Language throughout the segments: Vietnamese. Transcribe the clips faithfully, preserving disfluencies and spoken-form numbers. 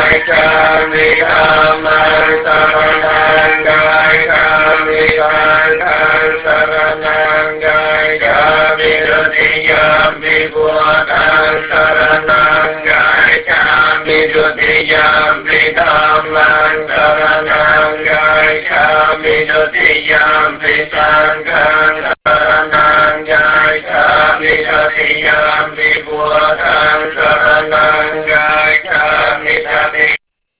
Gai Kami Dhammang Saranang Gai Kami Sangghang Saranang Gai Kami Dutiyampi Buddhang Saranang Gai Kami Dutiyampi Dhammang Saranang Gai Kami Dutiyampi Sangghang Saranang Gai Kami Dutiyampi Buddhang Saranang Gai Kami Dutiyampi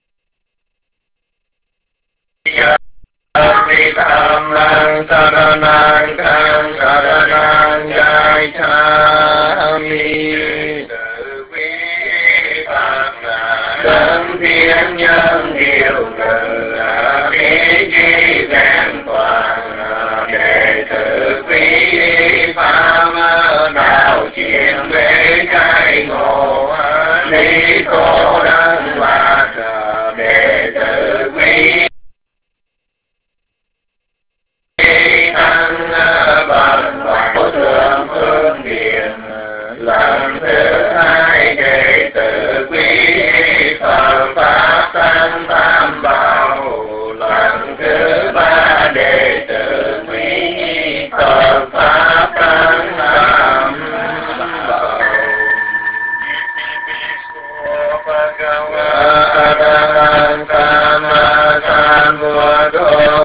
Kami Dhammang Saranang Khang Saranang Gai Kami Từ bi Pháp Đấng thiên nhân điều ngự Ý chí vẹn toàn Đệ tử quý Pháp đạo chiến với cái ngộ Lý cô đấng lạc Đệ tử quý bằng bảo thượng phương điện lần thứ hai đệ tử quý Phật pháp tăng tam bảo lần thứ ba đệ tử quý Phật pháp tăng tam bảo Bhagavata Sama Sambuddho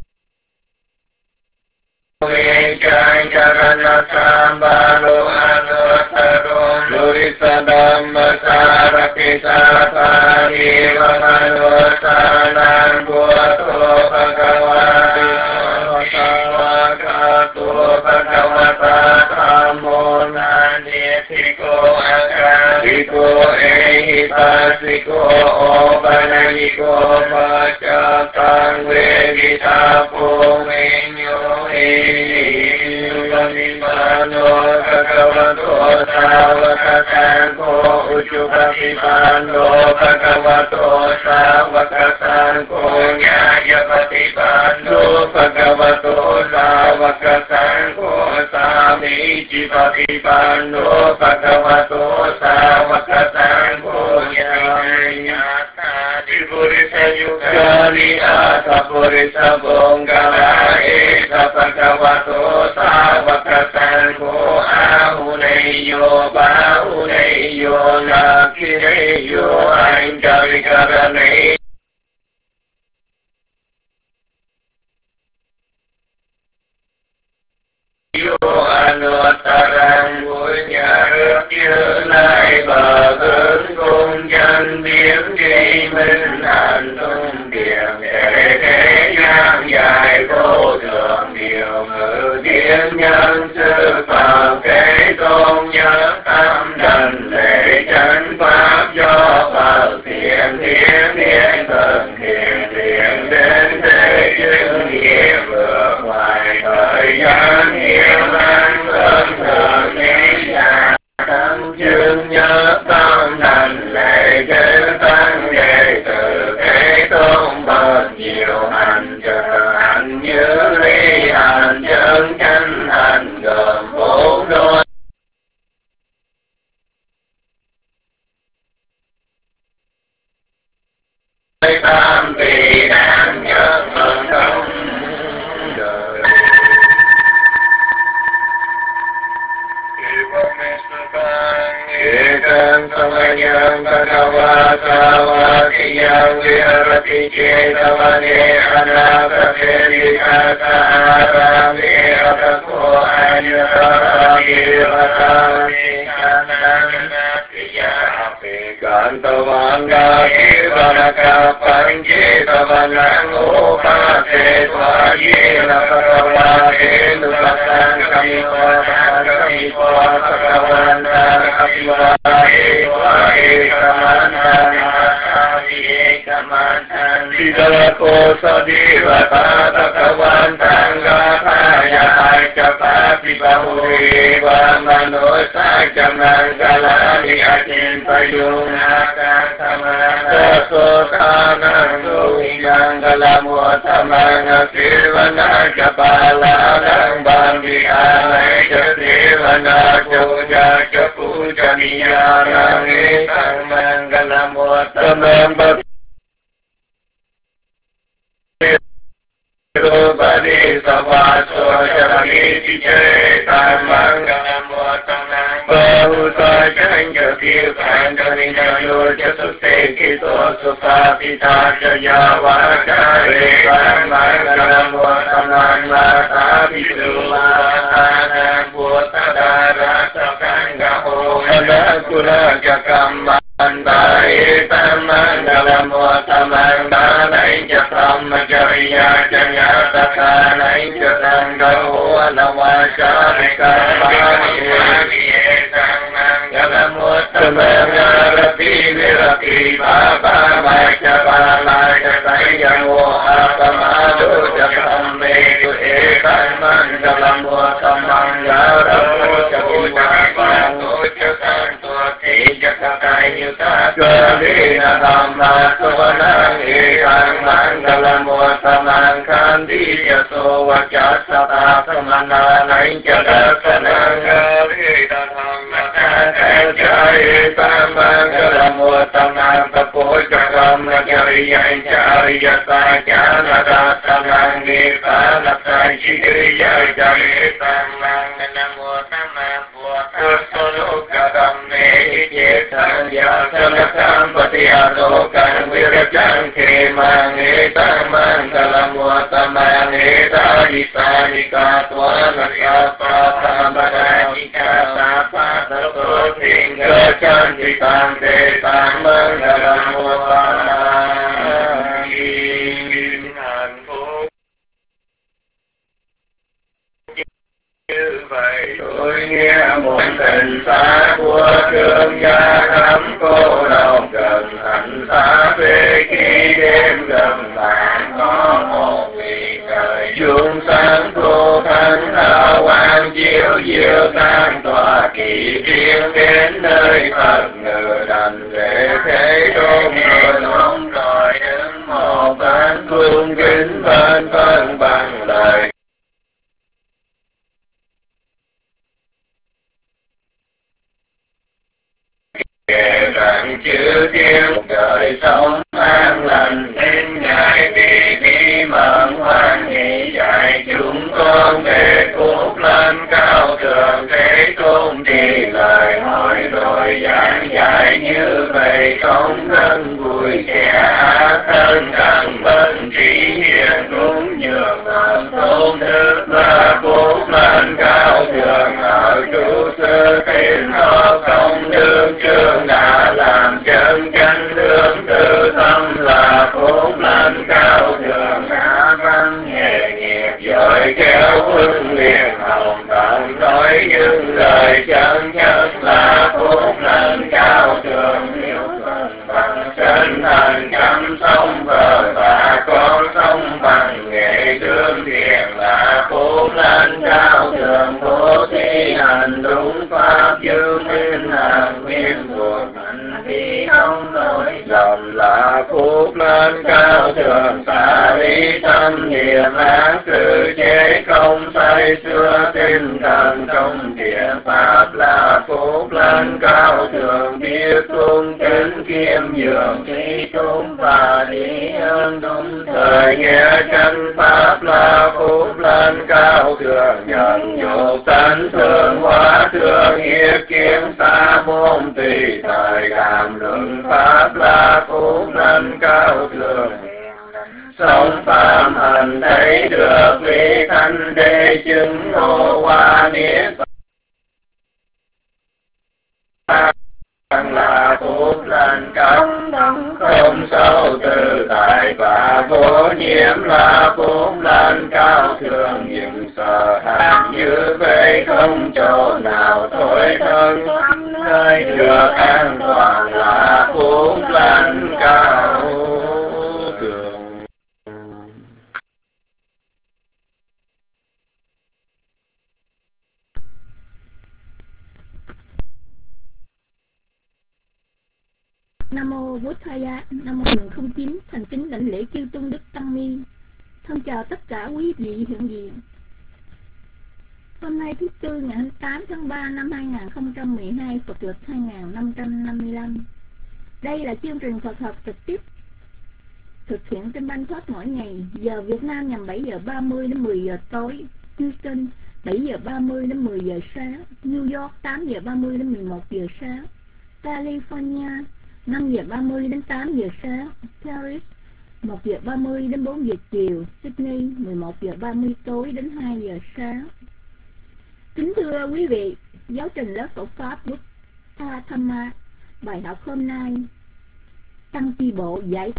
Chai Charana Sambalo Anuttaro Lurisa Dhamma Saraki Sathari Vakano Sanang Buddho Bhagavati Vakato Bhagavata Dhammo Nandiyatiko Akadiko Ehipasiko Obanayiko Machatang Vedita Pumenyo Pano Bhagavato Savaka Sangho Ujjupatipano Bhagavato Savaka Sangho Nyayapatipano Bhagavato Savaka Sangho Samijipatipano Bhagavato Savaka Sangho Nyayapatipano Purisa Yukari Asa Purisa Bonggala Esa Bhagavato Savaka Sangho Ahuneyo Bahuneyo Nakineyo Ainjarikarane Yo Anutarang Bunya Như Lai Bờ Hướng Cung Chân Biến Tri Minh Hạnh Tung Điện Để Thế Gian Dài Vô Thượng Điều Ngự Thiên Nhân Sư Phật Kế Tôn Nhất Tâm Đành Lễ Chánh Pháp Do Phật Thiện Thiên Thiên Thần Thiện Thiện Đến Thế Chứng Nghiệp Vượt Ngoài Thời gian Hiếu Năng Ơn Thượng Nghĩ Nhà Tâm chương nhớ tâm thành lệ kế tăng đệ tử kế tôn bậc nhiều hành trợ hành như ly hành chân chánh hành gồm bốn đôi tam vị đáng nhớ mừng công đời Ekam samayam bhagavata vakiyam viharati cetavane anapateri kakarami atako anyarami vatami kananatiya Kantavanga kivanaka panjetavanang upate tvajena bhagavate nupatang kamipatang kamipatang kamipatang kamipatang Vidalako sadivata takavantang gataya capati bahuri va manosa jamang galani acintayunaka samana sotanang duhingang galamuatamang sirvana capalanang bambihanay cativana puja capuja niyanang isang manggalamuatamang kiêu cạn cho nên cho vô cho xuất thế kỳ tô xuất pha phi ta cho ya va ca rê văn văn ca mô tâm năng la ta phi su la ta na bồ ta đa ra sa căn ga hồ na cu la ca cam man ta e tam man ga la mô tâm năng ta nai cha tam ma cha ya cha ya ta ca nai cha tam ga hồ na va ca rê ca ma ni e tam man ga la mô tâm năng ra ti vi ra ti ba ba ma cha ba la cha tai ya mô a ta ma do cha tam me tu e tam man ga la mô tâm năng ra ra mô cha ki ma ba tu cha tam tu ti cha ta tai như ta cơ li na tham ma tu na e tam man ga la mô tâm năng kan ti cha so wa cha sa ta tham na nai cha ta sa na ga li ta tham ma ta ta cha e tam man ga la mô tâm năng ta po cha kam na cha ri ya cha ri ya ta cha na ta tham năng ni ta na ta chi ri ya cha ri tam man na mô tam ma bồ tát so lo ca tam me che tham ya sa na tham pa ti a lo kan vi ra chan ke ma ne tam man ga la mô tâm năng ne ta di sa di ca twa na sa pa tha ba da di ca sa pa ta so thing ga chan ti tam te tam man ga la mô tâm năng kim hạnh phúc như vậy tôi nghe một tình xa của thương gia thắm cô đồng gần hạnh xa về khi đêm gần bạn có một vị trời chuông sáng cô thánh hào quang chiếu diệu tan tòa kỳ riêng đến nơi Phật ngự đành về thế tôn rồi nóng rồi đứng một bên cung kính bên phân bằng lời kể rằng chữ thiên đời sống an lành đến ngày vì đi mận hoan hỷ dạy chúng con về cốt lên cao thượng thế tôn thì lời hỏi rồi giảng dạy như vậy không thân vui kẻ ác thân cần bên trí hiền cũng nhường ngàn tôn đức và cốt lên cao thượng ở trụ sư thiên họ công đức chương đã làm chân chánh lương tự tâm là cốt lên cao thượng đã văn nghề nghiệp giỏi kéo huấn luyện hồng tận nói những lời chân nhất là cốt lên cao thượng hiểu phần bằng chân thành chăm sông vợ và con sông bằng nghệ đương thiền là cốt lên cao thượng bố thí hành đúng pháp dương minh hàng nguyên buồn hành vi không lỗi lầm là cốt lên cao thượng xả lý tâm niệm ác tự chế không say xưa tinh thần trong thiện pháp là cốt lên cao thượng biết tôn kính kiêm nhường trí tôn và lý ơn đúng thời nghe chân pháp là cốt lên cao thượng nhận dục tánh thương hóa thương hiệp kiếm xa môn tùy thời cảm luận pháp là cốt lên cao thượng sống phạm hành thấy được vị thanh đế chứng ngộ hoa niết là cốt lên cao không sâu tự tại và vô nhiễm là cốt lên cao thượng những sợ hãi như vậy không chỗ nào thôi thân nơi được an toàn là cốt lên cao thượng. Nam mô Bố Thaya, Nam mô Nguyện không chín, thành kính đảnh lễ chư tôn đức tăng ni. Thân chào tất cả quý vị hiện diện. Hôm nay thứ tư ngày hai mươi tám tháng ba năm hai nghìn không trăm mười hai, Phật lịch hai nghìn năm trăm năm mươi lăm. Đây là chương trình Phật học trực tiếp thực hiện trên Banh Thoát mỗi ngày. Giờ Việt Nam nhằm bảy giờ ba mươi đến mười giờ tối, Houston bảy giờ ba mươi đến mười giờ sáng, New York tám giờ ba mươi đến mười một giờ sáng, California năm giờ ba mươi đến tám giờ sáng, Paris một giờ ba mươi đến bốn giờ chiều, Sydney mười một giờ ba mươi tối đến hai giờ sáng. Kính thưa quý vị, giáo trình lớp Phật Pháp Buddha Dhamma, bài học hôm nay Tăng chi bộ giải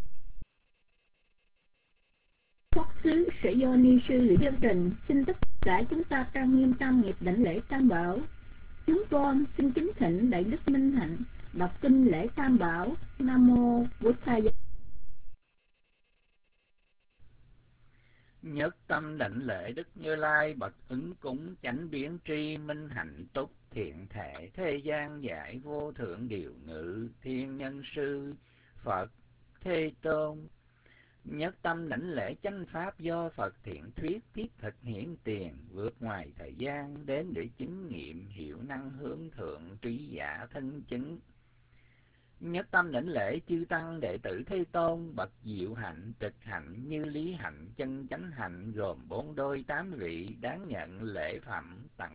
thoát xứ sẽ do ni sư Lý Dân Trình. Xin tất cả chúng ta trang nghiêm tam nghiệp đảnh lễ tam bảo. Chúng con xin kính thỉnh Đại Đức Minh Hạnh đọc kinh lễ tam bảo. Nam mô Buddhaya. Nhất tâm đảnh lễ Đức Như Lai bậc ứng cúng chánh biến tri minh hạnh túc thiện thể thế gian giải vô thượng điều ngự thiên nhân sư Phật Thế Tôn. Nhất tâm đảnh lễ chánh pháp do Phật thiện thuyết thiết thực hiển tiền vượt ngoài thời gian đến để chứng nghiệm hiệu năng hướng thượng trí giả thân chứng. Nhất tâm đảnh lễ chư tăng đệ tử Thế Tôn bậc diệu hạnh trực hạnh như lý hạnh chân chánh hạnh gồm bốn đôi tám vị đáng nhận lễ phẩm tặng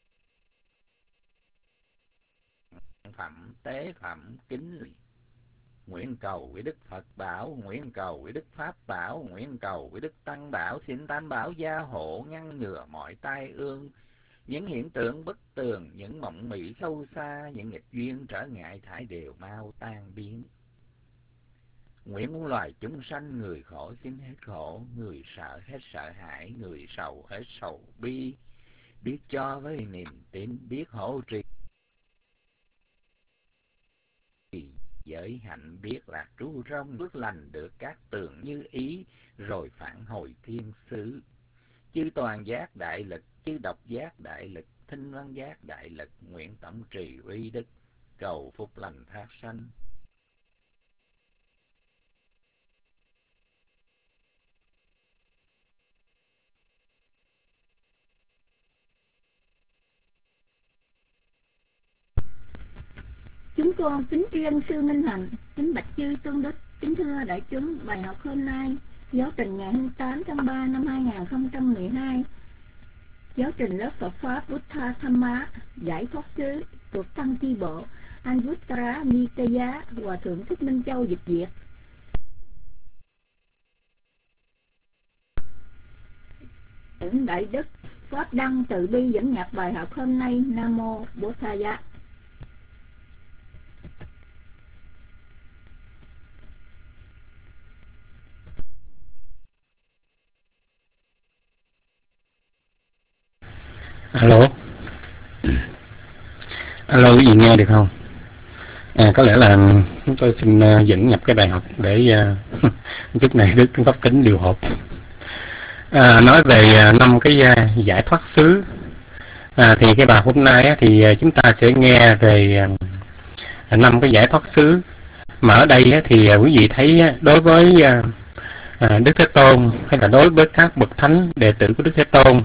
phẩm tế phẩm kính lì. Nguyện cầu với Đức Phật bảo, nguyện cầu với Đức Pháp bảo, nguyện cầu với Đức Tăng bảo, xin tam bảo gia hộ ngăn ngừa mọi tai ương, những hiện tượng bất tường, những mộng mị sâu xa, những nghịch duyên trở ngại thải đều mau tan biến. Nguyện muôn loài chúng sanh, người khổ xin hết khổ, người sợ hết sợ hãi, người sầu hết sầu bi, biết cho với niềm tin, biết hộ trì giới hạnh, biết lạc trú rong, bước lành được các tường như ý, rồi phản hồi thiên xứ. Chư toàn giác đại lực, chư độc giác đại lực, thinh văn giác đại lực, nguyện tổng trì uy đức, cầu phúc lành thác sanh. Chúng con kính tri ân sư Minh Hạnh, kính bạch chư tôn đức, kính thưa đại chúng, bài học hôm nay giáo trình ngày hai mươi tám tháng ba năm hai nghìn không trăm mười hai, giáo trình lớp Phật Pháp Buddha Dhamma giải thoát xứ thuộc Tăng chi bộ Anguttara Nikaya, Hòa thượng Thích Minh Châu dịch việt. Những đại đức Pháp Đăng từ bi dẫn nhập bài học hôm nay. Nam mô Buddhaya. Alo, alo, quý vị nghe được không? À, có lẽ là chúng tôi xin uh, dẫn nhập cái bài học để uh, chút này Đức Pháp Kính điều hộp. À, nói về uh, năm cái uh, giải thoát xứ. À, thì cái bài hôm nay uh, thì uh, chúng ta sẽ nghe về uh, năm cái giải thoát xứ. Mà ở đây uh, thì uh, quý vị thấy uh, đối với uh, uh, Đức Thế Tôn hay là đối với các bậc thánh đệ tử của Đức Thế Tôn,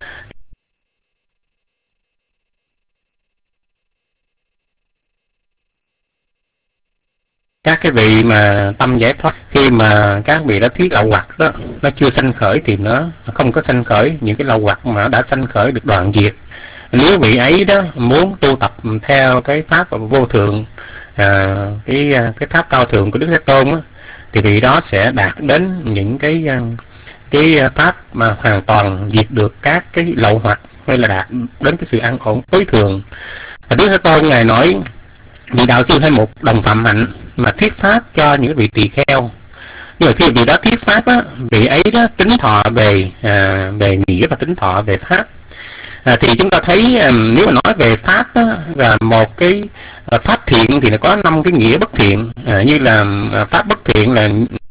các cái vị mà tâm giải thoát, khi mà các vị đã thiết lậu hoặc đó, nó chưa sanh khởi thì nó không có sanh khởi, những cái lậu hoặc mà đã sanh khởi được đoạn diệt. Nếu vị ấy đó muốn tu tập theo cái pháp vô thượng, à, cái cái pháp cao thượng của Đức Thế Tôn đó, thì vị đó sẽ đạt đến những cái cái pháp mà hoàn toàn diệt được các cái lậu hoặc, hay là đạt đến cái sự an ổn tối thượng. Và Đức Thế Tôn ngài nói vị đạo sư hay một đồng phạm hạnh mà thuyết pháp cho những vị tỳ kheo, nhưng mà khi vị đó thuyết pháp á, vị ấy đó tính thọ về à, về nghĩa và tính thọ về pháp. À, thì chúng ta thấy à, nếu mà nói về pháp á, là một cái à, pháp thiện thì nó có năm cái nghĩa bất thiện, à, như là à, pháp bất thiện là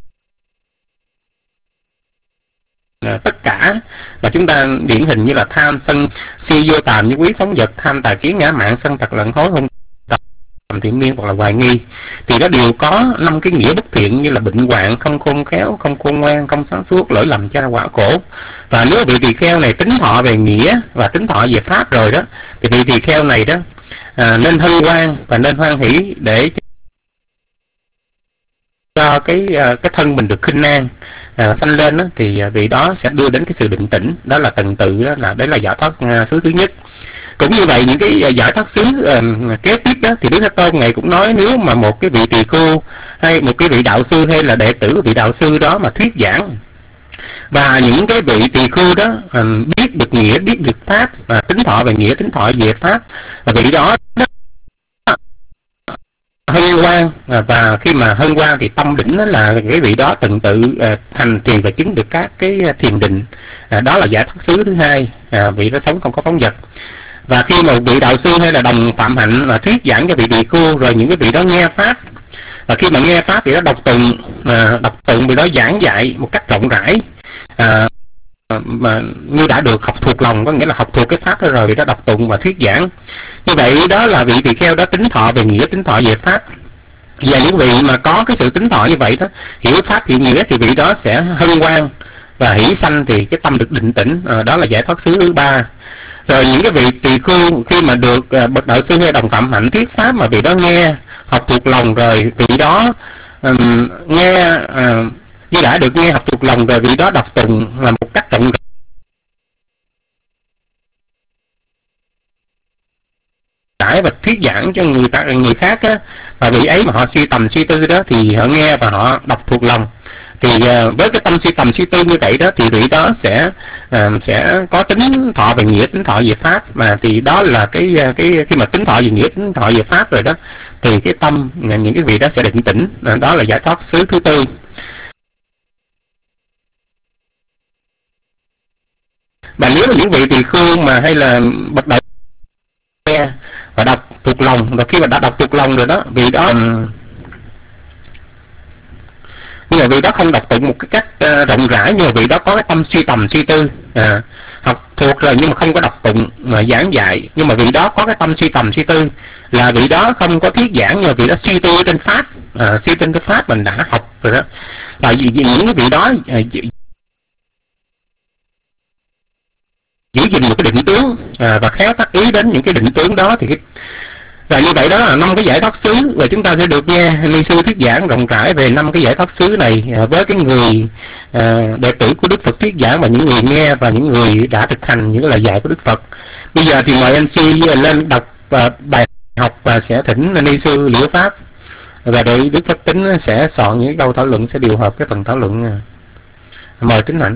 à, tất cả là chúng ta điển hình như là tham sân si vô tàm như quý phóng vật, tham tà kiến ngã mạn sân tật lận hối hung thiện miên hoặc là hoài nghi, thì nó đều có năm cái nghĩa bất thiện, như là bệnh hoạn, không khôn khéo, không khôn ngoan, không sáng suốt, lỗi lầm cho quả khổ. Và nếu vị tỳ kheo này tính thọ về nghĩa và tính thọ về pháp rồi đó, thì vị tỳ kheo này đó à, nên hân hoan và nên hoan hỷ để cho cái cái thân mình được khinh an à, sanh lên đó, thì vị đó sẽ đưa đến cái sự định tĩnh. Đó là tầng tự, đó là đấy là giải thoát xứ thứ nhất. Cũng như vậy, những cái giải thoát xứ uh, kế tiếp đó thì Đức Thế Tôn Ngài cũng nói, nếu mà một cái vị tỳ khưu hay một cái vị đạo sư hay là đệ tử của vị đạo sư đó mà thuyết giảng, và những cái vị tỳ khưu đó uh, biết được nghĩa, biết được pháp, và uh, tính thọ về nghĩa, tính thọ về pháp, và vị đó, đó hân hoan, và khi mà hân hoan thì tâm đỉnh đó là cái vị đó từng tự uh, thành thiền và chứng được các cái thiền định. Uh, đó là giải thoát xứ thứ hai, uh, vị đó sống không có phóng dật. Và khi mà vị đạo sư hay là đồng phạm hạnh là thuyết giảng cho vị tỳ khưu, rồi những cái vị đó nghe pháp, và khi mà nghe pháp thì nó đọc tụng, uh, đọc tụng vị đó giảng dạy một cách rộng rãi, uh, mà như đã được học thuộc lòng, có nghĩa là học thuộc cái pháp đó rồi, vị đó đọc tụng và thuyết giảng. Như vậy đó là vị tỳ kheo đó tính thọ về nghĩa, tính thọ về pháp. Và những vị mà có cái sự tính thọ như vậy đó, hiểu pháp hiểu nghĩa, thì vị đó sẽ hân hoan và hỷ sanh, thì cái tâm được định tĩnh. À, đó là giải thoát xứ thứ ba. Rồi những cái vị tỳ khưu khi mà được uh, bậc đạo sư hay đồng phạm hạnh thuyết pháp mà vị đó nghe học thuộc lòng rồi, vị đó um, nghe uh, như đã được nghe học thuộc lòng rồi, vị đó đọc tụng là một cách rộng rãi và thuyết giảng cho người ta, người khác á, và vị ấy mà họ suy tầm suy tư đó thì họ nghe và họ đọc thuộc lòng. Thì uh, với cái tâm suy tầm suy tư như vậy đó, thì vị đó sẽ uh, sẽ có tính thọ về nghĩa, tính thọ về pháp. Mà thì đó là cái cái khi mà tính thọ về nghĩa, tính thọ về pháp rồi đó, thì cái tâm những cái vị đó sẽ định tĩnh. Uh, đó là giải thoát xứ thứ tư. Và nếu mà những vị tỳ khưu mà hay là bậc đại nghe và đọc thuộc lòng, và khi mà đã đọc thuộc lòng rồi đó, vị đó um, nhưng mà vị đó không đọc tụng một cái cách uh, rộng rãi, nhưng mà vị đó có cái tâm suy tầm suy tư, à, học thuộc rồi nhưng mà không có đọc tụng mà giảng dạy, nhưng mà vị đó có cái tâm suy tầm suy tư, là vị đó không có thuyết giảng, nhưng mà vị đó suy tư trên pháp, à, suy trên cái pháp mình đã học rồi đó. Tại vì những cái vị đó à, giữ gìn một cái định tướng, à, và khéo tác ý đến những cái định tướng đó, thì cái và như vậy đó là năm cái giải thoát xứ. Và chúng ta sẽ được nghe ni sư thuyết giảng rộng rãi về năm cái giải thoát xứ này, à, với cái người à, đệ tử của Đức Phật thuyết giảng, và những người nghe và những người đã thực hành những lời dạy của Đức Phật. Bây giờ thì mời anh Si lên đọc à, bài học và sẽ thỉnh ni sư Liễu Pháp, và để Đức Phật Tính sẽ soạn những câu thảo luận, sẽ điều hợp cái phần thảo luận. Mời Tính Hạnh.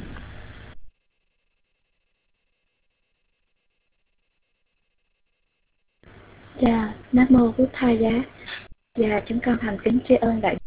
Dạ, Nam Mô Bụt Tha Giá. Dạ, chúng con thành kính tri ân Đại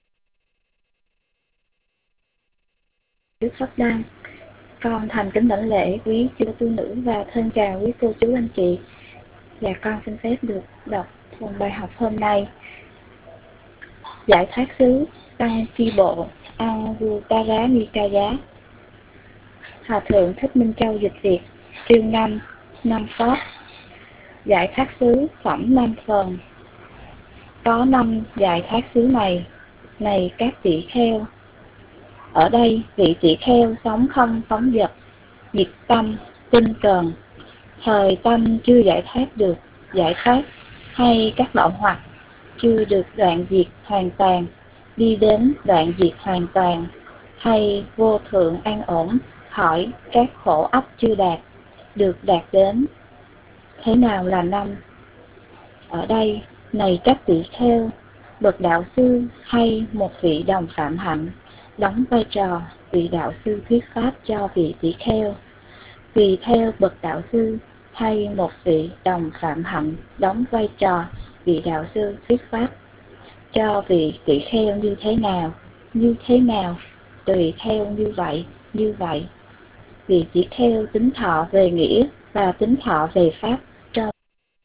Đức Pháp Đăng. Con thành kính đảnh lễ quý chư tu nữ và thân chào quý cô chú anh chị. Dạ, con xin phép được đọc phần bài học hôm nay. Giải thoát xứ Tăng Chi Bộ Anguttara Nikaya. Hòa thượng Thích Minh Châu dịch Việt. Chương năm, năm pháp. Giải thoát xứ phẩm năm phần. Có năm giải thoát xứ này, này các tỷ kheo. Ở đây vị tỷ kheo sống không phóng dật, nhiệt tâm, tinh cần, thời tâm chưa giải thoát được giải thoát, hay các lậu hoặc chưa được đoạn diệt hoàn toàn, đi đến đoạn diệt hoàn toàn, hay vô thượng an ổn khỏi các khổ ách chưa đạt, được đạt đến. Thế nào là năm? Ở đây, này các tỷ kheo, bậc đạo sư hay một vị đồng phạm hạnh đóng vai trò vị đạo sư thuyết pháp cho vị tỷ kheo. Tùy theo bậc đạo sư hay một vị đồng phạm hạnh đóng vai trò vị đạo sư thuyết pháp cho vị tỷ kheo như thế nào, như thế nào, tùy theo như vậy, như vậy. Vị tỷ kheo tính thọ về nghĩa và tính thọ về pháp cho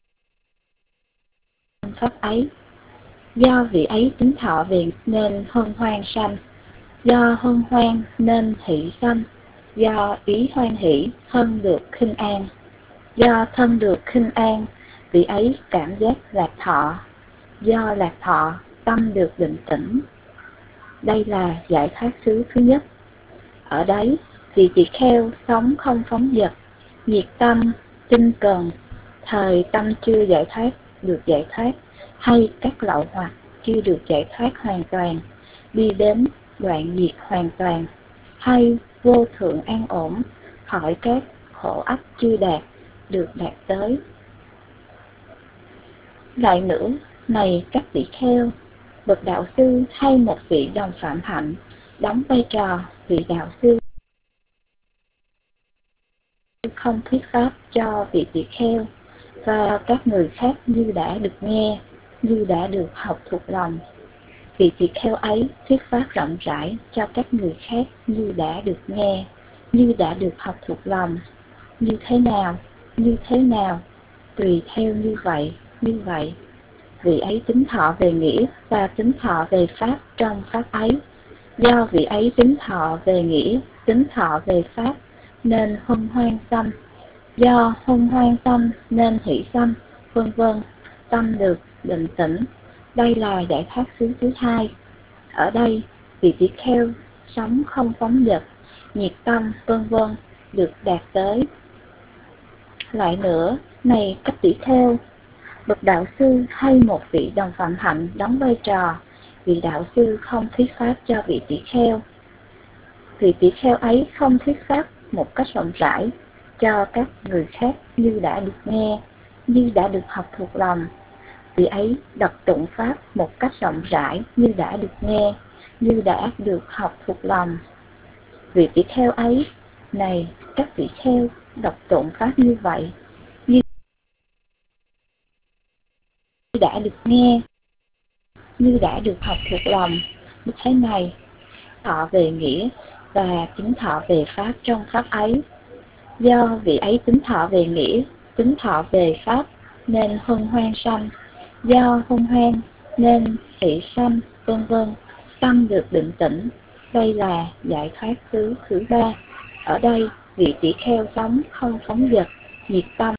pháp ấy. Do vị ấy tính thọ về nên hân hoan sanh, do hân hoan nên hỷ sanh, do ý hoan hỷ thân được khinh an, do thân được khinh an vị ấy cảm giác lạc thọ, do lạc thọ tâm được định tĩnh. Đây là giải thoát xứ thứ nhất. Ở đấy vị tỷ kheo sống không phóng dật, nhiệt tâm, tinh cần, thời tâm chưa giải thoát được giải thoát, hay các lậu hoặc chưa được giải thoát hoàn toàn, đi đến đoạn diệt hoàn toàn, hay vô thượng an ổn khỏi các khổ ách chưa đạt, được đạt tới. Lại nữa, này các tỷ kheo, bậc đạo sư hay một vị đồng phạm hạnh đóng vai trò vị đạo sư không thuyết pháp cho vị tỷ kheo và các người khác như đã được nghe, như đã được học thuộc lòng. Vị tỷ kheo ấy thuyết pháp rộng rãi cho các người khác như đã được nghe, như đã được học thuộc lòng. Như thế nào, như thế nào, tùy theo như vậy, như vậy. Vị ấy tính thọ về nghĩa và tính thọ về pháp trong pháp ấy. Do vị ấy tính thọ về nghĩa, tính thọ về pháp, nên hân hoan sanh. Do hân hoan sanh nên hỷ sanh, vân vân. Tâm được định tĩnh. Đây là giải thoát xứ thứ hai. Ở đây, vị tỷ kheo sống không phóng dật, nhiệt tâm, vân vân được đạt tới. Lại nữa, này các tỷ kheo, bậc đạo sư hay một vị đồng phạm hạnh đóng vai trò vị đạo sư không thuyết pháp cho vị tỷ kheo. Vị tỷ kheo ấy không thuyết pháp một cách rộng rãi cho các người khác như đã được nghe, như đã được học thuộc lòng. Vị ấy đọc tụng pháp một cách rộng rãi như đã được nghe, như đã được học thuộc lòng. Vị tỷ kheo ấy, này các tỷ kheo, đọc tụng pháp như vậy, như đã được nghe, như đã được học thuộc lòng. Như thế này, thọ về nghĩa và tính thọ về pháp trong pháp ấy. Do vị ấy tính thọ về nghĩa, tính thọ về pháp, nên hân hoan sanh. Do hân hoan nên hỷ sanh, vân vân. Tâm được định tĩnh. Đây là giải thoát xứ thứ ba. Ở đây, vị tỷ kheo sống không phóng dật, nhiệt tâm,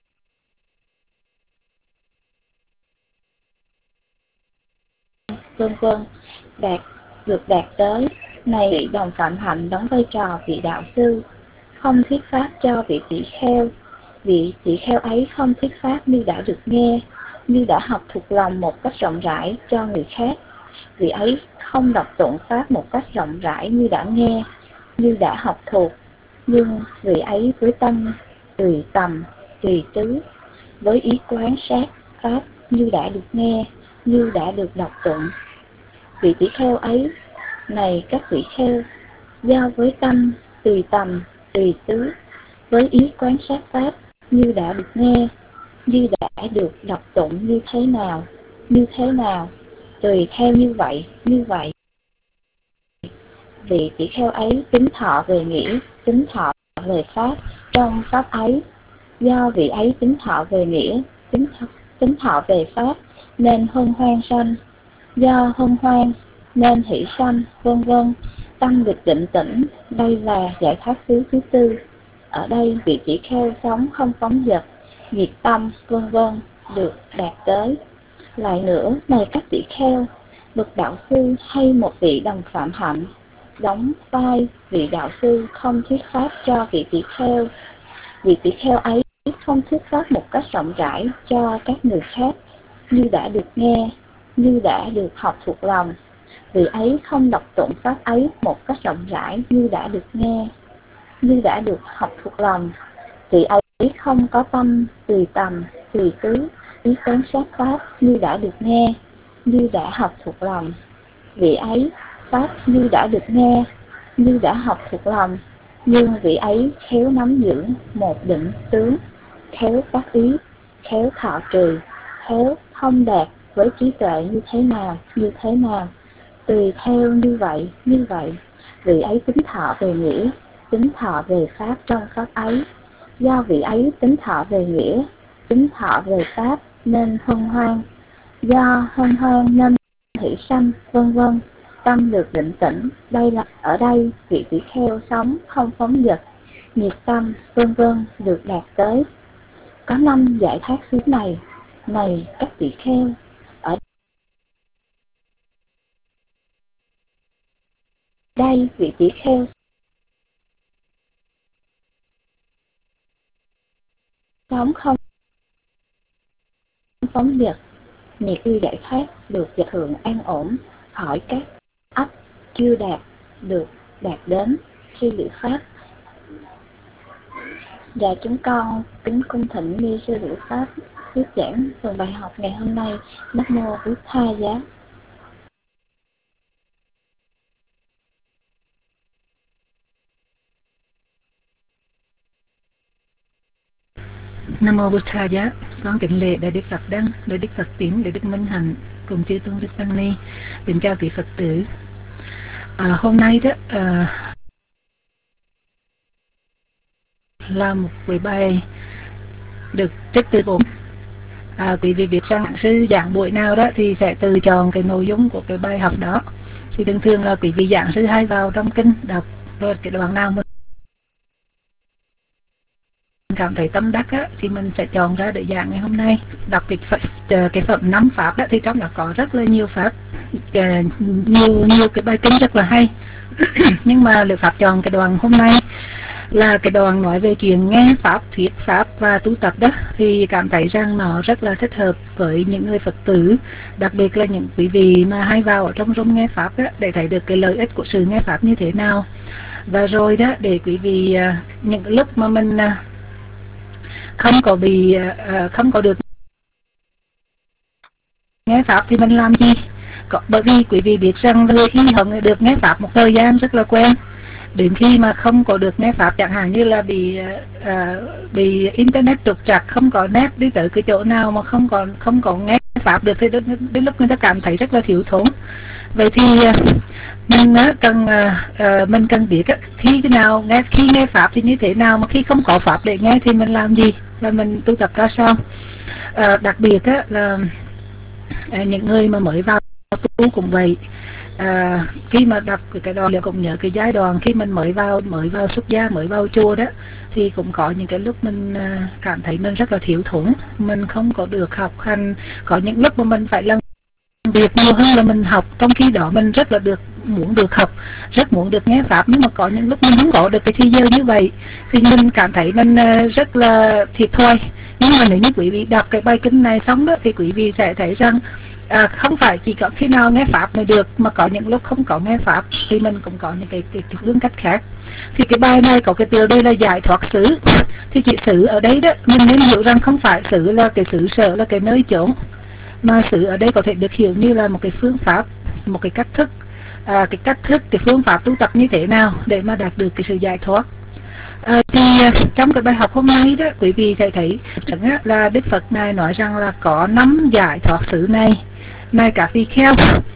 vân vân, đạt được đạt tới. Này vị đồng phạm hạnh đóng vai trò vị đạo sư, không thuyết pháp cho vị tỷ kheo. Vị tỷ kheo ấy không thuyết pháp như đã được nghe, như đã học thuộc lòng một cách rộng rãi cho người khác. Vị ấy không đọc tụng pháp một cách rộng rãi như đã nghe, như đã học thuộc, nhưng vị ấy với tâm tùy tầm, tùy tứ, với ý quán sát pháp như đã được nghe, như đã được đọc tụng. Vị tỷ kheo ấy, này các vị kheo, do với tâm tùy tầm, tùy tứ, với ý quán sát pháp như đã được nghe, như đã được đọc tụng như thế nào, như thế nào, tùy theo như vậy, như vậy. Vị tỷ kheo ấy tính thọ về nghĩa, tính thọ về pháp trong pháp ấy. Do vị ấy tính thọ về nghĩa, tính thọ, tính thọ về pháp, nên hân hoan sanh. Do hân hoan nên hỷ sanh, vân vân. Tâm được định tĩnh. Đây là giải thoát xứ thứ tư. Ở đây vị tỷ kheo sống không phóng dật, nhiệt tâm, vân vân được đạt tới. Lại nữa, này các tỷ kheo, bậc đạo sư hay một vị đồng phạm hạnh đóng vai vị đạo sư không thuyết pháp cho vị tỷ kheo. Vị tỷ kheo ấy không thuyết pháp một cách rộng rãi cho các người khác, như đã được nghe, như đã được học thuộc lòng. Vị ấy không đọc tụng pháp ấy một cách rộng rãi như đã được nghe, như đã được học thuộc lòng. Vị ấy không có tâm tùy tầm, tùy tứ, ý quán sát pháp như đã được nghe, như đã học thuộc lòng. Vị ấy pháp như đã được nghe, như đã học thuộc lòng, nhưng vị ấy khéo nắm giữ một định tướng, khéo tác ý, khéo thọ trì, khéo thông đạt với trí tuệ như thế nào, như thế nào, tùy theo như vậy, như vậy. Vị ấy tính thọ về nghĩa, tính thọ về pháp trong pháp ấy. Do vị ấy tính thọ về nghĩa, tính thọ về pháp, nên hân hoan. Do hân hoan nên hỷ sanh, vân vân. Tâm được định tĩnh. Đây là ở đây vị tỷ kheo sống không phóng dật, nhiệt tâm, vân vân được đạt tới. Có năm giải thoát xứ này. Này các tỷ kheo, ở đây vị tỷ kheo sống không phóng dật, nhiệt ư giải thoát được dịch thường an ổn khỏi các ách chưa đạt được đạt đến khi liệu pháp. Và chúng con kính cung thỉnh ni sư Diệu Pháp thuyết giảng phần bài học ngày hôm nay. Nam mô Bụt Tha Giá. Nam mô Bụt Tha Giá. Con kính lễ Đại Đức Phật Đăng, Đại Đức Phật Tiến, Đại Đức Minh Hạnh cùng chư tôn đức tăng ni. Kính chào quý Phật tử. À, hôm nay đó à, là một buổi bài được trích từ bổn. À, quý vị biết rằng sư giảng buổi nào đó thì sẽ tự chọn cái nội dung của cái bài học đó. Thì thường thường là quý vị giảng sư hay vào trong kinh đọc rồi cái đoạn nào mình cảm thấy tâm đắc á, thì mình sẽ chọn ra để giảng ngày hôm nay. Đọc cái, cái phẩm năm pháp đó, thì trong đó có rất là nhiều pháp, nhiều nhiều cái bài kinh rất là hay. Nhưng mà Liệu Pháp chọn cái đoạn hôm nay là cái đoạn nói về chuyện nghe pháp, thuyết pháp và tu tập đó, thì cảm thấy rằng nó rất là thích hợp với những người Phật tử, đặc biệt là những quý vị mà hay vào ở trong room nghe pháp đó, để thấy được cái lợi ích của sự nghe pháp như thế nào. Và rồi đó, để quý vị những lúc mà mình không có bị không có được nghe pháp thì mình làm gì? Có, bởi vì quý vị biết rằng đôi khi họ được nghe pháp một thời gian rất là quen, đến khi mà không có được nghe pháp, chẳng hạn như là bị uh, bị internet trục trặc, không có net đi tới cái chỗ nào mà không còn không có nghe pháp được, thì đến, đến lúc người ta cảm thấy rất là thiếu thốn. Vậy thì uh, mình uh, cần uh, uh, mình cần biết uh, khi cái nào nghe khi nghe pháp thì như thế nào, mà khi không có pháp để nghe thì mình làm gì và mình tu tập ra sao. Uh, đặc biệt uh, là uh, những người mà mới vào tu cũng vậy. À, khi mà đọc cái đoạn liệu cũng nhớ cái giai đoạn khi mình mới vào mới vào xuất gia, mới vào chùa đó, thì cũng có những cái lúc mình à, cảm thấy mình rất là thiếu thốn, mình không có được học hành. Có những lúc mà mình phải làm việc nhiều hơn là mình học, trong khi đó mình rất là được muốn được học, rất muốn được nghe pháp, nhưng mà có những lúc mình không có được cái thời giờ như vậy thì mình cảm thấy mình à, rất là thiệt thòi. Nhưng mà nếu như quý vị đọc cái bài kinh này xong đó, thì quý vị sẽ thấy rằng À, không phải chỉ có khi nào nghe pháp mới được, mà có những lúc không có nghe pháp thì mình cũng có những cái, cái, cái phương cách khác. Thì cái bài này có cái tiêu đây là giải thoát xứ. Thì chữ xứ ở đây đó, mình nên hiểu rằng không phải xứ là cái xứ sở, là cái nơi chốn, mà xứ ở đây có thể được hiểu như là một cái phương pháp, một cái cách thức, à, cái cách thức, cái phương pháp tu tập như thế nào để mà đạt được cái sự giải thoát. À, thì trong cái bài học hôm nay đó, quý vị sẽ thấy là Đức Phật này nói rằng là có năm giải thoát xứ này. Này các vị kheo,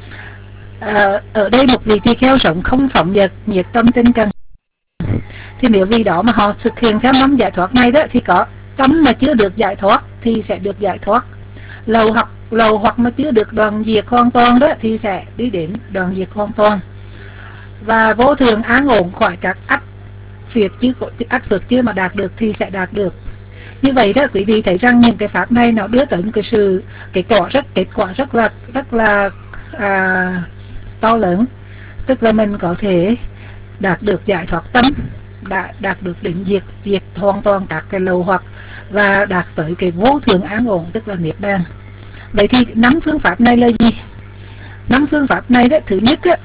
à, ở đây một vị tỳ kheo sống không phóng dật, nhiệt tâm tinh cần, thì nếu vì đó mà họ thực hiện theo năm giải thoát này đó, thì có tâm mà chưa được giải thoát thì sẽ được giải thoát, lầu hoặc lầu hoặc mà chưa được đoạn diệt hoàn toàn đó thì sẽ đi đến đoạn diệt hoàn toàn, và vô thường an ổn khỏi các ách phiệt chứ ách phược chưa mà đạt được thì sẽ đạt được. Như vậy đó, quý vị thấy rằng những cái pháp này nó đưa tới một cái sự kết quả rất kết quả rất là rất là à, to lớn, tức là mình có thể đạt được giải thoát tâm, đã đạt được định diệt diệt hoàn toàn các cái lậu hoặc, và đạt tới cái vô thường an ổn, tức là niết bàn. Vậy thì năm phương pháp này là gì? Năm phương pháp này đó, thứ nhất đó,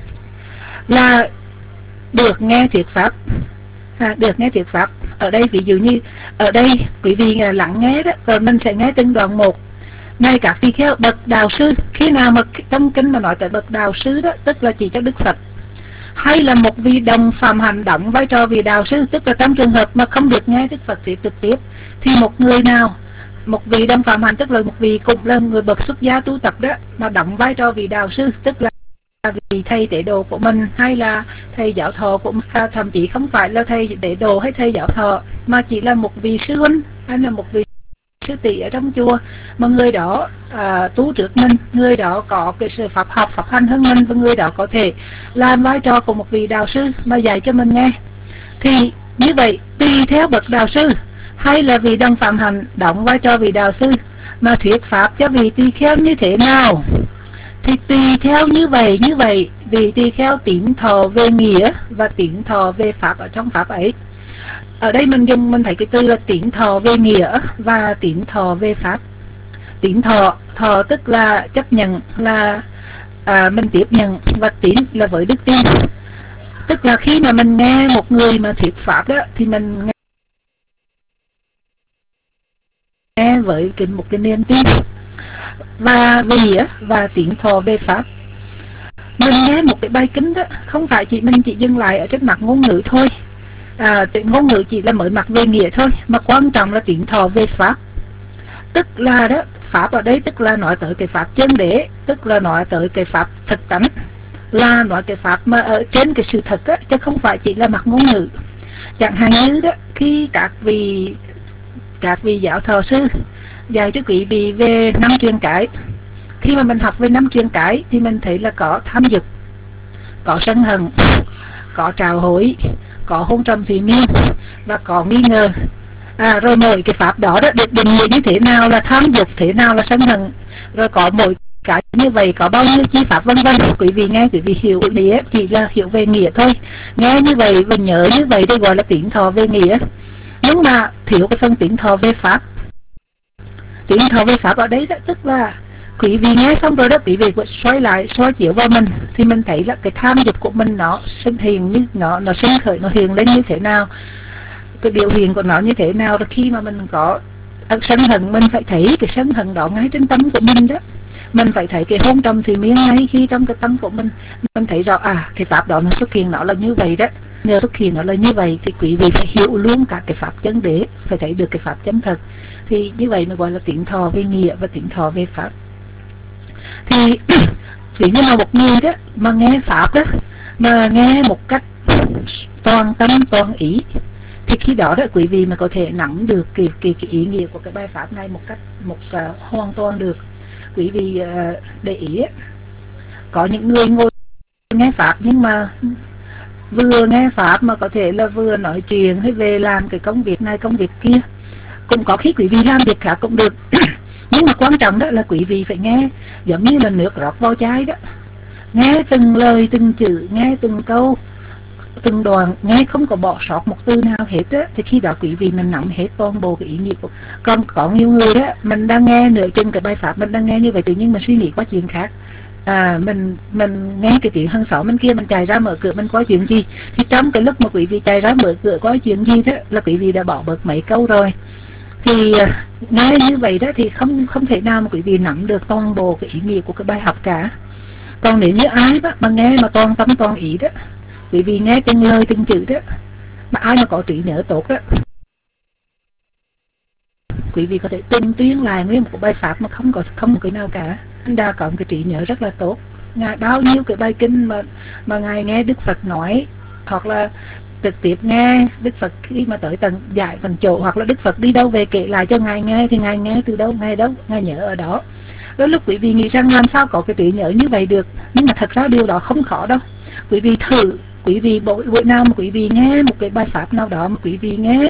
là được nghe thuyết pháp. À, được nghe thuyết pháp ở đây, ví dụ như ở đây quý vị lắng nghe đó, rồi mình sẽ nghe từng đoạn một. Này các vị kheo, bậc đạo sư, khi nào mà trong kinh mà nói tới bậc đạo sư đó, tức là chỉ cho Đức Phật, hay là một vị đồng phạm hạnh đóng vai trò vị đạo sư, tức là trong trường hợp mà không được nghe Đức Phật thuyết trực tiếp, thì một người nào, một vị đồng phạm hạnh tức là một vị cũng là người bậc xuất gia tu tập đó, mà đóng vai trò vị đạo sư, tức là vì thầy tế đồ của mình, hay là thầy giáo thọ của mình, thậm chí không phải là thầy tế đồ hay thầy giáo thọ, mà chỉ là một vị sư huynh hay là một vị sư tỷ ở trong chùa, mà người đó à, tu trước mình, người đó có cái sự pháp học pháp hành hơn mình, và người đó có thể làm vai trò của một vị đạo sư mà dạy cho mình nghe. Thì như vậy, tùy theo bậc đạo sư hay là vị đồng phạm hạnh đóng vai trò vị đạo sư mà thuyết pháp cho vị tỳ kheo như thế nào, thì tùy theo như vậy như vậy vị tỳ kheo tín thọ về nghĩa và tín thọ về pháp ở trong pháp ấy. Ở đây mình dùng mình thấy cái từ là tín thọ về nghĩa và tín thọ về pháp. Tín thọ, thọ tức là chấp nhận, là à, mình tiếp nhận, và tín là với đức tin, tức là khi mà mình nghe một người mà thuyết pháp đó, thì mình nghe với cái, một cái niềm tin và về nghĩa và tiếng thọ về pháp. Mình nghe một cái bài kinh đó, không phải chỉ mình chỉ dừng lại ở trên mặt ngôn ngữ thôi, à, ngôn ngữ chỉ là mới mặt về nghĩa thôi, mà quan trọng là tiếng thọ về pháp. Tức là đó, pháp ở đây tức là nói tới cái pháp chân đế, tức là nói tới cái pháp thực tánh, là nói cái pháp mà ở trên cái sự thật á, chứ không phải chỉ là mặt ngôn ngữ. Chẳng hạn như đó, khi các vị các vị giáo thọ sư dạy cho quý vị về năm truyền cái, khi mà mình học về năm truyền cái thì mình thấy là có tham dục, có sân hận, có trào hối, có hôn trầm thủy miên và có nghi ngờ. À, rồi mỗi cái pháp đó, đó được định nghĩa như thế nào là tham dục, thế nào là sân hận, rồi có mỗi cái như vậy có bao nhiêu chi pháp vân vân. Quý vị nghe, quý vị hiểu nghĩa chỉ là hiểu về nghĩa thôi, nghe như vậy và nhớ như vậy đây gọi là tiếng thọ về nghĩa. Nhưng mà thiếu cái phần tiếng thọ về pháp. Tiếng thọ về pháp ở đấy đó, tức là quý vị nghe xong rồi đó, quý vị xoay lại soi chiếu vào mình thì mình thấy là cái tham dục của mình nó sinh hiện như nó nó sinh khởi, nó hiện lên như thế nào, cái biểu hiện của nó như thế nào. Rồi khi mà mình có sân hận, mình phải thấy cái sân hận đó ngay trên tâm của mình đó. Mình phải thấy cái hôn trầm thì miếng ngay khi trong cái tâm của mình, mình thấy rõ à cái pháp đó nó xuất hiện nó là như vậy đó. Nhờ xuất hiện nó là như vậy thì quý vị phải hiểu luôn cả cái pháp chân đế, phải thấy được cái pháp chân thật. Thì như vậy mới gọi là tiếng thọ về nghĩa và tiếng thọ về pháp. Thì ví như là một người đó mà nghe pháp đó, mà nghe một cách toàn tâm toàn ý, thì khi đó đó quý vị mà có thể nắm được cái, cái, cái ý nghĩa của cái bài pháp này một cách một uh, hoàn toàn được. Quý vị uh, để ý ấy, có những người ngồi nghe pháp nhưng mà vừa nghe pháp mà có thể là vừa nói chuyện hay về làm cái công việc này công việc kia. Cũng có khi quý vị làm việc khác cũng được. Nhưng mà quan trọng đó là quý vị phải nghe giống như là nước rót vào chai đó, nghe từng lời từng chữ, nghe từng câu từng đoạn, nghe không có bỏ sót một từ nào hết á, thì khi đó quý vị mình nắm hết toàn bộ cái ý nghĩa của. Còn có nhiều người á, mình đang nghe nửa chừng cái bài pháp, mình đang nghe như vậy tự nhiên mình suy nghĩ qua chuyện khác. À, mình mình nghe cái tiếng hàng xóm bên kia, mình chạy ra mở cửa mình có chuyện gì, thì trong cái lúc mà quý vị chạy ra mở cửa có chuyện gì đó là quý vị đã bỏ bớt mấy câu rồi. Thì nghe như vậy đó thì không không thể nào mà quý vị nắm được toàn bộ cái ý nghĩa của cái bài học cả. Còn nếu như ai đó mà nghe mà toàn tâm toàn ý đó, quý vị nghe từng lời từng chữ đó, mà ai mà có trí nhớ tốt đó, quý vị có thể tuân tuyên lại nguyên một bài pháp mà không có không một cái nào cả. Anh đã có một cái trí nhớ rất là tốt. Ngài bao nhiêu cái bài kinh mà mà ngài nghe Đức Phật nói, hoặc là trực tiếp nghe Đức Phật khi mà tới tận dạy phần chỗ, hoặc là Đức Phật đi đâu về kể lại cho ngài nghe, thì ngài nghe từ đâu ngài đâu ngài nhớ ở đó. Đôi lúc quý vị nghĩ rằng làm sao có cái trí nhớ như vậy được, nhưng mà thật ra điều đó không khó đâu. Quý vị thử, quý vị buổi, buổi nào mà quý vị nghe một cái bài pháp nào đó mà quý vị nghe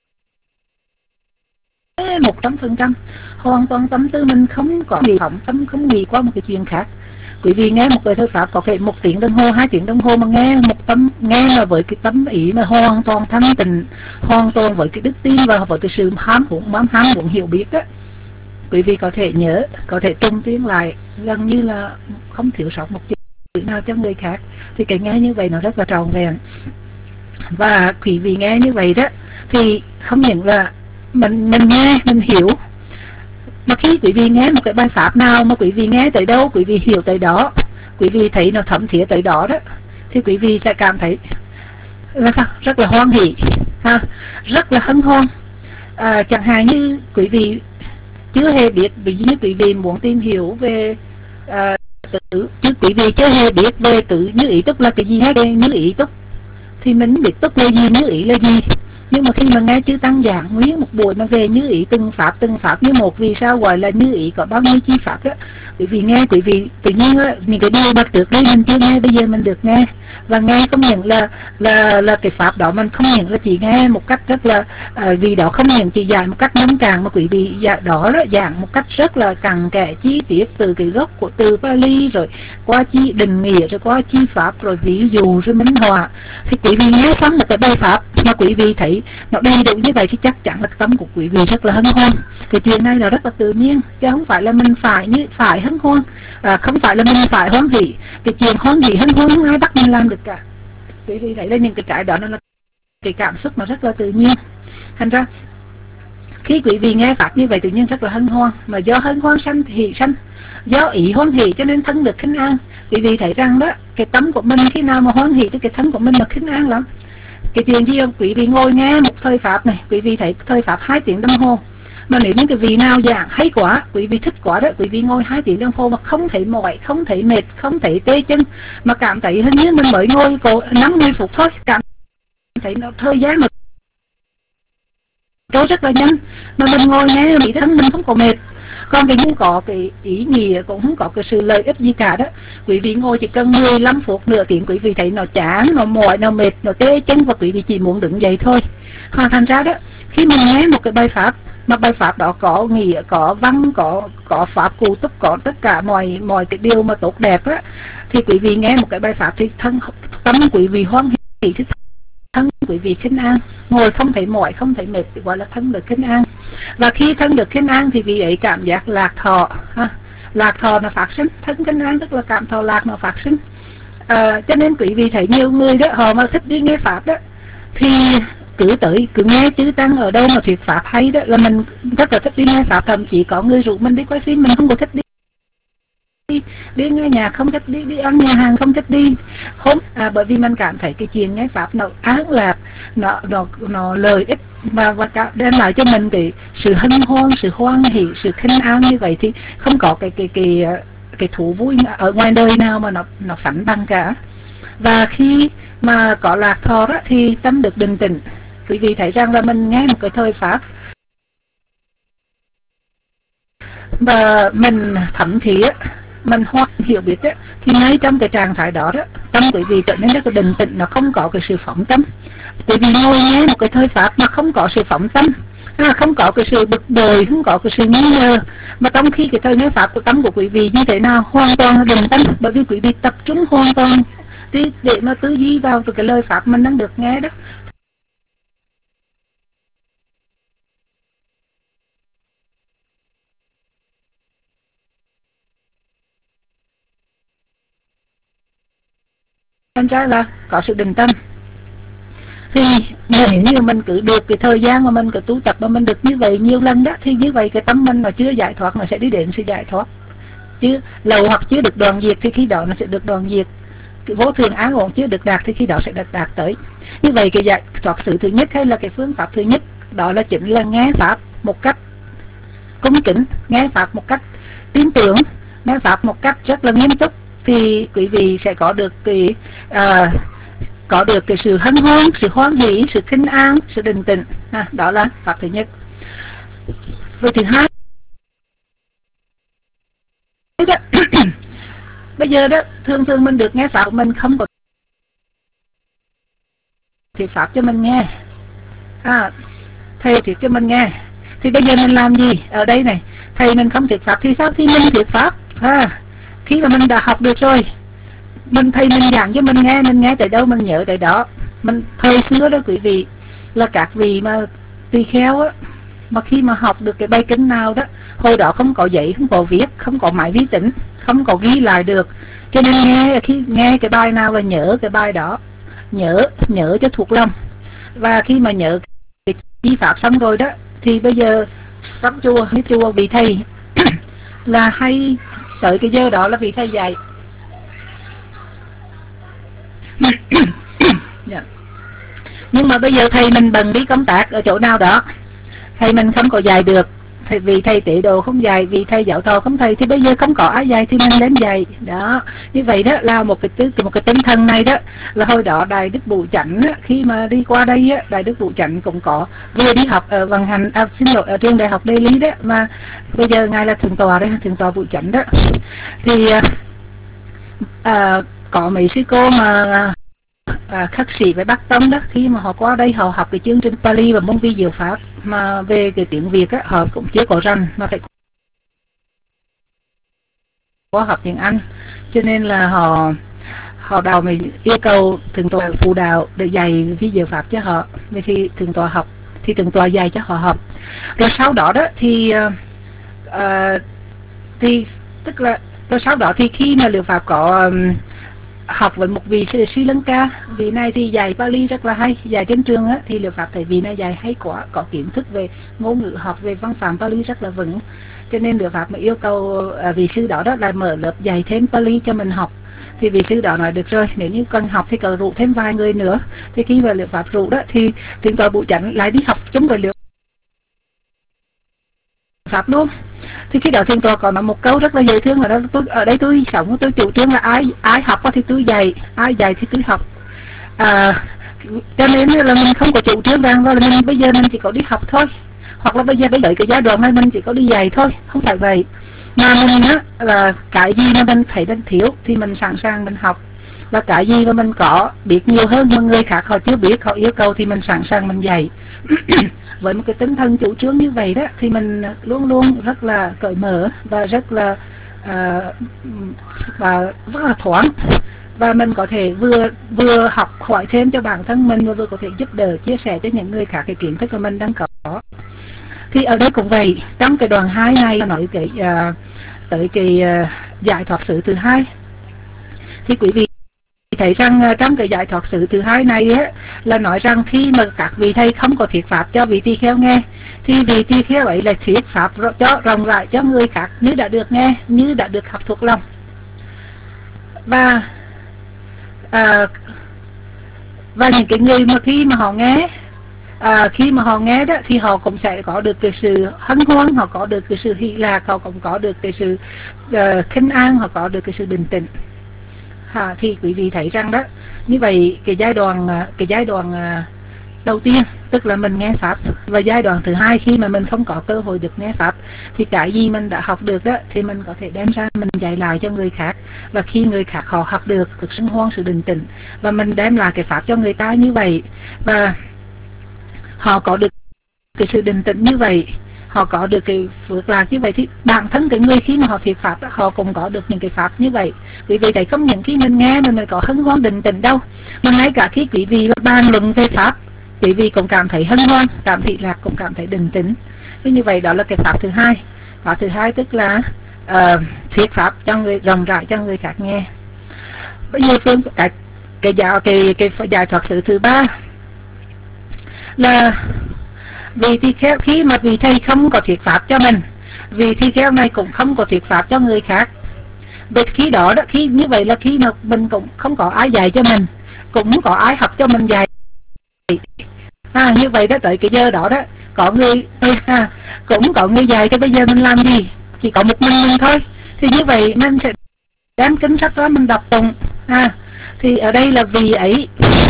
một trăm phần trăm hoàn toàn tâm tư mình không có nghĩ phỏng tâm, không nghĩ qua một cái chuyện khác. Quý vị nghe một bài thơ pháp có thể một tiếng đồng hồ, hai tiếng đồng hồ mà nghe một tâm, nghe là với cái tâm ý mà hoàn toàn thanh tịnh, hoàn toàn với cái đức tin và với cái sự ham muốn mám ham muốn hiểu biết đó, quý vị có thể nhớ, có thể tung tiếng lại gần như là không thiếu sót một chữ nào cho người khác. Thì cái nghe như vậy nó rất là tròn vẹn. Và quý vị nghe như vậy đó thì không những là mình mình nghe mình hiểu, mà khi quý vị nghe một cái bài pháp nào mà quý vị nghe tới đâu quý vị hiểu tới đó, quý vị thấy nó thấm thía tới đó đó, thì quý vị sẽ cảm thấy là sao rất là hoan hỷ ha, rất là hân hoan. À, chẳng hạn như quý vị chưa hề biết, ví dụ như quý vị muốn tìm hiểu về à, tử, chứ quý vị chưa hề biết về tử như ý túc là cái gì hay như ý túc, thì mình biết túc là gì, như ý là gì. Nhưng mà khi mà nghe chư tăng giảng nguyên một buổi mà về như ý từng pháp từng pháp như một, vì sao gọi là như ý có bao nhiêu chi pháp đó, quý vị nghe quý vị tự nhiên đó, những cái điều mà trước đây mình chưa nghe bây giờ mình được nghe. Và nghe không những là là là cái pháp đó mình không những là chỉ nghe một cách rất là à, vì đó không những chỉ dạy một cách nông cạn, mà quý vị dạ, đó đó giảng một cách rất là cặn kẽ chi tiết từ cái gốc của từ Pali, rồi qua chi định nghĩa, rồi qua chi pháp, rồi ví dụ, rồi minh họa. Thì quý vị nghe xong một cái bài pháp mà quý vị thấy nó đầy đủ như vậy thì chắc chắn là tâm của quý vị rất là hân hoan. Cái chuyện này là rất là tự nhiên, chứ không phải là mình phải như phải hân hoan, à, không phải là mình phải hoan hỷ. Cái chuyện hoan hỷ hân hoan không ai bắt mình làm được cả. Quý vị thấy là những cái cái đó nó là cái cảm xúc nó rất là tự nhiên. Thành ra Khi quý vị nghe pháp như vậy tự nhiên rất là hân hoan, mà do hân hoan sanh thì sanh, do ý hoan hỷ cho nên thân được khinh an. Quý vị thấy rằng đó, cái tâm của mình khi nào mà hoan hỷ thì cái thân của mình là khinh an lắm. Cái chuyện gì không? Quý vị ngồi nghe một thời pháp này, quý vị thấy thời pháp hai tiếng đồng hồ, mà nếu như cái vị nào giảng hay quá, quý vị thích quá đó, quý vị ngồi hai tiếng đồng hồ mà không thấy mỏi, không thấy mệt, không thấy tê chân, mà cảm thấy hình như mình mới ngồi có năm mươi phút thôi, cảm thấy nó thời gian mà trôi rất là nhanh, mà mình ngồi nghe bị thân mình không có mệt. Còn cái không có cái ý nghĩa, cũng không có cái sự lợi ích gì cả đó. Quý vị ngồi chỉ cần mười lăm phút nửa tiếng, quý vị thấy nó chán, nó mỏi, nó mệt, nó tê chân, và quý vị chỉ muốn đứng dậy thôi. Hoàn thành ra đó, khi mình nghe một cái bài pháp mà bài pháp đó có nghĩa, có văn, có có pháp cụ túc, có tất cả mọi mọi cái điều mà tốt đẹp á, thì quý vị nghe một cái bài pháp thì thân tâm quý vị hoan hỷ, thì thân quý vị khinh an, ngồi không thấy mỏi, không thấy mệt thì gọi là thân được khinh an. Và khi thân được khinh an thì vị ấy cảm giác lạc thọ, ha. Lạc thọ nó phát sinh, thân khinh an tức là cảm thọ lạc nó phát sinh. À, cho nên quý vị thấy nhiều người đó, họ mà thích đi nghe pháp đó thì cứ tới cứ nghe chữ tăng ở đâu mà thuyết pháp hay đó là mình rất là thích đi nghe pháp. Thậm chí có người rủ mình đi quay phim, mình không có thích đi đi, đi nghe nhạc, không thích đi đi ăn nhà hàng, không thích đi không, à, bởi vì mình cảm thấy cái chuyện nghe pháp nó an lạc, nó nó nó lợi ích và và đem lại cho mình cái sự hân hoan, sự hoan hỷ, sự khinh an như vậy, thì không có cái cái cái cái thú vui ở ngoài đời nào mà nó nó sánh bằng cả. Và khi mà có lạc thọ đó thì tâm được định tĩnh. Quý vị thấy rằng là mình nghe một cái thời pháp và mình thậm chí á, mình hoan hiểu biết á, thì ngay trong cái trạng thái đó đó, tâm quý vị trở nên rất là định tĩnh, nó không có cái sự phóng tâm. Quý vị ngồi nghe một cái thời pháp mà không có sự phóng tâm, à, không có cái sự bực bội, không có cái sự nghi ngờ, mà trong khi cái thời nghe pháp của tâm của quý vị như thế nào, hoàn toàn là định tâm, bởi vì quý vị tập trung hoàn toàn để, để mà tư duy vào cái lời pháp mình đang được nghe đó. Thành ra là có sự định tâm. Thì nếu như mình cứ được cái thời gian mà mình cứ tu tập mà mình được như vậy nhiều lần đó, thì như vậy cái tâm mình mà chưa giải thoát nó sẽ đi đến sự giải thoát. Chứ lâu hoặc chưa được đoạn diệt thì khi đó nó sẽ được đoạn diệt. Cái vô thường ác ổn chưa được đạt thì khi đó sẽ được đạt tới. Như vậy cái giải thoát sự thứ nhất hay là cái phương pháp thứ nhất đó là chính là nghe pháp một cách cung kính, nghe pháp một cách tin tưởng, nghe pháp một cách rất là nghiêm túc, thì quý vị sẽ có được cái à, có được cái sự hân hoan, sự hoan hỷ, sự khinh an, sự định tĩnh. À, đó là pháp thứ nhất. Và thứ hai đó, bây giờ đó thường thường mình được nghe pháp, mình không có thuyết pháp cho mình nghe, à, thầy thuyết cho mình nghe, thì bây giờ mình làm gì ở đây này? Thầy mình không thuyết pháp thì sao? Thì mình thuyết pháp. À, khi mà mình đã học được rồi, mình thầy mình giảng cho mình nghe, mình nghe tới đâu mình nhớ tới đó. Mình thời xưa đó quý vị, là các vị mà tỳ kheo á, mà khi mà học được cái bài kinh nào đó, hồi đó không có giấy, không có viết, không có máy vi tính, không có ghi lại được, cho nên nghe khi nghe cái bài nào là nhớ cái bài đó, nhớ nhớ cho thuộc lòng. Và khi mà nhớ cái chi pháp xong rồi đó, thì bây giờ trong chùa, cái chùa vị thầy là hay tới cái giờ đó là vị thầy dạy. Yeah. Nhưng mà bây giờ thầy mình bận đi công tác ở chỗ nào đó, thầy mình không có dạy được, thầy, vì thầy tị đồ không dạy, vì thầy giáo thọ không thầy, thì bây giờ không có ai dạy thì mình đến dạy đó. Như vậy đó là một cái tư, một cái tinh thần này đó, là hồi đó Đại Đức Bụ Chánh á, khi mà đi qua đây á, Đại Đức Bụ Chánh cũng có vừa đi học ở vận hành, à, xin lỗi, ở trường Đại học Daily đó, mà bây giờ ngài là thượng tọa đấy, thượng tọa Bụ Chánh đó, thì à, à, có mấy sư cô mà à, khắc sĩ với Bắc Tông đó, khi mà họ qua đây họ học cái chương trình Pali và môn vi diệu pháp, mà về cái tiếng Việt á, họ cũng chưa có rành, mà phải có học tiếng Anh, cho nên là họ họ đào mình yêu cầu thượng tọa phụ đạo để dạy vi diệu pháp cho họ. Vậy thì thượng tọa học, thì thượng tọa dạy cho họ học. Rồi sau đó đó thì uh, thì tức là rồi sau đó thì khi mà liệu pháp có học với một vị sư Sri Lanka. Vị này thì dạy Pali rất là hay, dạy trên trường á, thì Liệu Pháp thấy vị này dạy hay quá, có kiến thức về ngôn ngữ học, về văn phạm Pali rất là vững. Cho nên Liệu Pháp mới yêu cầu à, vị sư đó đó là mở lớp dạy thêm Pali cho mình học. Thì vị sư đó nói được rồi, nếu như cần học thì cần rủ thêm vài người nữa. Thì khi mà Liệu Pháp rủ đó thì thượng tọa Bụt Chánh lại đi học chung với Liệu Pháp luôn. Thì khi đó thượng tọa có nói một câu rất là dễ thương là đó, tôi ở đây tôi sống, tôi chủ trương là ai ai học thì tôi dạy, ai dạy thì tôi học. À, cho nên là mình không có chủ trương rằng là mình bây giờ mình chỉ có đi học thôi, hoặc là bây giờ bây giờ cái giai đoạn này mình chỉ có đi dạy thôi, không phải vậy. Mà mình á là cái gì mà mình thấy mình thiếu thì mình sẵn sàng mình học, và cái gì mà mình có biết nhiều hơn mà người khác họ chưa biết, họ yêu cầu thì mình sẵn sàng mình dạy. Với một cái tinh thần chủ trương như vậy đó thì mình luôn luôn rất là cởi mở và rất là uh, và rất là thoáng, và mình có thể vừa vừa học hỏi thêm cho bản thân mình và vừa có thể giúp đỡ chia sẻ cho những người khác cái kiến thức mà mình đang có. Thì ở đây cũng vậy, trong cái đoạn hai này nói cái uh, tới cái uh, giải thoát sự thứ hai, thì quý vị thấy rằng uh, trong cái giải thoát sự thứ hai này á, là nói rằng khi mà các vị thầy không có thuyết pháp cho vị tỳ kheo nghe thì vị tỳ kheo ấy là thuyết pháp cho rộng rãi cho người khác như đã được nghe, như đã được học thuộc lòng. Và uh, và những cái người mà khi mà họ nghe À, khi mà họ nghe đó thì họ cũng sẽ có được cái sự hân hoan, họ có được cái sự hỷ lạc, họ cũng có được cái sự uh, khinh an, họ có được cái sự bình tĩnh. À, thì quý vị thấy rằng đó, như vậy cái giai đoạn cái giai đoạn uh, đầu tiên tức là mình nghe pháp, và giai đoạn thứ hai khi mà mình không có cơ hội được nghe pháp thì cái gì mình đã học được đó thì mình có thể đem ra mình dạy lại cho người khác. Và khi người khác họ học được sự hân hoan, sự bình tĩnh, và mình đem lại cái pháp cho người ta như vậy, và họ có được cái sự bình tĩnh như vậy, họ có được cái phước lạc như vậy, thì bản thân cái người khi mà họ thuyết pháp đó, họ cũng có được những cái pháp như vậy. Vì vậy thấy không những khi mình nghe mình mới có hân hoan bình tĩnh đâu, mà ngay cả khi quý vị bàn luận về pháp, quý vị cũng cảm thấy hân hoan, cảm thấy lạc, cũng cảm thấy bình tĩnh. Thế như vậy đó là cái pháp thứ hai. Pháp thứ hai tức là uh, thuyết pháp cho người, rộng rãi cho người khác nghe. Bây giờ phương cái cái giáo cái cái, cái giải thoát sự thứ ba là vì tỳ kheo khi mà vị thầy không có thuyết pháp cho mình, vì tỳ kheo này cũng không có thuyết pháp cho người khác. Vì khi đó đó, khi như vậy là khi mà mình cũng không có ai dạy cho mình, cũng không có ai học cho mình dạy. À, như vậy đó, tới cái giờ đó đó có người à, cũng có người dạy, thì bây giờ mình làm gì? Chỉ có một mình mình thôi. Thì như vậy mình sẽ đem kinh sách đó mình đọc tụng. À, thì ở đây là vì ấy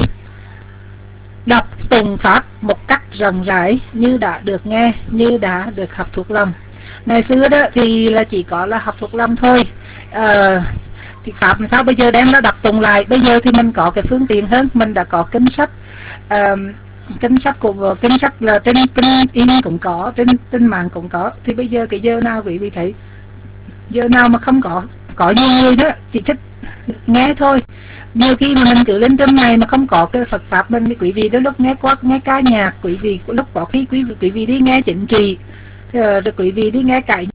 đọc tùng pháp một cách rộng rãi như đã được nghe, như đã được học thuộc lòng. Ngày xưa đó thì là chỉ có là học thuộc lòng thôi. À, thì pháp làm sao bây giờ đem nó đọc tùng lại? Bây giờ thì mình có cái phương tiện hơn, mình đã có kinh sách. À, kinh sách của kinh sách là trên trên in cũng có, trên trên mạng cũng có. Thì bây giờ cái giờ nào quý vị thấy giờ nào mà không có có nhiều người đó chỉ thích nghe thôi. Nhiều khi mà mình cứ lên trên này mà không có cái Phật pháp mình, thì quý vị đó lúc nghe quát nghe ca nhạc, quý vị lúc có khi quý vị, quý vị đi nghe chính trị, rồi quý vị đi nghe cãi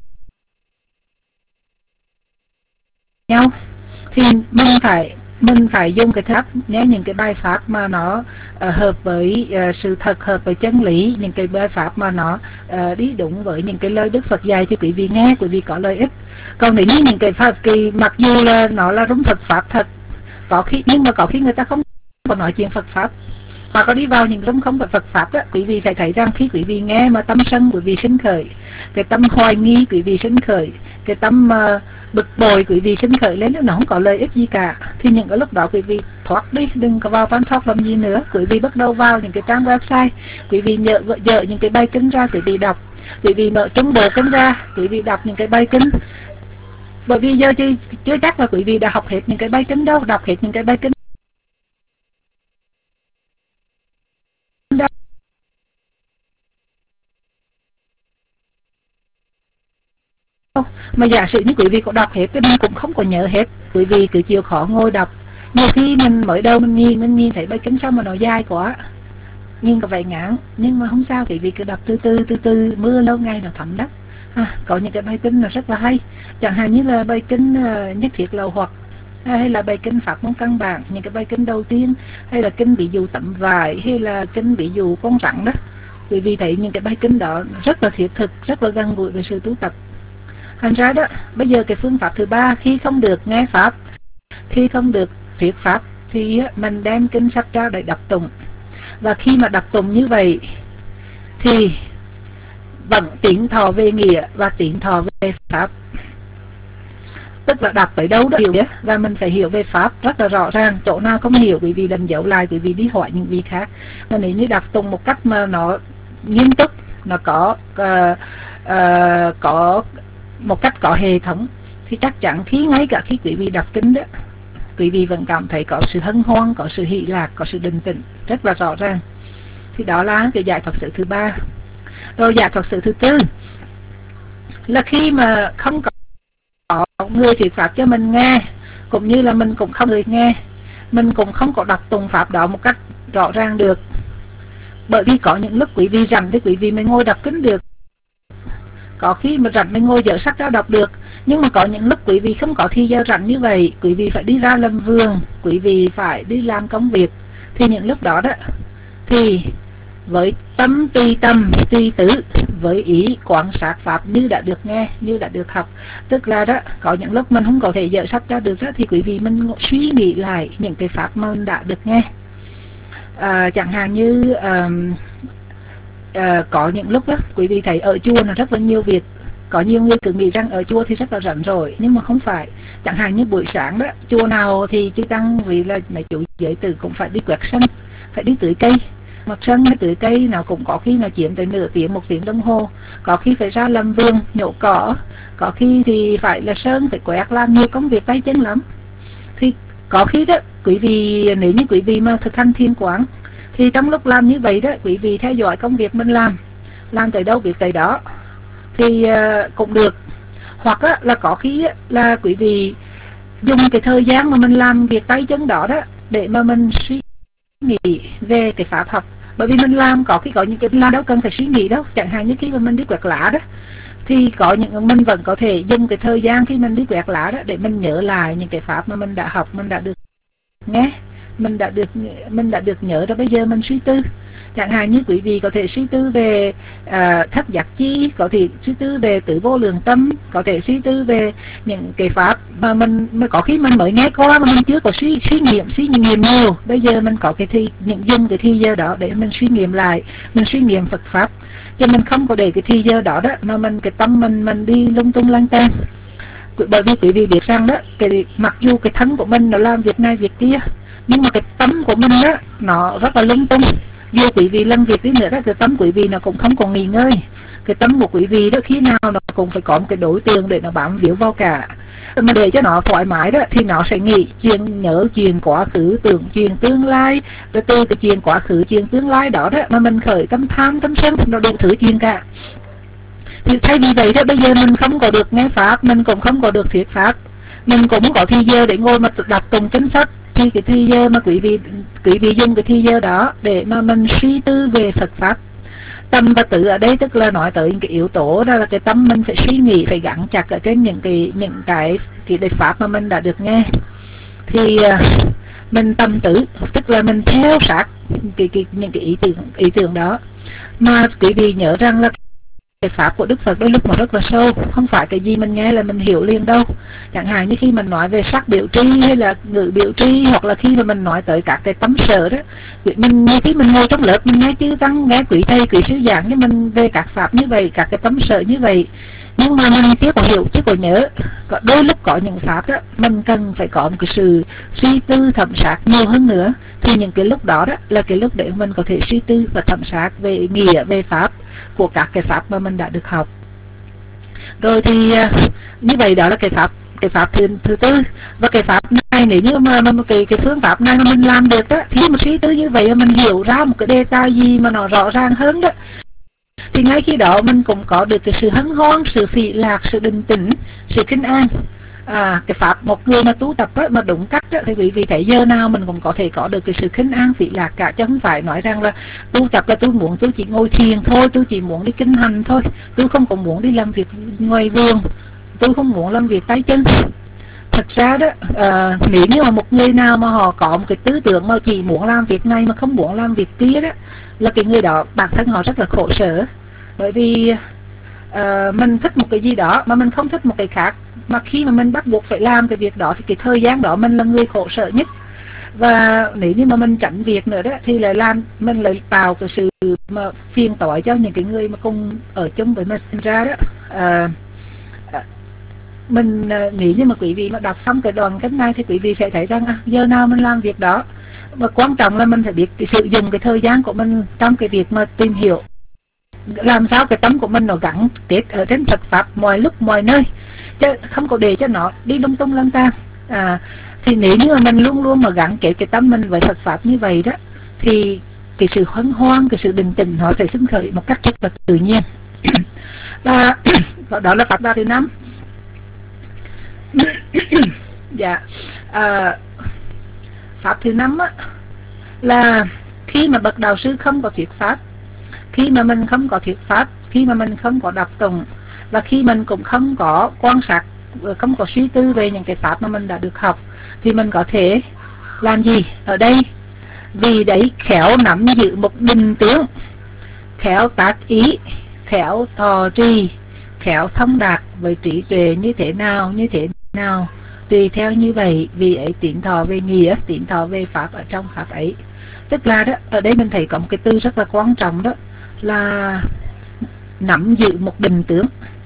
nhau, thì mình phải mình phải dùng cái pháp, nghe những cái bài pháp mà nó uh, hợp với uh, sự thật, hợp với chân lý, những cái bài pháp mà nó uh, đi đúng với những cái lời Đức Phật dạy thì quý vị nghe, quý vị có lợi ích. Còn nếu như những cái pháp kỳ mặc dù là nó là đúng Phật pháp thật, có khi nhưng mà có khi người ta không có nói chuyện Phật pháp, mà có đi vào những lúc không phải Phật pháp đó, quý vị phải thấy rằng khi quý vị nghe mà tâm sân quý vị sinh khởi, cái tâm hoài nghi quý vị sinh khởi, cái tâm uh, bực bội quý vị sinh khởi lên, nó không có lợi ích gì cả. Thì những cái lúc đó quý vị thoát đi, đừng có vào Pan Talk làm gì nữa. Quý vị bắt đầu vào những cái trang website, quý vị nhớ dở những cái bài kinh ra, quý vị đọc, quý vị mở trung bộ kinh ra, quý vị đọc những cái bài kinh. Bởi vì giờ chưa, chưa chắc là quý vị đã học hết những cái bài kinh đâu, đọc hết những cái bài kinh đâu. Mà giả sử như quý vị có đọc hết thì mình cũng không có nhớ hết. Quý vị cứ chịu khó ngồi đọc. Nhiều khi mình mới đầu mình nhìn mình nhìn thấy bài kinh sao mà nó dài quá, nhưng có vẻ ngắn, nhưng mà không sao, quý vị cứ đọc từ từ từ từ, mưa lâu ngày nó thấm đắp. À, có những cái bài kinh là rất là hay, chẳng hạn như là bài kinh uh, nhất thiết lậu hoặc, hay là bài kinh pháp môn căn bản, những cái bài kinh đầu tiên, hay là kinh ví dụ tấm vải, hay là kinh ví dụ con rắn đó. Quý vị thấy những cái bài kinh đó rất là thiết thực, rất là gần gũi với sự tu tập. Thành ra đó, bây giờ cái phương pháp thứ ba, khi không được nghe pháp, khi không được thuyết pháp, thì mình đem kinh sách ra để đọc tụng. Và khi mà đọc tụng như vậy thì vẫn tiến thọ về nghĩa và tiến thọ về pháp. Tức là đọc tới đâu đó hiểu, và mình phải hiểu về pháp rất là rõ ràng. Chỗ nào không hiểu quý vị đánh dấu lại, quý vị đi hỏi những vị khác. Mà nếu như đọc tụng một cách mà nó nghiêm túc, nó có uh, uh, có một cách có hệ thống, thì chắc chắn khi ngay cả khi quý vị đọc kinh đó, quý vị vẫn cảm thấy có sự hân hoan, có sự hỷ lạc, có sự định tĩnh rất là rõ ràng. Thì đó là cái giải thoát sự thứ ba. Rồi giải thoát sự thứ tư là khi mà không có, có người thuyết pháp cho mình nghe, cũng như là mình cũng không người nghe, mình cũng không có đọc tụng pháp đó một cách rõ ràng được. Bởi vì có những lúc quý vị rảnh thì quý vị mới ngồi đọc kinh được, có khi mà rảnh mới ngồi dở sách ra đọc được. Nhưng mà có những lúc quý vị không có thì giờ rảnh như vậy, quý vị phải đi ra làm vườn, quý vị phải đi làm công việc, thì những lúc đó đó thì với tâm tùy tâm tùy tứ, với ý quan sát pháp như đã được nghe, như đã được học. Tức là đó, có những lúc mình không có thể dở sách ra được đó, thì quý vị mình suy nghĩ lại những cái pháp mà mình đã được nghe. À, chẳng hạn như à, à, có những lúc đó quý vị thấy ở chùa là rất là nhiều việc. Có nhiều người cứ nghĩ rằng ở chùa thì rất là rảnh rồi, nhưng mà không phải. Chẳng hạn như buổi sáng đó, chùa nào thì chư tăng vì là mấy chủ giới tử cũng phải đi quét sân, phải đi tưới cây. Mặt sân hay tưới cây nào cũng có khi là chiếm tới nửa tiếng, một tiếng đồng hồ. Có khi phải ra làm vườn, nhổ cỏ, có khi thì phải là sơn, phải quét, làm nhiều công việc tay chân lắm. Thì có khi đó, quý vị nếu như quý vị mà thực hành thiền quán, thì trong lúc làm như vậy đó, quý vị theo dõi công việc mình làm, làm tới đâu việc tới đó thì uh, cũng được. Hoặc á, là có khi á, là quý vị dùng cái thời gian mà mình làm việc tay chân đó đó để mà mình suy nghĩ về cái pháp học. Bởi vì mình làm có khi có những cái làm đâu cần phải suy nghĩ đâu. Chẳng hạn như khi mà mình đi quẹt lá đó, thì có những mình vẫn có thể dùng cái thời gian khi mình đi quẹt lá đó để mình nhớ lại những cái pháp mà mình đã học, mình đã được nghe, mình đã được mình đã được nhớ, rồi bây giờ mình suy tư. Chẳng hạn như quý vị có thể suy tư về à, thất giác chi, có thể suy tư về tứ vô lượng tâm, có thể suy tư về những cái pháp mà mình mà có khi mình mới nghe qua mà mình chưa có suy suy nghiệm suy nghiệm nhiều. Bây giờ mình có cái thi những dùng cái thi giờ đó để mình suy nghiệm lại, mình suy nghiệm Phật pháp, cho mình không có để cái thi giờ đó đó mà mình cái tâm mình mình đi lung tung lăng tan. Bởi vì quý vị biết rằng đó, cái mặc dù cái thân của mình nó làm việc này việc kia, nhưng mà cái tâm của mình đó nó rất là lung tung. Dù quý vị làm việc đi nữa đó, cái tâm quý vị nó cũng không còn nghỉ ngơi. Cái tâm của quý vị đó khi nào nó cũng phải có một cái đối tượng để nó bám víu vào cả. Mà để cho nó thoải mái đó thì nó sẽ nghĩ chuyện, nhớ chuyện quá khứ, tưởng chuyện tương lai. Rồi từ cái chuyện quá khứ, chuyện tương lai đó đó mà mình khởi tâm tham, tâm sân, nó đủ thứ chuyện cả. Thì thay vì vậy đó, bây giờ mình không có được nghe pháp, mình cũng không có được thuyết pháp, mình cũng có thì giờ để ngồi mà đọc tụng kinh sách, thì cái thì giờ mà quý vị quý vị dùng cái thì giờ đó để mà mình suy tư về Phật pháp. Tâm và tự ở đây tức là nói tới những cái yếu tố đó là cái tâm mình phải suy nghĩ, phải gắn chặt ở trên những cái những cái cái đề pháp mà mình đã được nghe. Thì uh, mình tâm tử, tức là mình theo sát cái, cái những cái ý tưởng ý tưởng đó. Mà quý vị nhớ rằng là cái pháp của Đức Phật đôi lúc mà rất là sâu, không phải cái gì mình nghe là mình hiểu liền đâu. Chẳng hạn như khi mình nói về sắc biểu tri hay là ngữ biểu tri, hoặc là khi mà mình nói tới các cái tấm sở đó, mình như khi mình ngồi trong lớp mình nghe chư tăng, nghe quý thầy quý sư giảng cho mình về các pháp như vậy, các cái tấm sở như vậy, nhưng mà mình chưa có hiểu, chưa có nhớ. Có đôi lúc có những pháp đó mình cần phải có một cái sự suy tư thẩm sát nhiều hơn nữa, thì những cái lúc đó đó là cái lúc để mình có thể suy tư và thẩm sát về nghĩa, về pháp của các cái pháp mà mình đã được học. Rồi thì như vậy đó là cái pháp cái pháp thứ, thứ tư. Và cái pháp này nếu như mà, mà cái, cái phương pháp này mà mình làm được đó, thì mà suy tư như vậy mình hiểu ra một cái đề tài gì mà nó rõ ràng hơn đó, thì ngay khi đó mình cũng có được cái sự hân hoan, sự phỉ lạc, sự định tĩnh, sự kinh an. À, cái pháp một người mà tu tập đó, mà đúng cách đó, thì quý vị thấy giờ nào mình cũng có thể có được cái sự kinh an phỉ lạc cả, chứ không phải nói rằng là tu tập là tôi muốn tôi chỉ ngồi thiền thôi, tôi chỉ muốn đi kinh hành thôi, tôi không còn muốn đi làm việc ngoài vườn, tôi không muốn làm việc tay chân. thật ra đó uh, nếu như mà một người nào mà họ có một cái tư tưởng mà chỉ muốn làm việc này mà không muốn làm việc kia đó, là cái người đó bản thân họ rất là khổ sở. Bởi vì uh, mình thích một cái gì đó mà mình không thích một cái khác, mà khi mà mình bắt buộc phải làm cái việc đó thì cái thời gian đó mình là người khổ sở nhất. Và nếu như mà mình tránh việc nữa đó thì lại làm mình lại tạo cái sự mà phiền toái cho những cái người mà cùng ở chung với mình ra đó. À, mình nghĩ như mà quý vị mà đọc xong cái đoạn cách này thì quý vị sẽ thấy rằng à, giờ nào mình làm việc đó, mà quan trọng là mình phải biết cái sử dụng cái thời gian của mình trong cái việc mà tìm hiểu làm sao cái tâm của mình nó gắn kết ở trên Phật pháp mọi lúc mọi nơi, chứ không có để cho nó đi lung tung lang tang. À, thì nếu như mà mình luôn luôn mà gắn kết cái tâm mình với Phật pháp như vậy đó, thì cái sự hoang hoang, cái sự bình tĩnh nó sẽ sinh khởi một cách rất là tự nhiên. Và đó là pháp đạo thứ năm. Dạ, à, pháp thứ năm á, là khi mà bậc đạo sư không có thuyết pháp, khi mà mình không có thuyết pháp, khi mà mình không có đọc tụng, và khi mình cũng không có quan sát, không có suy tư về những cái pháp mà mình đã được học, thì mình có thể làm gì ở đây? Vì đấy khéo nắm giữ một định tướng, khéo tác ý, khéo thọ trì, khéo thông đạt với trí tuệ như thế nào, như thế nào, tùy theo như vậy, vì ấy tiến thọ về nghĩa, tiến thọ về pháp ở trong pháp ấy. Tức là đó, ở đây mình thấy có một cái từ rất là quan trọng, đó là nắm giữ một định tướng.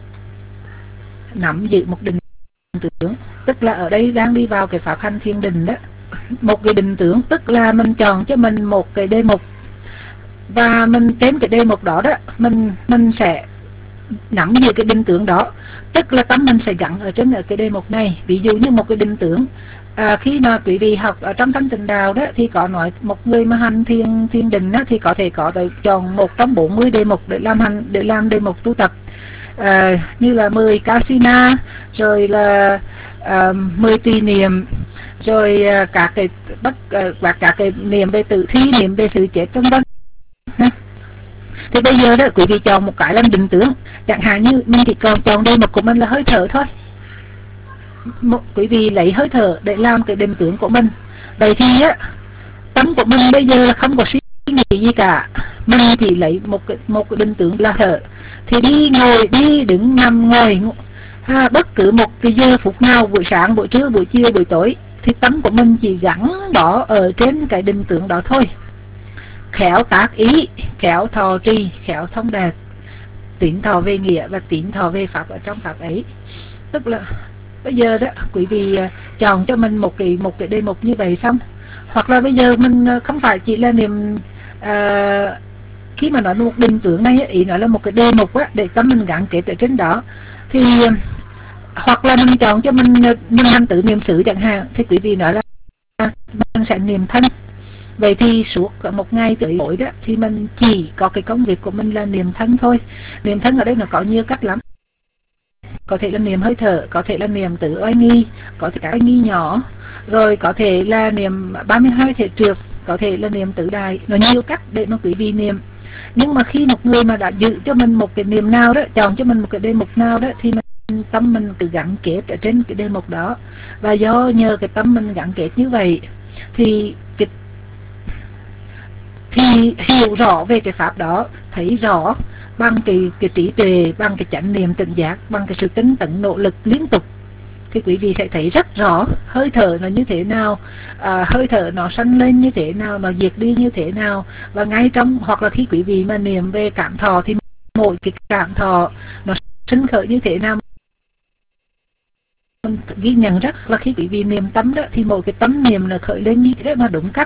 Nắm giữ một định tướng tức là ở đây đang đi vào cái pháp hành thiền định đó. Một cái định tướng tức là mình chọn cho mình một cái đề mục, và mình trên cái đề mục đó đó mình mình sẽ nắm giữ cái định tướng đó, tức là tâm mình sẽ gắn ở trên ở cái đề mục này. Ví dụ như một cái định tướng, à, khi mà quý vị học ở trong Thanh Tịnh Đạo đó thì có nói một người mà hành thiền thiền định đó, thì có thể có thể chọn một trong bốn mươi đề mục để làm hành để làm đề mục tu tập. À, như là mười Kasina, rồi là à, mười tùy niệm, rồi à, các cái bất à, các cái niệm về tự thi, niệm về sự chết vân vân. Thì bây giờ đó quý vị chọn một cái làm định tướng, chẳng hạn như mình chỉ còn chọn đề mục của mình là hơi thở thôi. Một, quý vị lấy hơi thở để làm cái định tướng của mình. Vậy thì á, tâm của mình bây giờ là không có suy nghĩ gì cả, mình chỉ lấy một cái, một cái định tướng là thở. Thì đi ngồi, đi đứng, nằm, ngồi, ha, bất cứ một cái giờ phút nào, buổi sáng, buổi trưa, buổi chiều, buổi tối, thì tâm của mình chỉ gắn đó ở trên cái định tướng đó thôi. Khéo tác ý, khéo thọ trì, khéo thông đạt, tiến thọ về nghĩa và tiến thọ về pháp ở trong pháp ấy. Tức là bây giờ đó quý vị chọn cho mình một cái một cái đề mục như vậy xong, hoặc là bây giờ mình không phải chỉ là niệm à, khi mà nói một định tướng này ý nói là một cái đề mục á, để tâm mình gắn kết ở trên đó, thì hoặc là mình chọn cho mình mình hành tự niệm xứ chẳng hạn, thì quý vị nói là mình sẽ niệm thân. Vậy thì suốt một ngày tới tối đó thì mình chỉ có cái công việc của mình là niệm thân thôi. Niệm thân ở đây nó có nhiều cách lắm, có thể là niệm hơi thở, có thể là niệm tự oai nghi, có thể oai nghi nhỏ, rồi có thể là niệm ba mươi hai thể trượt, có thể là niệm tự đại, nó nhiều cách để mà quý vị niệm. Nhưng mà khi một người mà đã giữ cho mình một cái niệm nào đó, chọn cho mình một cái đề mục nào đó, thì mình, tâm mình cứ gắn kết ở trên cái đề mục đó. Và do nhờ cái tâm mình gắn kết như vậy thì cái thì hiểu rõ về cái pháp đó, thấy rõ bằng cái, cái trí tuệ, bằng cái chánh niệm tỉnh giác, bằng cái sự tinh tấn nỗ lực liên tục, thì quý vị sẽ thấy rất rõ hơi thở nó như thế nào, à, hơi thở nó sanh lên như thế nào, nó diệt đi như thế nào. Và ngay trong, hoặc là khi quý vị mà niệm về cảm thọ thì mỗi cái cảm thọ nó sinh khởi như thế nào. Mình ghi nhận rất là khi quý vị niệm tâm đó, thì mỗi cái tâm niệm nó khởi lên như thế mà đúng cách.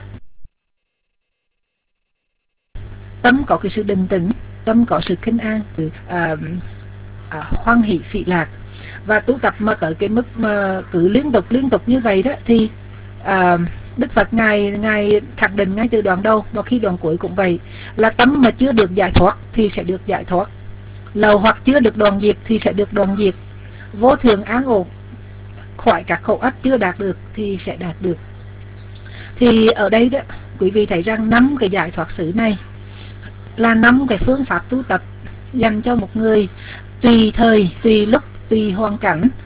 Tâm có cái sự bình tĩnh, tâm có sự kinh an, à, à, hoan hỷ phỉ lạc. Và tu tập mà tới cái mức mà cứ liên tục liên tục như vậy đó, thì à, Đức Phật ngài ngài khẳng định ngay từ đoạn đầu và khi đoạn cuối cũng vậy, là tâm mà chưa được giải thoát thì sẽ được giải thoát, lậu hoặc chưa được đoạn diệt thì sẽ được đoạn diệt, vô thường an ổn khỏi các khổ ách chưa đạt được thì sẽ đạt được. Thì ở đây đó quý vị thấy rằng năm cái giải thoát xứ này là năm cái phương pháp tu tập dành cho một người tùy thời, tùy lúc, tùy hoàn cảnh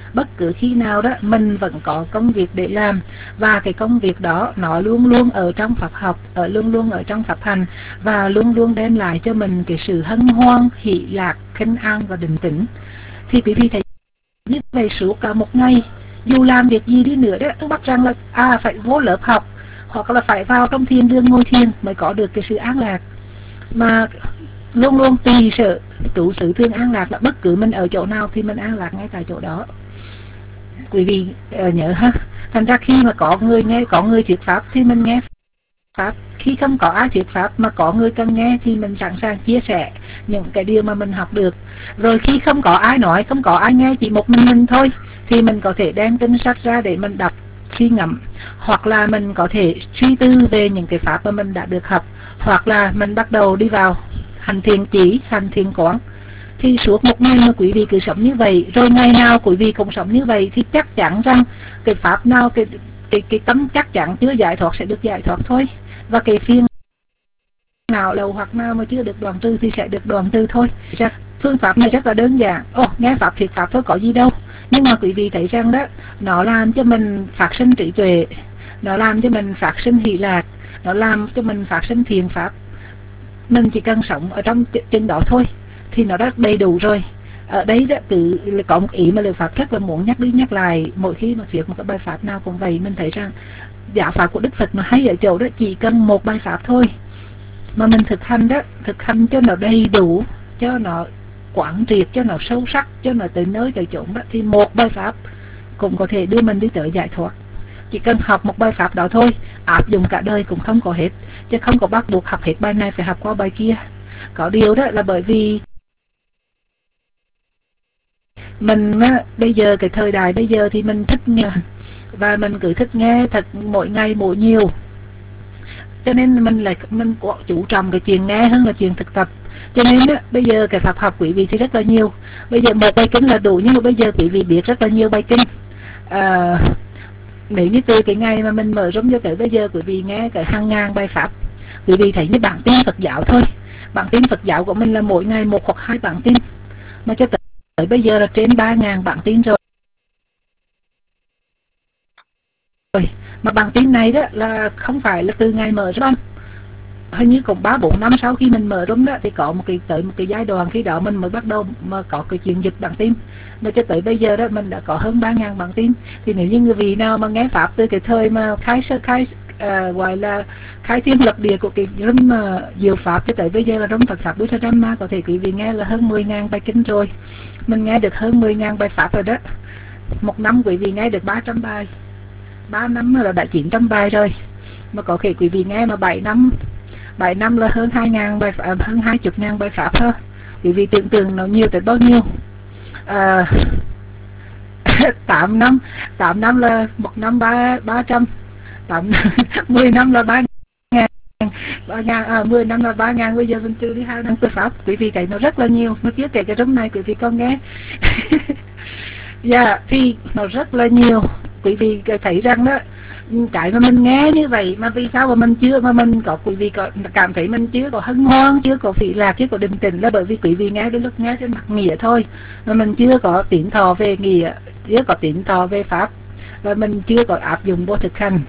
bất cứ khi nào đó mình vẫn có công việc để làm, và cái công việc đó nó luôn luôn ở trong Pháp học, ở luôn luôn ở trong Pháp hành, và luôn luôn đem lại cho mình cái sự hân hoan, hỷ lạc, khinh an và định tĩnh. Thì quý vị thấy như vậy suốt cả một ngày, dù làm việc gì đi nữa đó, bắt rằng là à phải vô lớp học, hoặc là phải vào trong thiền đường ngồi thiền mới có được cái sự an lạc. Mà luôn luôn tùy sự trụ sự thương an lạc, là bất cứ mình ở chỗ nào thì mình an lạc ngay tại chỗ đó. Quý vị uh, nhớ ha, thành ra khi mà có người nghe, có người thuyết pháp thì mình nghe pháp, khi không có ai thuyết pháp mà có người cần nghe thì mình sẵn sàng chia sẻ những cái điều mà mình học được. Rồi khi không có ai nói, không có ai nghe, chỉ một mình mình thôi, thì mình có thể đem kinh sách ra để mình đọc, suy ngẫm, hoặc là mình có thể suy tư về những cái pháp mà mình đã được học, hoặc là mình bắt đầu đi vào hành thiền chỉ, hành thiền quán. Thì suốt một ngày mà quý vị cứ sống như vậy, rồi ngày nào quý vị cũng sống như vậy, thì chắc chắn rằng cái pháp nào, cái cái cái tấm chắc chắn chưa giải thoát sẽ được giải thoát thôi, và cái phiền nào lậu hoặc nào mà chưa được đoạn trừ thì sẽ được đoạn trừ thôi. Phương pháp này rất là đơn giản. Ồ, nghe pháp thuyết pháp thôi có gì đâu, nhưng mà quý vị thấy rằng đó, nó làm cho mình phát sinh trí tuệ, nó làm cho mình phát sinh hỷ lạc, nó làm cho mình phát sinh thiền pháp. Mình chỉ cần sống ở trong chân đó thôi thì nó rất đầy đủ rồi. Ở đây đó, cứ có một ý mà Liệu Pháp rất là muốn nhắc đi nhắc lại mỗi khi mà thuyết một cái bài pháp nào cũng vậy. Mình thấy rằng giáo pháp của Đức Phật nó hay ở chỗ đó, chỉ cần một bài pháp thôi mà mình thực hành đó, thực hành cho nó đầy đủ, cho nó quán triệt, cho nó sâu sắc, cho nó tới nơi tới chốn đó, thì một bài pháp cũng có thể đưa mình đi tới giải thoát. Chỉ cần học một bài pháp đó thôi, áp dụng cả đời cũng không có hết, chứ không có bắt buộc học hết bài này phải học qua bài kia. Có điều đó là bởi vì mình á, bây giờ cái thời đại bây giờ thì mình thích nghe, và mình cứ thích nghe thật mỗi ngày mỗi nhiều, cho nên mình lại mình có chú trọng cái chuyện nghe hơn là chuyện thực tập. Cho nên á, bây giờ cái pháp học quý vị thì rất là nhiều. Bây giờ một bài kinh là đủ, nhưng mà bây giờ quý vị biết rất là nhiều bài kinh. à, Nếu như từ cái ngày mà mình mở rống cho tới bây giờ quý vị nghe cái hàng ngàn bài pháp. Quý vị thấy như bản tin Phật giáo thôi, bản tin Phật giáo của mình là mỗi ngày một hoặc hai bản tin, mà cho tới, tới bây giờ là trên ba ngàn bản tin rồi. Mà bản tin này đó là không phải là từ ngày mở rống, hình như cũng ba bốn năm sau khi mình mở rống đó thì có một cái tới một cái giai đoạn khi đó mình mới bắt đầu mà có cái chuyện dịch bản tin, mà cho tới bây giờ đó mình đã có hơn ba ngàn bản tin. Thì nếu như người vị nào mà nghe pháp từ cái thời mà khai sơ khai uh, gọi là khai thiên lập địa của cái râm uh, diệu pháp cho tới bây giờ là râm Phật pháp Buddha Dhamma, có thể quý vị nghe là hơn mười ngàn bài kinh rồi. Mình nghe được hơn mười ngàn bài pháp rồi đó. Một năm quý vị nghe được ba trăm bài, ba năm là đã chín trăm bài rồi. Mà có thể quý vị nghe mà bảy năm, bảy năm là hơn hai ngàn bài pháp, hơn hai chục ngàn bài pháp thôi. Quý vị tưởng tượng nó nhiều tới bao nhiêu. À, tám năm, tám năm là một năm ba ba trăm, tám mười năm là ba ngàn, ba ngàn, à, mười năm là ba ngàn, bây giờ mình trừ đi hai năm bài pháp, quý vị thấy nó rất là nhiều. Nó chưa kể cái rung này quý vị có nghe. Dạ, yeah, thì nó rất là nhiều. Quý vị thấy rằng đó, cái mà mình nghe như vậy mà vì sao mà mình chưa, mà mình có quý vị có cảm thấy mình chưa có hân hoan, chưa có phỉ lạc, chưa có định tĩnh, là bởi vì quý vị nghe đến lúc nghe trên mặt nghĩa thôi, mà mình chưa có tiến thọ về nghĩa, chưa có tiến thọ về pháp, và mình chưa có áp dụng vô thực hành.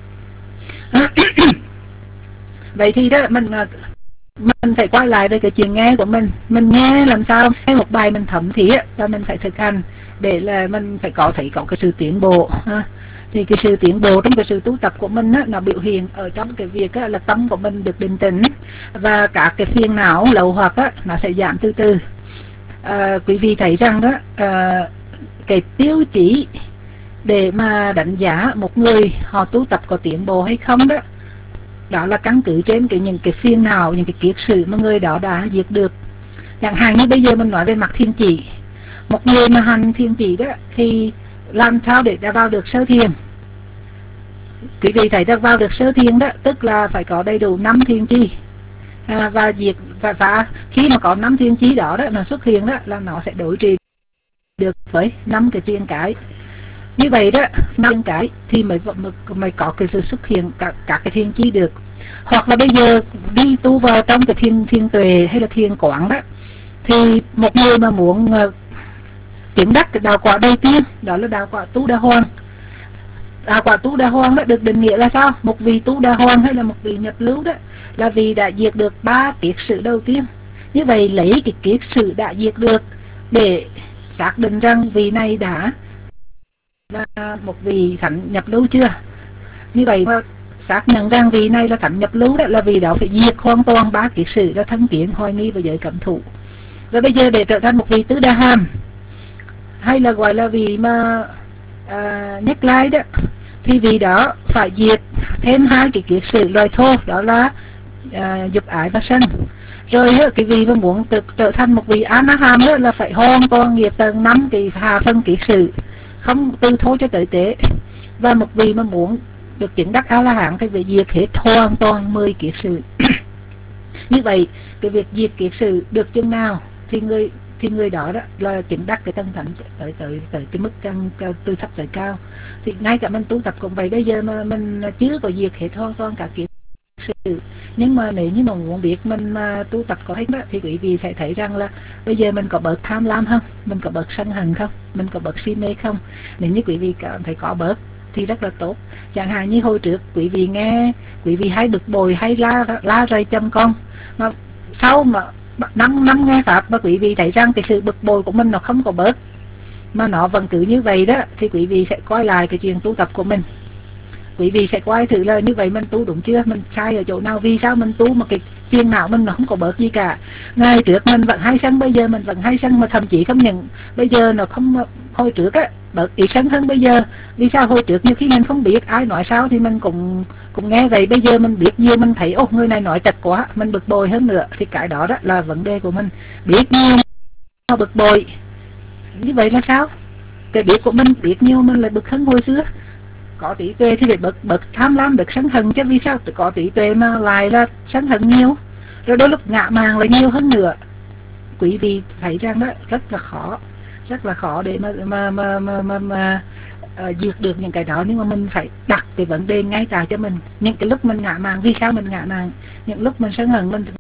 Vậy thì đó mình mình phải quay lại về cái chuyện nghe của mình. Mình nghe làm sao nghe một bài mình thẩm thía, và mình phải thực hành để là mình phải có thấy có cái sự tiến bộ ha. Thì cái sự tiến bộ trong cái sự tu tập của mình á, nó biểu hiện ở trong cái việc á, là tâm của mình được định tĩnh, và các cái phiền não lậu hoặc á, nó sẽ giảm từ từ. À, quý vị thấy rằng đó, à, cái tiêu chí để mà đánh giá một người họ tu tập có tiến bộ hay không đó, đó là căn cứ trên cái những cái phiền não, những cái kiết sử mà người đó đã diệt được. Chẳng hạn như bây giờ mình nói về mặt thiên chỉ, một người mà hành thiên chỉ đó thì làm sao để đã vào được sơ thiền. Quý vị thấy đã vào được sơ thiền đó, tức là phải có đầy đủ năm thiên chi, à, và diệt và, và khi mà có năm thiên chi đó đó nó xuất hiện đó là nó sẽ đối trị được với năm cái thiên cái. Như vậy đó, năm cái thì mới mới có cái sự xuất hiện cả các cái thiên chi được. Hoặc là bây giờ đi tu vào trong cái thiên thiên tuệ hay là thiên quán đó, thì một người mà muốn chứng đắc cái đạo quả đầu tiên, đó là đạo quả Tu Đà Hoàng. Đạo quả Tu Đà Hoàng đó được định nghĩa là sao? Một vị Tu Đà Hoàng hay là một vị nhập lưu đó là vì đã diệt được ba kiết sử đầu tiên. Như vậy lấy cái kiết sử đã diệt được để xác định rằng vị này đã là một vị thánh nhập lưu chưa? Như vậy xác nhận rằng vị này là thánh nhập lưu đó là vì đó phải diệt hoàn toàn ba kiết sử là thân kiến, hoài nghi và giới cấm thủ. Rồi bây giờ để trở thành một vị Tứ Đà Hàm hay là gọi là vị mà à, Nhất Lai đó, thì vị đó phải diệt thêm hai cái kiết sử loài thô, đó là à, dục ái và sân. Rồi cái vị mà muốn tự, trở thành một vị A Na Hàm đó là phải hoàn toàn nghiệp tầng năm cái hạ phân kiết sử, không từ thô cho tới tế. Và một vị mà muốn được chứng đắc A La Hán thì phải diệt hết hoàn toàn mười kiết sử. Như vậy cái việc diệt kiết sử được chừng nào thì người thì người đó đó là chứng đắc cái tân thánh tới tới tới cái mức căn từ thấp tới cao. Thì ngay cả mình tu tập cũng vậy, bây giờ mà mình chưa có diệt hết hoàn toàn cả kiết sử, nhưng mà nếu như mà muốn biết mình mà tu tập có hết đó thì quý vị sẽ thấy rằng là bây giờ mình có bớt tham lam không, mình có bớt sân hận không, mình có bớt si mê không. Nếu như quý vị cảm thấy có bớt thì rất là tốt. Chẳng hạn như hồi trước quý vị nghe quý vị hay bực bội hay la la rầy chồng con, mà sau mà năm năm nghe pháp mà quý vị thấy rằng cái sự bực bội của mình nó không có bớt mà nó vẫn cứ như vậy đó, thì quý vị sẽ coi lại cái chuyện tu tập của mình. Quý vị sẽ coi thử là như vậy mình tu đúng chưa, mình sai ở chỗ nào, vì sao mình tu mà cái phiền não mình nó không có bớt gì cả. Ngày trước mình vẫn hay sân, bây giờ mình vẫn hay sân, mà thậm chí không nhận bây giờ nó không, hồi trước á bớt ít sân hơn bây giờ. Vì sao? Hồi trước nhiều khi mình không biết ai nói sao thì mình cũng cũng nghe vậy, bây giờ mình biết nhiều mình thấy ô người này nói chặt quá, mình bực bội hơn nữa. Thì cái đó đó là vấn đề của mình, biết nhiều mà bực bội. Như vậy là sao? Cái biết của mình biết nhiều mình lại bực hơn hồi xưa. Có trí tuệ thì phải bực bực tham lam được sân hận chứ, vì sao có trí tuệ mà lại là sân hận nhiều, rồi đôi lúc ngạ màng là nhiều hơn nữa. Quý vị thấy rằng đó rất là khó, rất là khó để mà mà mà mà, mà, mà uh, diệt được những cái đó. Nhưng mà mình phải đặt cái vấn đề ngay tại cho mình. Những cái lúc mình ngạ màng, vì sao mình ngạ màng? Những lúc mình sân hận, mình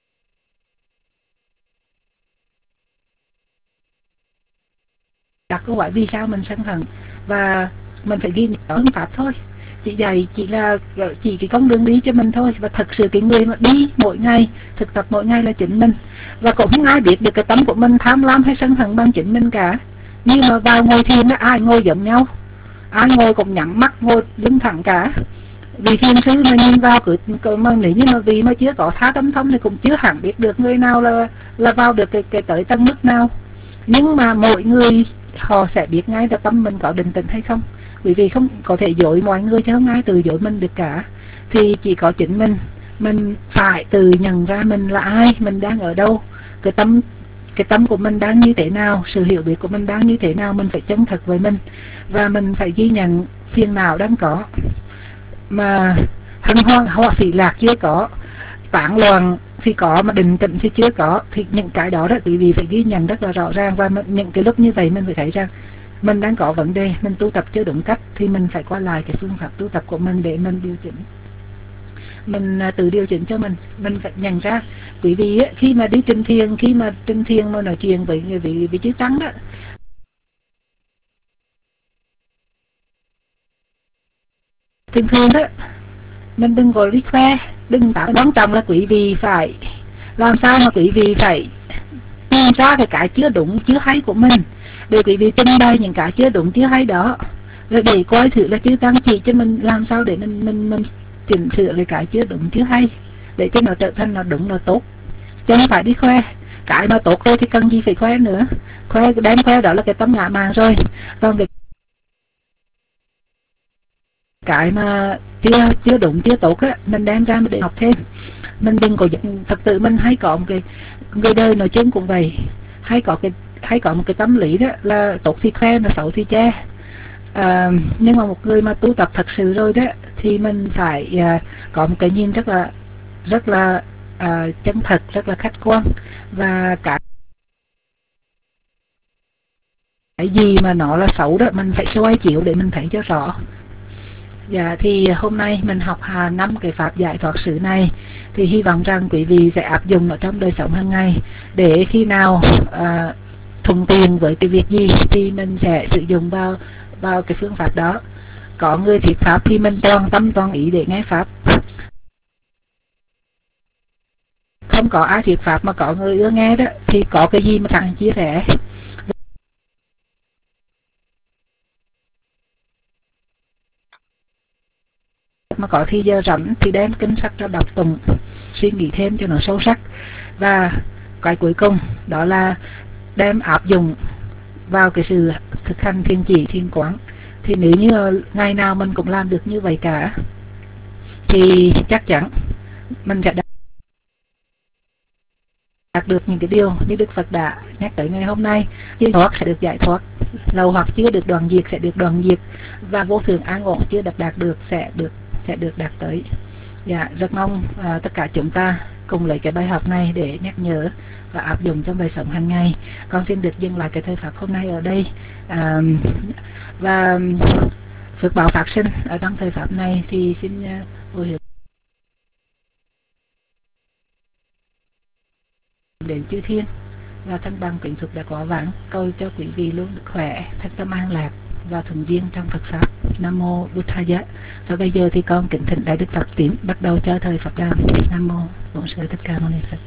đặt câu hỏi vì sao mình sân hận, và mình phải ghi nhận pháp thôi. Chỉ dạy chỉ là chỉ cái con đường đi cho mình thôi. Và thật sự cái người mà đi mỗi ngày, thực tập mỗi ngày là chính mình. Và cũng không ai biết được cái tâm của mình tham lam hay sân hận bằng chính mình cả. Nhưng mà vào ngồi thiền đó ai ngồi giống nhau, ai ngồi cũng nhắm mắt, ngồi đứng thẳng cả. Vì thiền sư mà nhìn vào cứ, cứ mà nếu như mà vì mà chưa có tha tâm thông thì cũng chưa hẳn biết được người nào là là vào được cái, cái tới tầng mức nào. Nhưng mà mỗi người họ sẽ biết ngay là tâm mình có định tĩnh hay không. Bởi vì không có thể dối mọi người chứ không ai tự dối mình được cả. Thì chỉ có chính mình, mình phải tự nhận ra mình là ai, mình đang ở đâu, cái tâm cái tâm của mình đang như thế nào, sự hiểu biết của mình đang như thế nào. Mình phải chân thật với mình, và mình phải ghi nhận phiền não đang có, mà hân hoan hoặc phỉ lạc chưa có, tán loạn thì có, mà định tĩnh thì chưa có. Thì những cái đó đó quý vị phải ghi nhận rất là rõ ràng. Và những cái lúc như vậy mình phải thấy rằng mình đang có vấn đề, mình tu tập chưa đúng cách, thì mình phải quay lại cái phương pháp tu tập của mình để mình điều chỉnh. Mình tự điều chỉnh cho mình. Mình phải nhận ra, quý vị ấy, khi mà đi trình thiền, khi mà trình thiền mà nói chuyện với người vị vị chữ tăng đó, thường thường đó mình đừng có đi khoe, đừng tạo đón trọng, là quý vị phải làm sao mà quý vị phải tìm ra cái cái chưa đúng chưa hay của mình, để quý vị trình bày những cái chưa đúng chưa hay đó, rồi để coi thử là chư tăng chỉ cho mình làm sao để mình mình mình chỉnh sửa cái cái chưa đúng chưa hay, để cho nó trở thành nó đúng, nó tốt, chứ không phải đi khoe. Cái mà tốt rồi thì cần gì phải khoe nữa. Khoe đem khoe đó là cái tâm ngã màng rồi. Còn cái cái mà chưa chưa đúng chưa tốt á, mình đem ra để học thêm. Mình đừng có, thật sự mình hay có một cái người đời nói chung cũng vậy, hay có cái hay có một cái tâm lý đó là tốt thì khoe mà xấu thì che. À, nhưng mà một người mà tu tập thật sự rồi đó thì mình phải à, có một cái nhìn rất là rất là à, chân thật, rất là khách quan, và cả cái gì mà nó là xấu đó mình phải soi chiếu để mình thấy cho rõ. Dạ, thì hôm nay mình học hà năm cái pháp giải thoát sự này, thì hy vọng rằng quý vị sẽ áp dụng ở trong đời sống hàng ngày, để khi nào à, thuận tiện với cái việc gì thì mình sẽ sử dụng vào vào cái phương pháp đó. Có người thuyết pháp thì mình toàn tâm toàn ý để nghe pháp, không có ai thuyết pháp mà có người ưa nghe đó thì có cái gì mà chẳng chia sẻ. Mà có thì giờ rảnh thì đem kinh sách ra đọc tụng, suy nghĩ thêm cho nó sâu sắc. Và cái cuối cùng đó là đem áp dụng vào cái sự thực hành thiền chỉ thiền quán. Thì nếu như ngày nào mình cũng làm được như vậy cả thì chắc chắn mình sẽ đạt được những cái điều như Đức Phật đã nhắc tới ngày hôm nay. Chưa thoát sẽ được giải thoát, lậu hoặc chưa được đoạn diệt sẽ được đoạn diệt, và vô thường an ổn chưa đạt đạt được sẽ được sẽ được đạt tới. Dạ, rất mong à, tất cả chúng ta cùng lấy cái bài học này để nhắc nhở và áp dụng trong đời sống hàng ngày. Con xin được dừng lại cái thời pháp hôm nay ở đây, à, và phước báo phát sinh ở trong thời pháp này thì xin vô hiệu đến chư thiên và thân bằng quyến thuộc đã có vãng, cầu cho quý vị luôn được khỏe, thân tâm an lạc và thuận duyên trong Phật pháp. Nam mô Bụt Thầy. Và bây giờ thì con kính thỉnh Đại Đức Pháp Tím bắt đầu cho thời Pháp đàm. Nam mô Bổn Sư Thích Ca Mâu Ni Phật.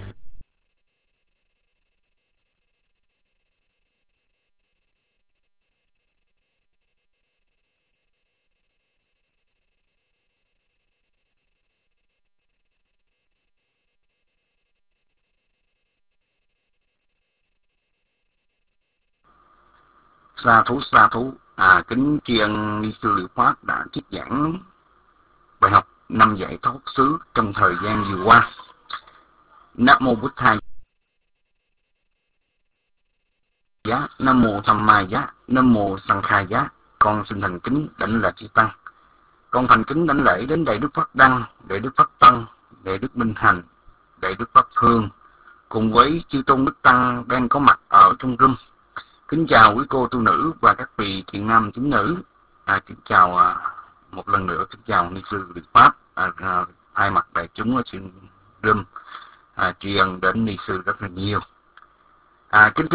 Sa thú sa thú à, kính tri ân ni sư Liệu Pháp đã thuyết giảng bài học năm giải thoát xứ trong thời gian vừa qua. Nam mô Bụt Thầy giá, nam mô Tham Ma giá, nam mô Sang Khai giá. Con xin thành kính đảnh lễ chư tăng. Con thành kính đảnh lễ đến Đại Đức Pháp Đăng, Đại Đức Pháp Tân, Đại Đức Minh Hành, Đại Đức Pháp Hương cùng với chư tôn đức tăng đang có mặt ở trong room. Kính chào quý cô tu nữ và các vị thiện nam tín nữ. À, kính chào à, một lần nữa kính chào ni sư Liệu Pháp à, à, hai mặt đại chúng ở trên room. À, tri ân đến ni sư rất là nhiều. À, kính thưa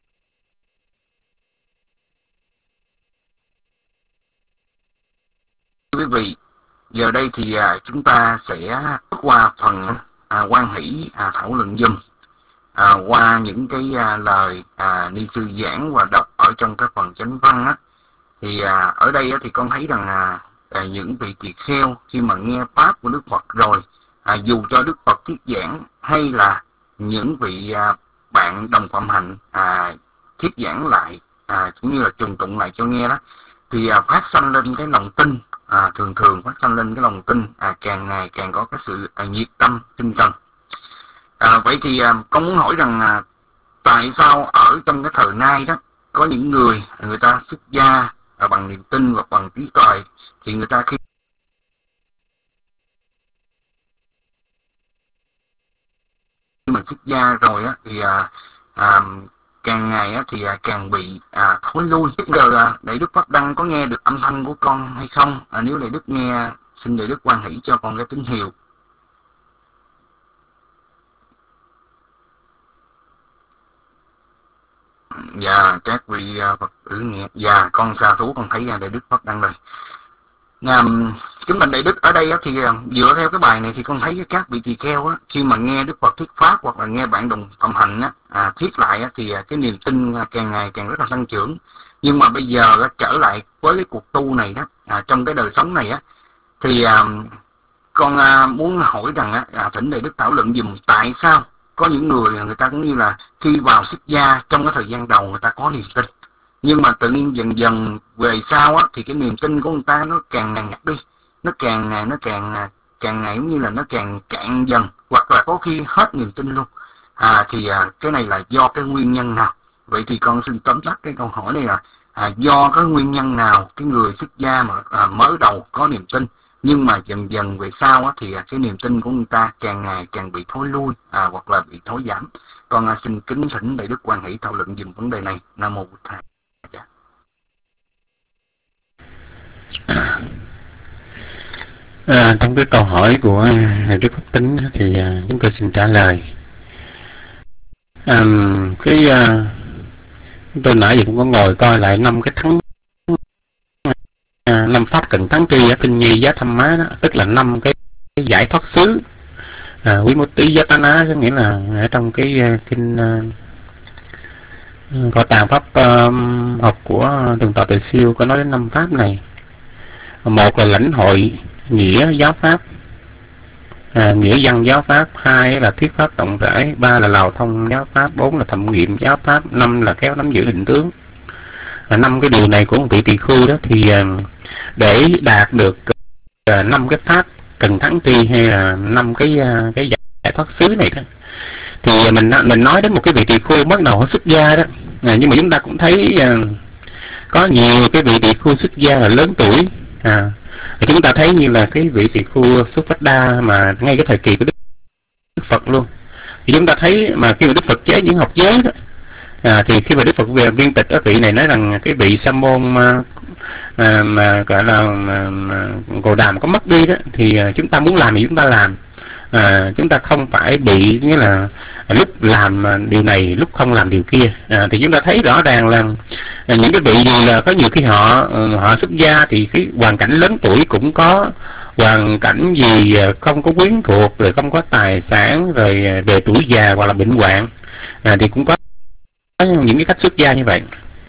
quý vị, giờ đây thì à, chúng ta sẽ bước qua phần à, quan hỷ à, thảo luận dùm. À, qua những cái à, lời à, ni sư giảng và đọc ở trong các phần chánh văn á, thì à, ở đây á, thì con thấy rằng à, à, những vị tỳ kheo khi mà nghe pháp của Đức Phật rồi, à, dù cho Đức Phật thuyết giảng hay là những vị à, bạn đồng phạm hạnh à, thuyết giảng lại à, cũng như là trùng tụng lại cho nghe đó, thì à, phát sanh lên cái lòng tin, à, thường thường phát sanh lên cái lòng tin, à, càng ngày càng có cái sự à, nhiệt tâm tinh cần. À, vậy thì à, con muốn hỏi rằng à, tại sao ở trong cái thời nay đó có những người người ta xuất gia à, bằng niềm tin và bằng trí tuệ, thì người ta khi mà xuất gia rồi á thì à, à, càng ngày á thì à, càng bị à, thối lui. Bây giờ à, Đại Đức Pháp Đăng có nghe được âm thanh của con hay không? À, nếu Đại Đức nghe, xin Đại Đức hoan hỷ cho con cái tín hiệu. Dạ, các vị uh, Phật tử nghe. Dạ, con sa thú con thấy uh, Đại Đức Pháp Đăng rồi. À, kính bạch Đại Đức, ở đây uh, thì uh, dựa theo cái bài này thì con thấy uh, các vị tỳ kheo uh, khi mà nghe Đức Phật thuyết pháp hoặc là nghe bạn đồng phạm hạnh uh, à, thuyết lại uh, thì uh, cái niềm tin uh, càng ngày càng rất là tăng trưởng. Nhưng mà bây giờ uh, trở lại với cái cuộc tu này đó, uh, trong cái đời sống này uh, thì uh, con uh, muốn hỏi rằng uh, thỉnh Đại Đức thảo luận dùm tại sao có những người người ta cũng như là khi vào xuất gia trong cái thời gian đầu người ta có niềm tin, nhưng mà tự nhiên dần dần về sau á thì cái niềm tin của người ta nó càng ngày nhạt đi, nó càng ngày nó càng càng ngày cũng như là nó càng cạn dần, hoặc là có khi hết niềm tin luôn. À, thì à, cái này là do cái nguyên nhân nào? Vậy thì con xin tóm tắt cái câu hỏi này là à, do cái nguyên nhân nào cái người xuất gia mà à, mới đầu có niềm tin, nhưng mà dần dần về sau á, thì cái niềm tin của người ta càng ngày càng bị thối lui à, hoặc là bị thối giảm. Con à, xin kính thỉnh Đại Đức hoan hỷ thảo luận dùm vấn đề này. Nam mô Bụt Thầy. À, trong cái câu hỏi của Đại Đức Pháp Tính thì à, chúng tôi xin trả lời. À, cái à, tôi nãy giờ cũng có ngồi coi lại năm cái thắng à, năm pháp cần thắng tri ở kinh nhi giá thăm má đó, tức là năm cái, cái giải thoát xứ à, quý mô tí giá tá ná, có nghĩa là ở trong cái uh, kinh uh, kho tàng pháp uh, học của Thường Tọa Tuệ Siêu có nói đến năm pháp này. Một là lãnh hội nghĩa giáo pháp, à, nghĩa văn giáo pháp, hai là thuyết pháp rộng rãi, ba là lào thông giáo pháp, bốn là thẩm nghiệm giáo pháp, năm là khéo nắm giữ hình tướng. À, năm cái điều này của một vị tỳ khưu đó thì à, để đạt được à, năm cái pháp cần thắng tri hay là năm cái à, cái giải thoát xứ này đó, thì mình mình nói đến một cái vị tỳ khưu bắt đầu họ xuất gia đó, à, nhưng mà chúng ta cũng thấy à, có nhiều cái vị tỳ khưu xuất gia là lớn tuổi. À, chúng ta thấy như là cái vị tỳ khưu Xuất Phát Đa mà ngay cái thời kỳ của Đức, Đức Phật luôn, thì chúng ta thấy mà khi mà Đức Phật chế những học giới đó, à, thì khi mà Đức Phật về viên tịch đó, vị này nói rằng cái vị sa môn mà, mà, mà gọi là mà, mà, Cồ Đàm có mất đi đó, thì à, chúng ta muốn làm thì chúng ta làm, à, chúng ta không phải bị nghĩa là lúc làm điều này lúc không làm điều kia. À, thì chúng ta thấy rõ ràng là à, những cái vị gì là có nhiều khi họ họ xuất gia thì cái hoàn cảnh lớn tuổi cũng có, hoàn cảnh gì không có quyến thuộc, rồi không có tài sản, rồi về tuổi già hoặc là bệnh hoạn, à, thì cũng có những cái cách xuất gia như vậy.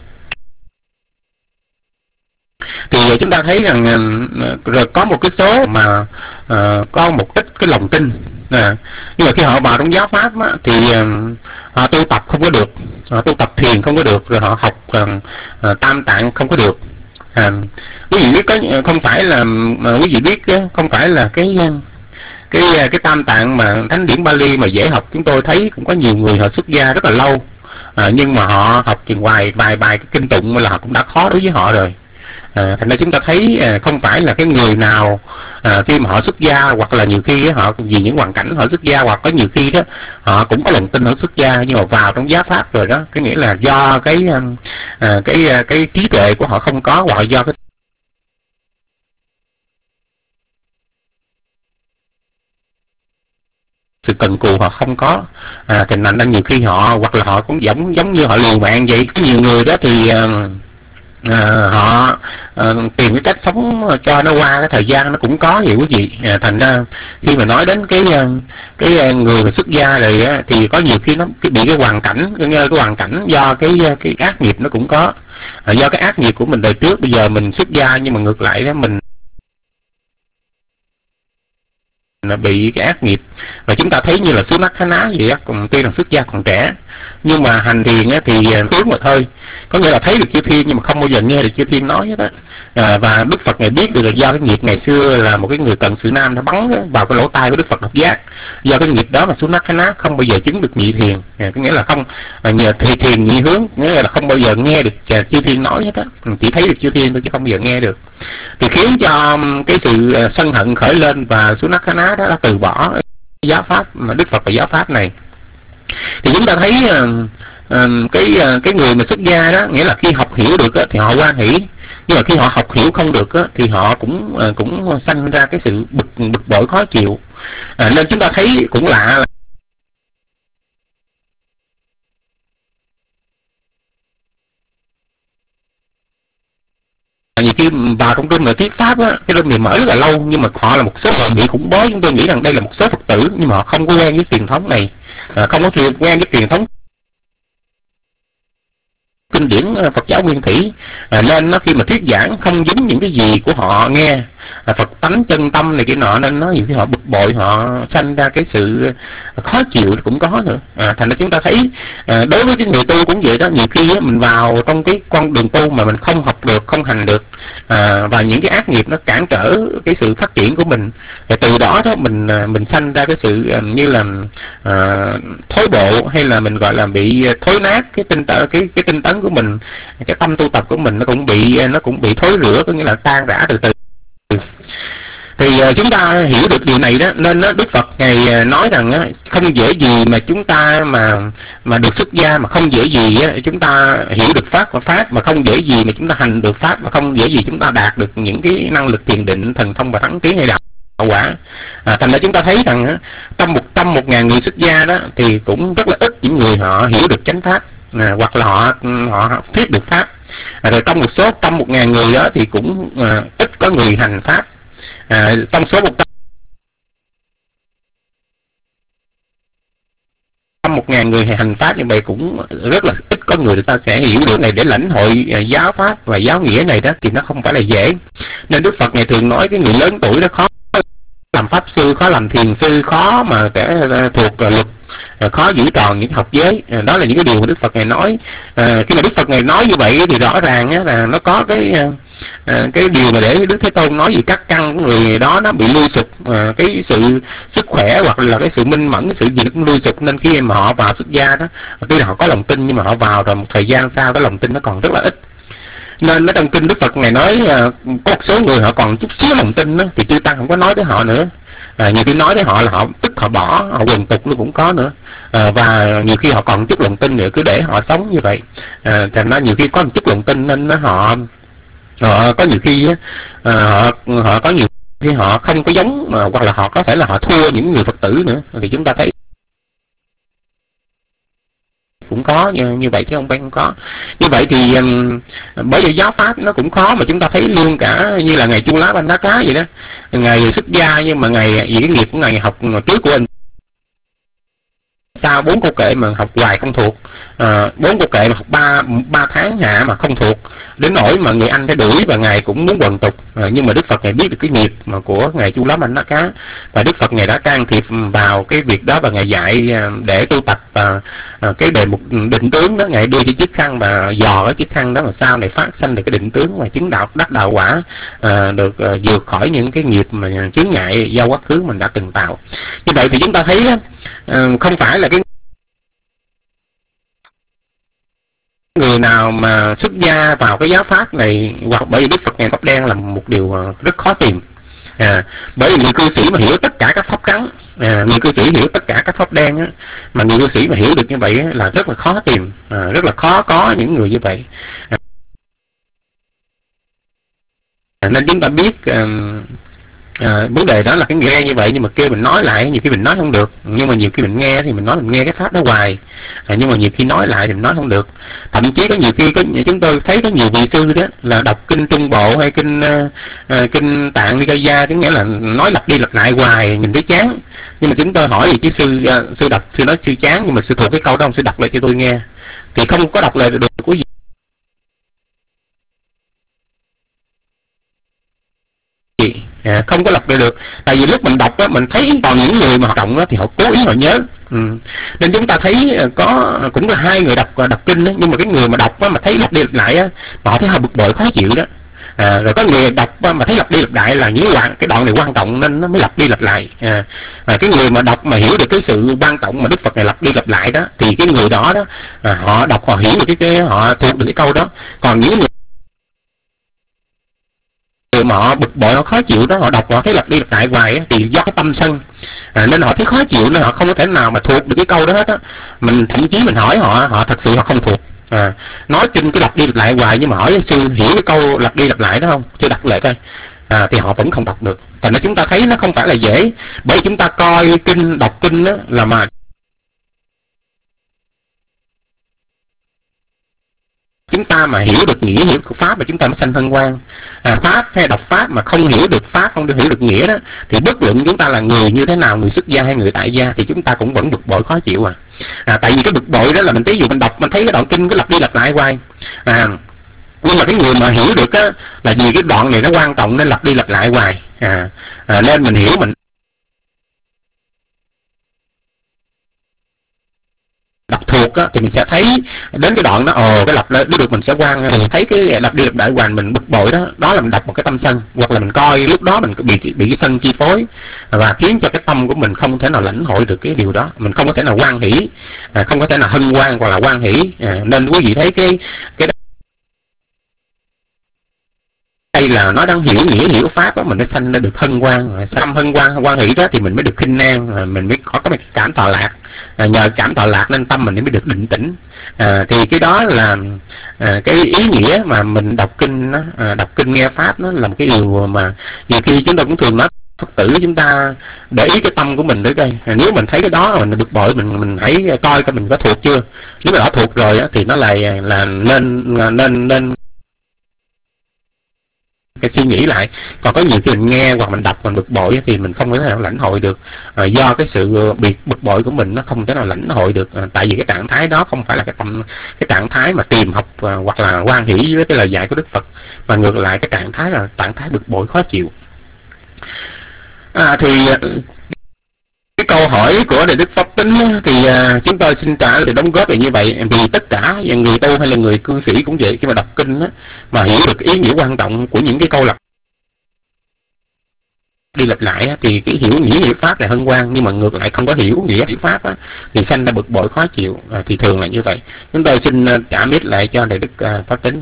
Thì chúng ta thấy rằng rồi có một cái số mà uh, có một ít cái lòng tin, à, nhưng mà khi họ vào trong giáo pháp á, thì uh, họ tu tập không có được, họ tu tập thiền không có được, rồi họ học uh, uh, tam tạng không có được. À, quý vị biết có không phải là uh, quý vị biết uh, không phải là cái uh, cái uh, cái tam tạng mà thánh điển Bali mà dễ học, chúng tôi thấy cũng có nhiều người họ xuất gia rất là lâu, à, nhưng mà họ học chừng hoài vài bài cái kinh tụng là họ cũng đã khó đối với họ rồi. À, thành ra chúng ta thấy à, không phải là cái người nào à, khi mà họ xuất gia, hoặc là nhiều khi họ vì những hoàn cảnh họ xuất gia, hoặc có nhiều khi đó họ cũng có lòng tin họ xuất gia, nhưng mà vào trong giáo pháp rồi đó, cái nghĩa là do cái à, cái cái, cái trí tuệ của họ không có, hoặc do cái sự cần cù họ không có, à, thành ra nhiều khi họ hoặc là họ cũng giống giống như họ liều mạng vậy. Có nhiều người đó thì à, À, họ à, tìm cái cách sống cho nó qua cái thời gian nó cũng có vậy quý vị. À, thành ra khi mà nói đến cái cái người mà xuất gia này á, thì có nhiều khi nó cái bị cái hoàn cảnh cái, cái hoàn cảnh do cái cái ác nghiệp nó cũng có, à, do cái ác nghiệp của mình đời trước, bây giờ mình xuất gia nhưng mà ngược lại đó mình nó bị cái ác nghiệp. Và chúng ta thấy như là Xứ Nắc Khá Ná vậy á, còn tuy là xuất gia còn trẻ nhưng mà hành thiền á, thì tướng mà thôi, có nghĩa là thấy được chư thiên nhưng mà không bao giờ nghe được chư thiên nói hết á. À, và Đức Phật này biết được là do cái nghiệp ngày xưa là một cái người cận sự nam nó bắn vào cái lỗ tai của Đức Phật độc giác, do cái nghiệp đó mà Xứ Nắc Khá Ná không bao giờ chứng được nhị thiền. À, có nghĩa là không à, nhờ thì thiền nhị hướng, nghĩa là không bao giờ nghe được chư thiên nói hết á, chỉ thấy được chư thiên thôi chứ không bao giờ nghe được, thì khiến cho cái sự sân hận khởi lên, và Xứ Nắc Khá Ná đó đã từ bỏ giáo pháp mà Đức Phật và giáo pháp này. Thì chúng ta thấy uh, uh, cái uh, cái người mà xuất gia đó, nghĩa là khi học hiểu được uh, thì họ hoan hỷ, nhưng mà khi họ học hiểu không được uh, thì họ cũng uh, cũng sanh ra cái sự bực bực bội khó chịu. Uh, nên chúng ta thấy cũng lạ là nhiều khi vào trong room là thuyết pháp á, cái room này mở rất là lâu, nhưng mà họ là một số họ bị khủng bố. Chúng tôi nghĩ rằng đây là một số Phật tử nhưng mà họ không có quen với truyền thống này, à, không có quen với truyền thống kinh điển Phật giáo nguyên thủy, à, nên nó khi mà thuyết giảng không giống những cái gì của họ nghe, à, Phật tánh chân tâm này kia nọ, nên nó nhiều khi họ bực bội, họ sanh ra cái sự khó chịu cũng có nữa. À, thành ra chúng ta thấy à, đối với cái người tu cũng vậy đó, nhiều khi á, mình vào trong cái con đường tu mà mình không học được, không hành được, à, và những cái ác nghiệp nó cản trở cái sự phát triển của mình, và từ đó đó mình mình sanh ra cái sự như là à, thối bộ, hay là mình gọi là bị thối nát cái tinh tấn, cái cái tinh tấn của mình, cái tâm tu tập của mình nó cũng bị nó cũng bị thối rữa, có nghĩa là tan rã từ từ. Thì uh, chúng ta hiểu được điều này đó, nên uh, Đức Phật Ngài uh, nói rằng uh, không dễ gì mà chúng ta mà mà được xuất gia, mà không dễ gì uh, chúng ta hiểu được pháp và pháp, mà không dễ gì mà chúng ta hành được pháp, mà không dễ gì chúng ta đạt được những cái năng lực thiền định, thần thông và thắng tiến hay đạo quả. À, thành ra chúng ta thấy rằng uh, trong một trăm một ngàn người xuất gia đó thì cũng rất là ít những người họ hiểu được chánh pháp. à, hoặc là họ họ thuyết được pháp. À, rồi trong một số trong một ngàn người đó thì cũng à, ít có người hành pháp. À, trong số một trăm một ngàn người hành pháp như vậy cũng rất là ít có người người ta sẽ hiểu được này để lãnh hội à, giáo pháp và giáo nghĩa này đó, thì nó không phải là dễ. Nên Đức Phật ngày thường nói cái người lớn tuổi nó khó làm pháp sư, khó làm thiền sư, khó mà sẽ thuộc luật, khó giữ tròn những học giới. Đó là những cái điều mà Đức Phật ngày nói. À, khi mà Đức Phật ngày nói như vậy thì rõ ràng á, là nó có cái à, cái điều mà để Đức Thế Tôn nói gì các căn của người đó nó bị lui sụp, à, cái sự sức khỏe hoặc là cái sự minh mẫn, cái sự gì nó cũng lui sụp. Nên khi mà họ vào xuất gia đó, tuy là họ có lòng tin nhưng mà họ vào rồi một thời gian sau cái lòng tin nó còn rất là ít. Nên ở trong kinh Đức Phật ngày nói à, có một số người họ còn chút xíu lòng tin đó, thì chư tăng không có nói tới họ nữa. À, nhiều khi nói tới họ là họ tức họ bỏ, họ quần tục nó cũng có nữa. À, và nhiều khi họ còn chút lòng tin nữa, cứ để họ sống như vậy. À, thành ra nhiều khi có một chút lòng tin nên nó họ họ có nhiều khi à, họ họ có nhiều khi họ không có giống, à, hoặc là họ có thể là họ thua những người Phật tử nữa. Thì chúng ta thấy cũng có như, như vậy chứ không phải không có. Như vậy thì um, bởi vì giáo pháp nó cũng khó, mà chúng ta thấy luôn cả như là ngày Chu Lá Ban Đá Cá vậy đó, ngày xuất gia nhưng mà ngày vì cái nghiệp của ngày học trước của anh sao bốn câu kệ mà học hoài không thuộc, bốn à, câu kệ mà học ba ba tháng hạ mà không thuộc, đến nỗi mà người anh phải đuổi và ngài cũng muốn quần tục. À, nhưng mà Đức Phật ngài biết được cái nghiệp mà của ngài Chu Lá Ban Đá Cá, và Đức Phật ngài đã can thiệp vào cái việc đó và ngài dạy để tu tập và à, cái đề mục định tướng đó, ngài đưa cho chiếc khăn và dò cái chiếc khăn đó mà sau này phát sanh được cái định tướng mà chứng đạo đắc đạo quả, à, được à, vượt khỏi những cái nghiệp mà chướng ngại do quá khứ mình đã từng tạo. Như vậy thì chúng ta thấy à, không phải là cái người nào mà xuất gia vào cái giáo pháp này, hoặc bởi vì Đức Phật ngài tóc đen là một điều rất khó tìm. À, bởi vì người cư sĩ mà hiểu tất cả các pháp trắng, à, người cư sĩ hiểu tất cả các pháp đen á, mà người cư sĩ mà hiểu được như vậy á, là rất là khó tìm, à, rất là khó có những người như vậy. À, nên chúng ta biết à, À, vấn đề đó là cái nghe như vậy, nhưng mà kêu mình nói lại nhiều khi mình nói không được, nhưng mà nhiều khi mình nghe thì mình nói mình nghe cái pháp đó hoài, à, nhưng mà nhiều khi nói lại thì mình nói không được. Thậm chí có nhiều khi có chúng tôi thấy có nhiều vị sư đó là đọc kinh Trung Bộ hay kinh uh, kinh Tạng Nikaya, tức nghĩa là nói lặp đi lặp lại hoài nhìn thấy chán. Nhưng mà chúng tôi hỏi gì chứ sư uh, sư đọc sư nói sư chán, nhưng mà sư thuộc cái câu đó ông sư đọc lại cho tôi nghe, thì không có đọc lại được của gì. À, không có lặp lại được, tại vì lúc mình đọc á, mình thấy còn những người mà hoạt động á, thì họ cố ý họ nhớ. Ừ. Nên chúng ta thấy có cũng là hai người đọc đọc kinh đó, nhưng mà cái người mà đọc á, mà thấy lặp đi lặp lại á, họ thấy hơi bực bội khó chịu đó. À, rồi có người đọc á, mà thấy lặp đi lặp lại là những cái đoạn này quan trọng nên nó mới lặp đi lặp lại. À, à, cái người mà đọc mà hiểu được cái sự quan trọng mà Đức Phật này lặp đi lặp lại đó, thì cái người đó đó à, họ đọc họ hiểu được cái, cái họ thuộc được cái câu đó. Còn những người mà họ bực bội họ khó chịu đó, họ đọc họ thấy lặp đi lặp lại hoài á, thì do cái tâm sân, à, nên họ thấy khó chịu nên họ không có thể nào mà thuộc được cái câu đó hết á. Mình thậm chí mình hỏi họ, họ thật sự họ không thuộc. À, nói kinh cứ lặp đi lặp lại hoài, nhưng mà hỏi sư hiểu cái câu lặp đi lặp lại đó không, chưa đọc lại coi, à, thì họ vẫn không đọc được. Thành ra chúng ta thấy nó không phải là dễ, bởi chúng ta coi kinh đọc kinh đó là mà chúng ta mà hiểu được nghĩa hiểu được pháp mà chúng ta mới sanh hân hoan. À, pháp hay đọc pháp mà không hiểu được pháp, không được hiểu được nghĩa đó, thì bất luận chúng ta là người như thế nào, người xuất gia hay người tại gia, thì chúng ta cũng vẫn bực bội khó chịu. À, à tại vì cái bực bội đó là mình ví dụ mình đọc mình thấy cái đoạn kinh cứ lặp đi lặp lại hoài. À, nhưng mà cái người mà hiểu được á, là vì cái đoạn này nó quan trọng nên lặp đi lặp lại hoài. À, à nên mình hiểu mình đọc thuộc á, thì mình sẽ thấy đến cái đoạn đó ồ cái lặp lại được mình sẽ quan, mình thấy cái lặp đi lặp lại hoài mình bực bội đó, đó là mình đọc một cái tâm sân, hoặc là mình coi lúc đó mình bị bị cái sân chi phối và khiến cho cái tâm của mình không thể nào lãnh hội được cái điều đó, mình không có thể nào hoan hỷ, à, không có thể nào hân hoan hoặc là hoan hỷ. À, nên quý vị thấy cái cái đây là nó đang hiểu nghĩa hiểu pháp đó, mình mới sanh ra được hân hoan, tâm hân hoan hoan hỷ đó thì mình mới được khinh an, mình mới có cái cảm thọ lạc. À, nhờ cảm thọ lạc nên tâm mình mới được định tĩnh. À, thì cái đó là à, cái ý nghĩa mà mình đọc kinh đó, à, đọc kinh nghe pháp nó là một cái điều mà nhiều khi chúng ta cũng thường nói Phật tử chúng ta để ý cái tâm của mình tới đây. Nếu mình thấy cái đó mình bực bội, mình mình hãy coi coi mình có thuộc chưa. Nếu mà đã thuộc rồi á, thì nó là là nên nên nên cái suy nghĩ lại. Còn có nhiều khi mình nghe hoặc mình đọc mình bực bội thì mình không có thể nào lãnh hội được, à, do cái sự bị bực bội của mình nó không thể nào lãnh hội được, à, tại vì cái trạng thái đó không phải là cái tâm cái trạng thái mà tìm học à, hoặc là hoan hỷ với cái lời dạy của Đức Phật, mà ngược lại cái trạng thái là trạng thái bực bội khó chịu. À, thì cái câu hỏi của Đại Đức Pháp Tính thì à, chúng tôi xin trả lời đóng góp về như vậy. Vì tất cả người tu hay là người cư sĩ cũng vậy, khi mà đọc kinh á, mà hiểu được ý nghĩa quan trọng của những cái câu lặp đi lặp lại á, thì cái hiểu nghĩa hiểu pháp là hân hoan, nhưng mà ngược lại không có hiểu nghĩa hiểu pháp á, thì sanh ra bực bội khó chịu, à, thì thường là như vậy. Chúng tôi xin trả mic lại cho Đại Đức uh, Pháp Tính.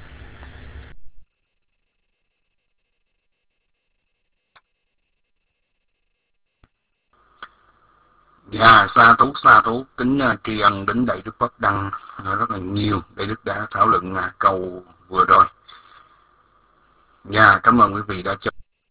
Dạ, sa thú sa thú kính uh, tri ân đến Đại Đức Pháp Đăng uh, rất là nhiều. Đại Đức đã thảo luận uh, câu vừa rồi. Dạ, cảm ơn quý vị đã cho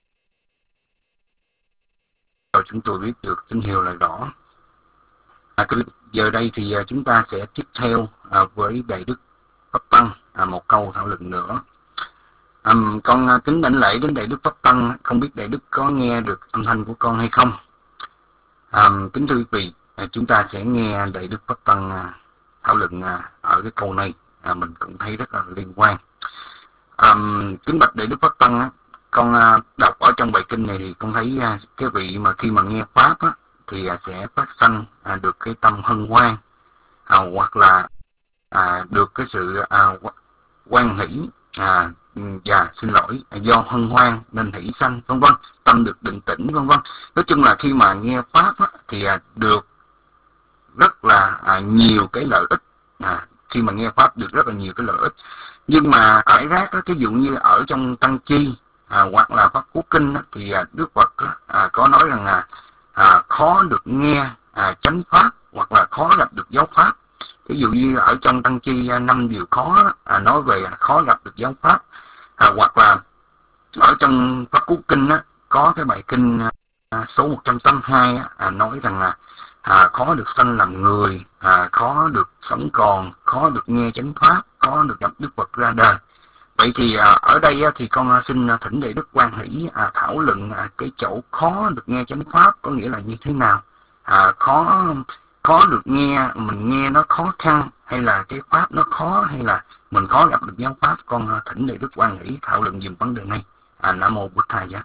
chúng tôi biết được tín hiệu là rõ. À, giờ đây thì uh, chúng ta sẽ tiếp theo uh, với Đại Đức Pháp Tăng uh, một câu thảo luận nữa. Um, con uh, kính đảnh lễ đến Đại Đức Pháp Tăng, không biết Đại Đức có nghe được âm thanh của con hay không? À, kính thưa quý vị, à, chúng ta sẽ nghe Đại Đức Pháp Tăng à, thảo luận à, ở cái câu này, à, mình cũng thấy rất là liên quan. À, kính bạch Đại Đức Pháp Tăng, á, con à, đọc ở trong bài kinh này thì con thấy à, cái vị mà khi mà nghe pháp á, thì à, sẽ phát sanh à, được cái tâm hân hoan, à, hoặc là à, được cái sự à, hoan hỷ, à, dạ xin lỗi, do hân hoan nên hỷ sanh, vân vân, tâm được định tĩnh, vân vân. Nói chung là khi mà nghe pháp á, thì à, được rất là à, nhiều cái lợi ích. À, khi mà nghe pháp được rất là nhiều cái lợi ích. Nhưng mà rải rác á, ví dụ như ở trong Tăng Chi à, hoặc là Pháp Cú Kinh á, thì à, Đức Phật á, à, có nói rằng là à, khó được nghe à, chánh pháp, hoặc là khó gặp được giáo pháp. Ví dụ như ở trong Tăng Chi năm điều khó à, nói về khó gặp được giáo pháp, à, hoặc là ở trong Pháp Cú Kinh á, có cái bài kinh à, số một trăm tám mươi hai á, à, nói rằng là à, khó được sanh làm người, à, khó được sống còn, khó được nghe chánh pháp, khó được gặp Đức Phật ra đời. Vậy thì à, ở đây á, thì con à, xin thỉnh Đại Đức Quan Hỷ à, thảo luận à, cái chỗ khó được nghe chánh pháp có nghĩa là như thế nào, à, khó khó được nghe, mình nghe nó khó khăn, hay là cái pháp nó khó, hay là mình khó gặp được giáo pháp. Con à, thỉnh Đại Đức Quan Hỷ thảo luận dùm vấn đề này. À, Nam Mô Bụt Thầy Giá.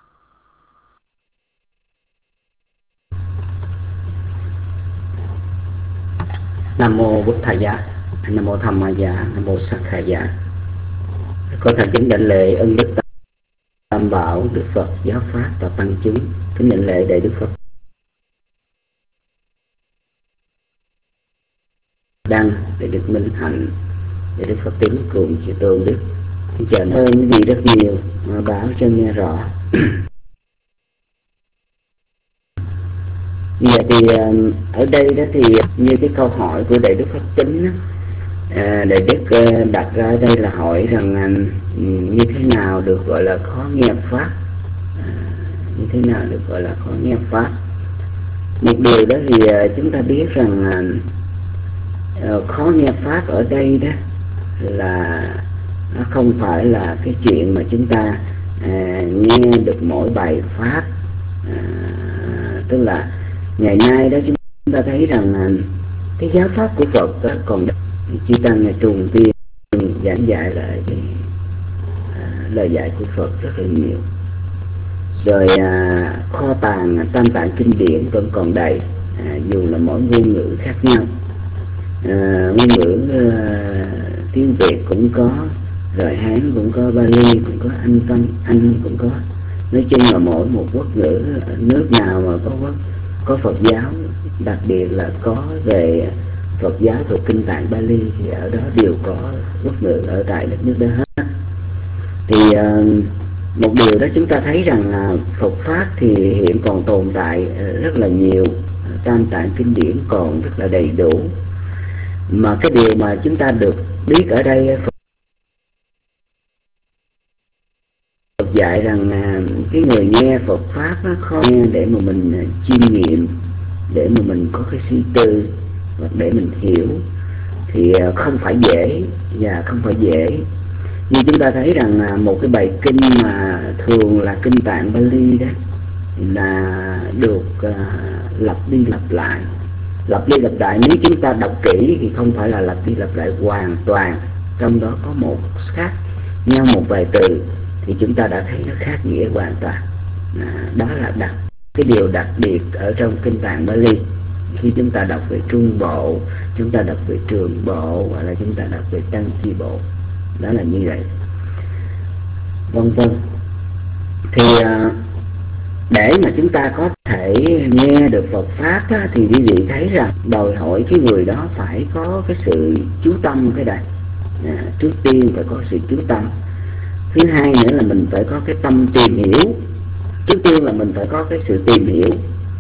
Nam Mô Bụt Thầy Giá, Nam Mô Tham Ma Giá, Nam Mô Sát Khả Giá. Con thành kính đảnh lễ ân đức Tam Bảo, Đức Phật, Giáo Pháp và Tăng Chúng. Kính đảnh lễ Đại Đức Phật Đăng, Đại Đức Minh Hạnh, Đại Đức Pháp Tính cùng chư Tôn Đức. Xin chào ơn quý vị rất nhiều mà báo cho nghe rõ. Giờ thì ở đây đó thì như cái câu hỏi của Đại Đức Pháp Tính đó, à, Đại Đức đặt ra đây là hỏi rằng như thế nào được gọi là khó nghe pháp, à, như thế nào được gọi là khó nghe pháp. Một điều đó thì chúng ta biết rằng à, khó nghe pháp ở đây đó là nó không phải là cái chuyện mà chúng ta à, nghe được mỗi bài pháp, à, tức là ngày nay đó chúng ta thấy rằng là cái giáo pháp của Phật đó còn chư tăng nhà trùng tiên giảng dạy lại cái à, lời dạy của Phật rất là nhiều. Rồi à, kho tàng tam tạng kinh điển vẫn còn đầy, à, dù là mỗi ngôn ngữ khác nhau. À, ngôn ngữ à, tiếng Việt cũng có, rồi Hán cũng có, Bali cũng có, Anh Văn Anh cũng có. Nói chung là mỗi một quốc ngữ, nước nào mà có quốc có Phật giáo, đặc biệt là có về Phật giáo thuộc kinh tạng Bali thì ở đó đều có quốc ngữ ở tại đất nước đó hết. Thì uh, một điều đó chúng ta thấy rằng là Phật pháp thì hiện còn tồn tại rất là nhiều, tam tạng kinh điển còn rất là đầy đủ. Mà cái điều mà chúng ta được biết ở đây, Phật dạy rằng à, cái người nghe Phật pháp nó không nghe để mà mình à, chiêm nghiệm, để mà mình có cái suy tư hoặc để mình hiểu, thì à, không phải dễ và không phải dễ. Như chúng ta thấy rằng à, một cái bài kinh mà thường là kinh Tạng Bali đó là được uh, lặp đi lặp lại. Lặp đi lặp lại nếu chúng ta đọc kỹ thì không phải là lặp đi lặp lại hoàn toàn, trong đó có một khác nhau một vài từ thì chúng ta đã thấy nó khác nghĩa hoàn toàn. À, đó là đặc cái điều đặc biệt ở trong kinh Tạng Bali. Khi chúng ta đọc về trung bộ, chúng ta đọc về trường bộ, hoặc là chúng ta đọc về tăng chi bộ, đó là như vậy, vân vân. Thì uh, để mà chúng ta có thể nghe được Phật pháp á, thì quý vị thấy rằng đòi hỏi cái người đó phải có cái sự chú tâm cái này. À, trước tiên phải có sự chú tâm. Thứ hai nữa là mình phải có cái tâm tìm hiểu. Trước tiên là mình phải có cái sự tìm hiểu.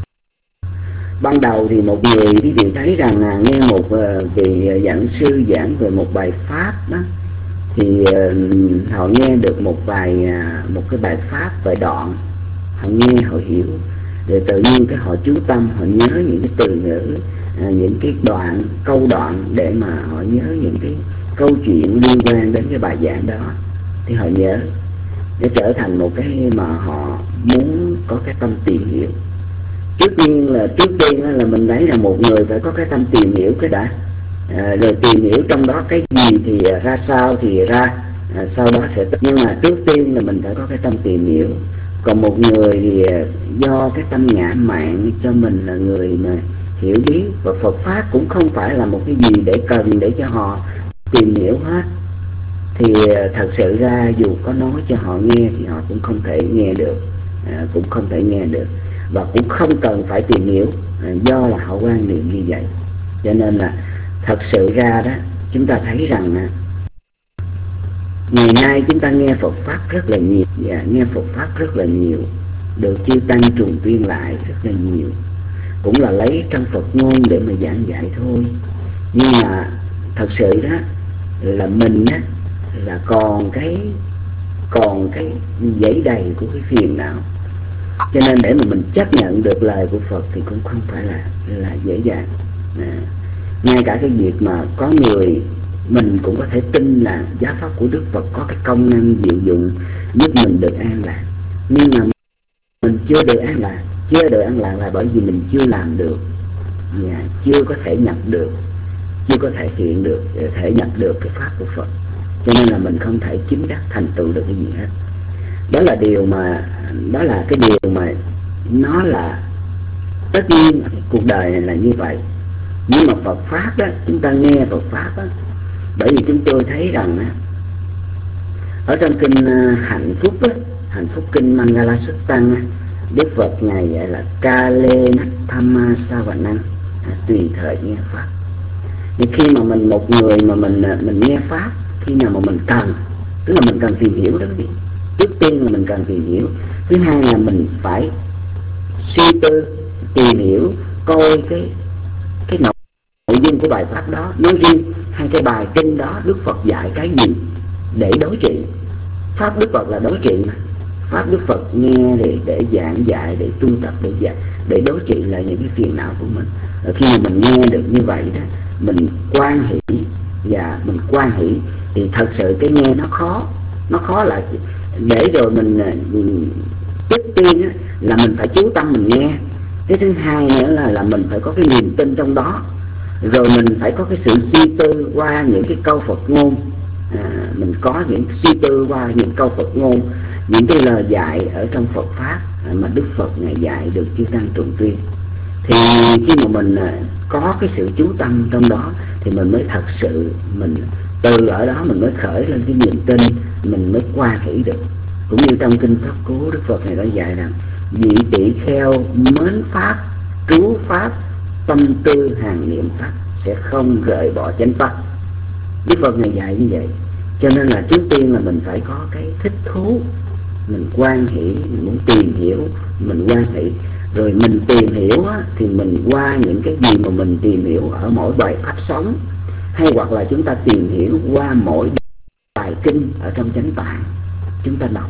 Ban đầu thì một người quý vị thấy rằng là nghe một uh, vị giảng sư giảng về một bài pháp đó, thì uh, họ nghe được một bài uh, một cái bài pháp, bài đoạn, họ nghe họ hiểu, rồi tự nhiên cái họ chú tâm, họ nhớ những cái từ ngữ, à, những cái đoạn câu đoạn để mà họ nhớ những cái câu chuyện liên quan đến cái bài giảng đó, thì họ nhớ để trở thành một cái mà họ muốn có cái tâm tìm hiểu. Trước tiên là trước tiên là mình thấy là một người phải có cái tâm tìm hiểu cái đã, à, rồi tìm hiểu trong đó cái gì thì ra sao thì ra, à, sau đó sẽ, nhưng mà trước tiên là mình phải có cái tâm tìm hiểu. Còn một người thì do cái tâm ngã mạn cho mình là người mà hiểu biết, và Phật pháp cũng không phải là một cái gì để cần để cho họ tìm hiểu hết, thì thật sự ra dù có nói cho họ nghe thì họ cũng không thể nghe được, à, cũng không thể nghe được, và cũng không cần phải tìm hiểu, à, do là họ quan niệm như vậy. Cho nên là thật sự ra đó, chúng ta thấy rằng à, ngày nay chúng ta nghe Phật pháp rất là nhiều, và nghe Phật pháp rất là nhiều, được chư tăng trùng tuyên lại rất là nhiều, cũng là lấy trong Phật ngôn để mà giảng dạy thôi. Nhưng mà thật sự đó là mình á là còn cái còn cái giấy đầy của cái phiền não, cho nên để mà mình chấp nhận được lời của Phật thì cũng không phải là là dễ dàng. À, ngay cả cái việc mà có người mình cũng có thể tin là giáo pháp của Đức Phật có cái công năng diệu dụng giúp mình được an lạc, nhưng mà mình chưa được an lạc. Chưa được an lạc là bởi vì mình chưa làm được, yeah, chưa có thể nhập được, chưa có thể hiện được, thể nhập được cái pháp của Phật, cho nên là mình không thể chứng đắc thành tựu được cái gì hết. Đó là điều mà đó là cái điều mà nó là tất nhiên, cuộc đời này là như vậy. Nhưng mà Phật pháp đó, chúng ta nghe Phật pháp đó, bởi vì chúng tôi thấy rằng đó, ở trong kinh hạnh phúc đó, hạnh phúc kinh Mangala Sutta, Đức Phật ngài gọi là Kale Thamma Savanang, tùy thời nghe pháp. Thì khi mà mình một người mà mình mình nghe pháp khi nào mà mình cần, tức là mình cần tìm hiểu đó. Trước tiên là mình cần tìm hiểu, thứ hai là mình phải suy tư tìm hiểu coi cái cái nội nội dung của bài pháp đó nói riêng, hay cái bài kinh đó Đức Phật dạy cái gì để đối trị. Pháp Đức Phật là đối trị mà, pháp Đức Phật nghe để để giảng dạy, để tu tập, để dạy, để đối trị là những cái phiền não của mình. Và khi mà mình nghe được như vậy đó, mình quan hỷ và mình quan hỷ thì thật sự cái nghe nó khó, nó khó là để rồi mình, mình trước tiên á, là mình phải chú tâm mình nghe. Cái thứ hai nữa là là mình phải có cái niềm tin trong đó, rồi mình phải có cái sự suy tư qua những cái câu Phật ngôn, à, mình có những suy tư qua những câu Phật ngôn, những cái lời dạy ở trong Phật pháp à, mà Đức Phật ngài dạy được chư tăng trùng tuyên. Thì khi mà mình à, có cái sự chú tâm trong đó thì mình mới thật sự mình từ ở đó mình mới khởi lên cái niềm tin, mình mới quan hỷ được. Cũng như trong kinh Pháp Cú, Đức Phật này đã dạy rằng vị tỷ kheo mến pháp, trú pháp, tâm tư hàng niệm pháp sẽ không rời bỏ chánh pháp. Đức Phật này dạy như vậy. Cho nên là trước tiên là mình phải có cái thích thú, mình quan hỷ, mình muốn tìm hiểu, mình quan hỷ. Rồi mình tìm hiểu á, thì mình qua những cái gì mà mình tìm hiểu ở mỗi bài pháp sống, hay hoặc là chúng ta tìm hiểu qua mỗi bài kinh ở trong chánh tạng chúng ta đọc.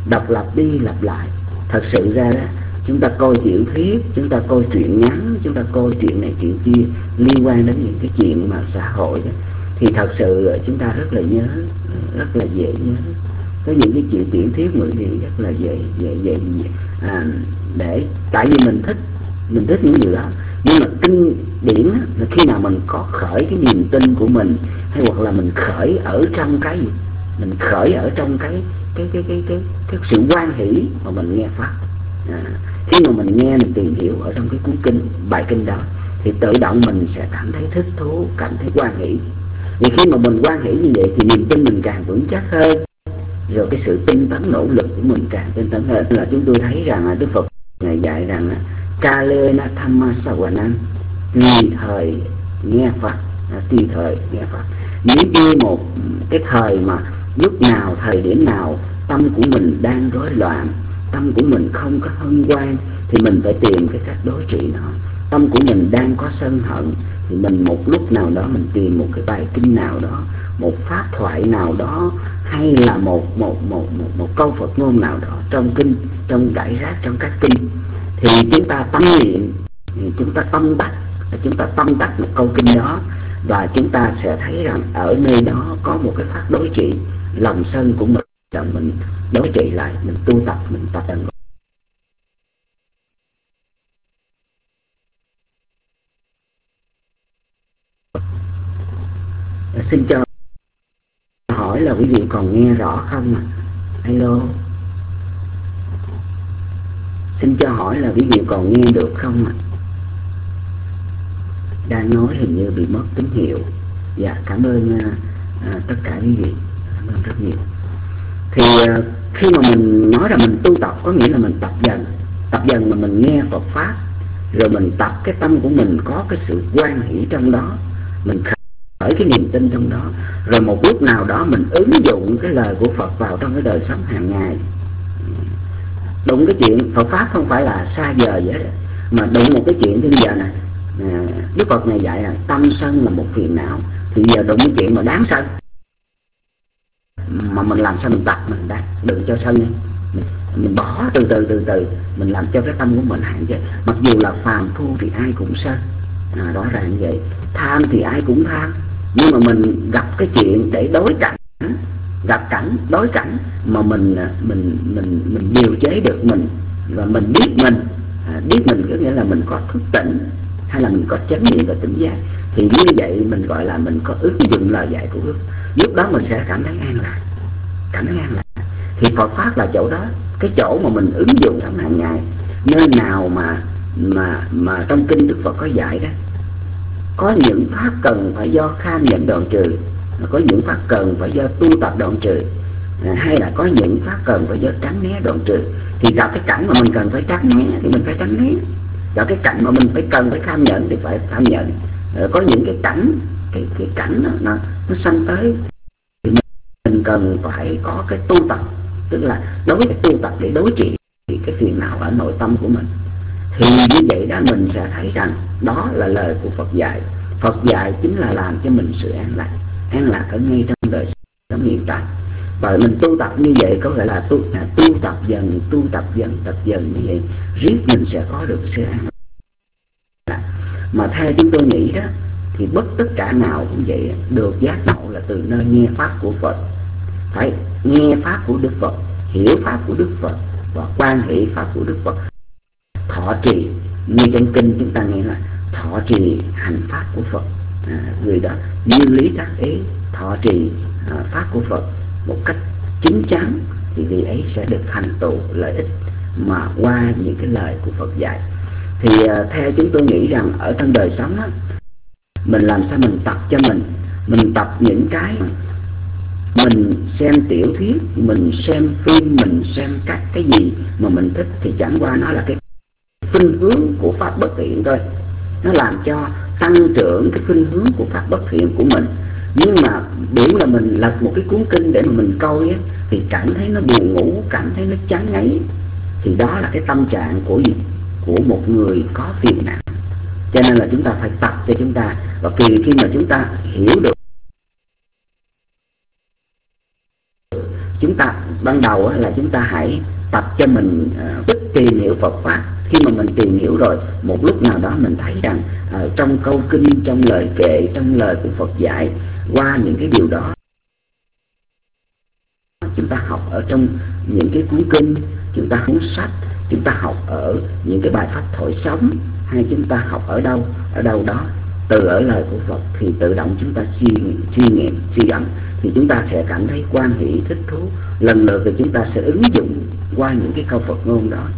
đọc lặp đi lặp lại. Thật sự ra đó, chúng ta coi tiểu thuyết, chúng ta coi truyện ngắn, chúng ta coi chuyện này chuyện kia liên quan đến những cái chuyện mà xã hội đó, thì thật sự chúng ta rất là nhớ, rất là dễ nhớ. Có những cái chuyện tiểu thuyết mười gì rất là dễ dễ dễ, dễ. À, để tại vì mình thích mình thích những điều đó. Nhưng mà kinh điển là khi nào mình có khởi cái niềm tin của mình, hay hoặc là mình khởi ở trong cái gì, mình khởi ở trong cái cái cái cái cái, cái sự hoan hỷ mà mình nghe pháp. À, khi mà mình nghe, mình tìm hiểu ở trong cái cuốn kinh, bài kinh đó, thì tự động mình sẽ cảm thấy thích thú, cảm thấy hoan hỷ. Vì khi mà mình hoan hỷ như vậy thì niềm tin mình càng vững chắc hơn, rồi cái sự tinh tấn nỗ lực của mình càng tinh tấn hơn. Là chúng tôi thấy rằng Đức Phật Ngài dạy rằng Kalena Thamma Savanam, tùy thời nghe Phật, tùy thời nghe Phật. Nếu như một cái thời mà lúc nào, thời điểm nào tâm của mình đang rối loạn, tâm của mình không có hân hoan, thì mình phải tìm cái cách đối trị nó. Tâm của mình đang có sân hận, thì mình một lúc nào đó mình tìm một cái bài kinh nào đó, một pháp thoại nào đó, hay là một một một một, một câu Phật ngôn nào đó trong kinh, trong rải rác trong các kinh, thì chúng ta tâm niệm, chúng ta tâm đắc, chúng ta tâm đắc một câu kinh đó, và chúng ta sẽ thấy rằng ở nơi đó có một cái pháp đối trị lòng sân của mình, rằng mình đối trị lại, mình tu tập, mình tập tành. Xin cho hỏi là quý vị còn nghe rõ không ạ? Hello. Xin cho hỏi là quý vị còn nghe được không ạ? Đang nói hình như bị mất tín hiệu. Dạ, cảm ơn à, tất cả quý vị, cảm ơn rất nhiều. Thì à, khi mà mình nói là mình tu tập, có nghĩa là mình tập dần, tập dần mà mình nghe Phật pháp, rồi mình tập cái tâm của mình có cái sự hoan hỷ trong đó, mình khởi cái niềm tin trong đó, rồi một lúc nào đó mình ứng dụng cái lời của Phật vào trong cái đời sống hàng ngày. Đúng cái chuyện Phật pháp không phải là xa vời vậy đó, mà đúng một cái chuyện như bây giờ này, à, Đức Phật này dạy là tâm sân là một phiền não, thì giờ đúng cái chuyện mà đáng sân, mà mình làm sao mình tập mình đã đừng cho sân nha. Mình, mình bỏ từ từ từ từ mình làm cho cái tâm của mình hạn chế. Mặc dù là phàm phu thì ai cũng sân, à, rõ ràng như vậy. Tham thì ai cũng tham, nhưng mà mình gặp cái chuyện để đối cảnh, gặp cảnh đối cảnh mà mình mình mình mình điều chế được mình, và mình biết mình, à, biết mình có nghĩa là mình có thức tỉnh, hay là mình có chánh niệm và tỉnh giác, thì như vậy mình gọi là mình có ứng dụng lời dạy của Đức. Lúc đó mình sẽ cảm thấy an lạc, cảm thấy an lạc. Thì Phật pháp là chỗ đó, cái chỗ mà mình ứng dụng trong hàng ngày. Nơi nào mà mà mà trong kinh Đức Phật có dạy đó, có những pháp cần phải do kham nhận đoạn trừ, có những pháp cần phải do tu tập đoạn trừ, à, hay là có những pháp cần phải do tránh né đoạn trừ. Thì gặp cái cảnh mà mình cần phải tránh né thì mình phải tránh né, gặp cái cảnh mà mình phải cần phải kham nhận thì phải kham nhận. À, có những cái cảnh cái cái cảnh đó, nó nó sanh tới thì mình cần phải có cái tu tập, tức là đối với cái tu tập để đối trị cái phiền não ở nội tâm của mình. Thì như vậy đó mình sẽ thấy rằng đó là lời của Phật dạy. Phật dạy chính là làm cho mình sự an lạc, an lạc ở ngay trong đời sống hiện tại. Và mình tu tập như vậy có gọi là tu, à, tu tập dần, tu tập dần, tập dần như vậy, riết mình sẽ có được sự an lạc. Mà theo chúng tôi nghĩ đó, thì bất tất cả nào cũng vậy, được giác ngộ là từ nơi nghe pháp của Phật. Phải nghe pháp của Đức Phật, hiểu pháp của Đức Phật và quan hệ pháp của Đức Phật, thọ trì. Như trong kinh chúng ta nghe là thọ trì hành pháp của Phật, à, người đó như lý tác ý thọ trì à, pháp của Phật một cách chính chắn, thì vì ấy sẽ được thành tựu lợi ích mà qua những cái lời của Phật dạy. Thì à, theo chúng tôi nghĩ rằng ở trong đời sống á, mình làm sao mình tập cho mình, mình tập những cái mình xem tiểu thuyết, mình xem phim, mình xem các cái gì mà mình thích, thì chẳng qua nó là cái khuynh hướng của pháp bất thiện thôi, nó làm cho tăng trưởng cái khuynh hướng của pháp bất thiện của mình. Nhưng mà biểu là mình lật một cái cuốn kinh để mà mình coi ấy, thì cảm thấy nó buồn ngủ, cảm thấy nó chán ngấy, thì đó là cái tâm trạng của gì? Của một người có phiền não. Cho nên là chúng ta phải tập cho chúng ta, và kỳ khi mà chúng ta hiểu được, chúng ta ban ban đầu là chúng ta hãy tập cho mình thích tìm hiểu Phật pháp. Khi mà mình tìm hiểu rồi, một lúc nào đó mình thấy rằng uh, trong câu kinh, trong lời kệ, trong lời của Phật dạy, qua những cái điều đó chúng ta học ở trong những cái cuốn kinh, chúng ta cuốn sách, chúng ta học ở những cái bài pháp thoại sống, hay chúng ta học ở đâu ở đâu đó từ ở lời của Phật, thì tự động chúng ta suy suy nghiệm suy gẫm, thì chúng ta sẽ cảm thấy quan hỷ thích thú. Lần lượt thì chúng ta sẽ ứng dụng qua những cái câu Phật ngôn đó,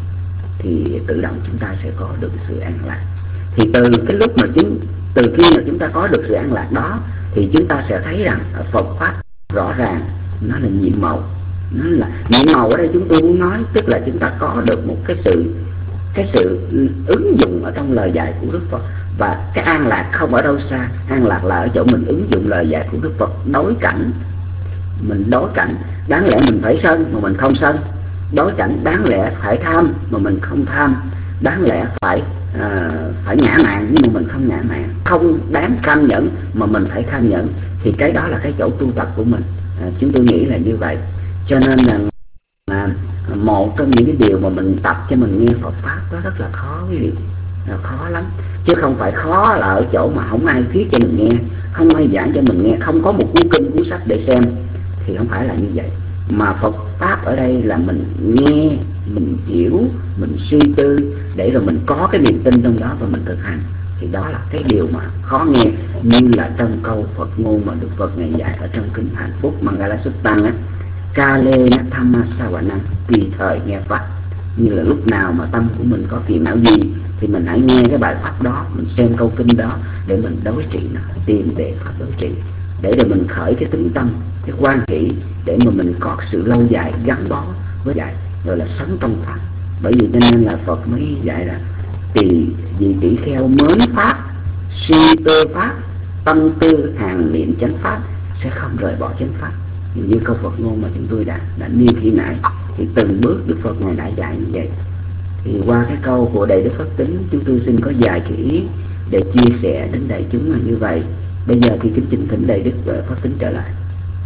thì tự động chúng ta sẽ có được sự an lạc. Thì từ cái lúc mà chúng từ khi mà chúng ta có được sự an lạc đó, thì chúng ta sẽ thấy rằng Phật pháp rõ ràng nó là nhiệm màu. Nó là nhiệm màu ở đây chúng tôi muốn nói, tức là chúng ta có được một cái sự cái sự ứng dụng ở trong lời dạy của Đức Phật. Và cái an lạc không ở đâu xa, an lạc là ở chỗ mình ứng dụng lời dạy của Đức Phật. Đối cảnh, mình đối cảnh đáng lẽ mình phải sân mà mình không sân, đối cảnh đáng lẽ phải tham mà mình không tham, đáng lẽ phải à, phải ngã mạn nhưng mà mình không ngã mạn, không đáng cam nhẫn mà mình phải cam nhẫn. Thì cái đó là cái chỗ tu tập của mình. à, chúng tôi nghĩ là như vậy. Cho nên là à, một trong những cái điều mà mình tập cho mình nghe Phật pháp đó rất là khó, quý vị, khó lắm. Chứ không phải khó là ở chỗ mà không ai thuyết cho mình nghe, không ai giảng cho mình nghe, không có một cuốn kinh cuốn sách để xem, thì không phải là như vậy. Mà Phật pháp ở đây là mình nghe, mình hiểu, mình suy tư, để rồi mình có cái niềm tin trong đó và mình thực hành. Thì đó là cái điều mà khó nghe, như là trong câu Phật ngôn mà Đức Phật ngày dạy ở trong kinh Hạnh Phúc Mangala Suttan á, ca lê na thamma savanang, tùy thời nghe pháp. Như là lúc nào mà tâm của mình có phiền não gì thì mình hãy nghe cái bài pháp đó, mình xem câu kinh đó để mình đối trị nó, tìm để pháp đối trị, để rồi mình khởi cái tính tâm, cái quan hỷ, để mà mình có sự lâu dài gắn bó với dạy, rồi là sống trong pháp. Bởi vì cho nên là Phật mới dạy là tỳ vì tỷ kheo mến pháp, suy tư pháp, tâm tư hàng niệm chánh pháp, sẽ không rời bỏ chánh pháp. Như câu Phật ngôn mà chúng tôi đã đã nêu khi nãy, thì từng bước Đức Phật ngài đã dạy như vậy. Thì qua cái câu của Đại Đức Pháp Tính, chúng tôi xin có vài cái ý để chia sẻ đến đại chúng là như vậy. Bây giờ thì kính trình thỉnh Đại Đức Pháp Tính trở lại.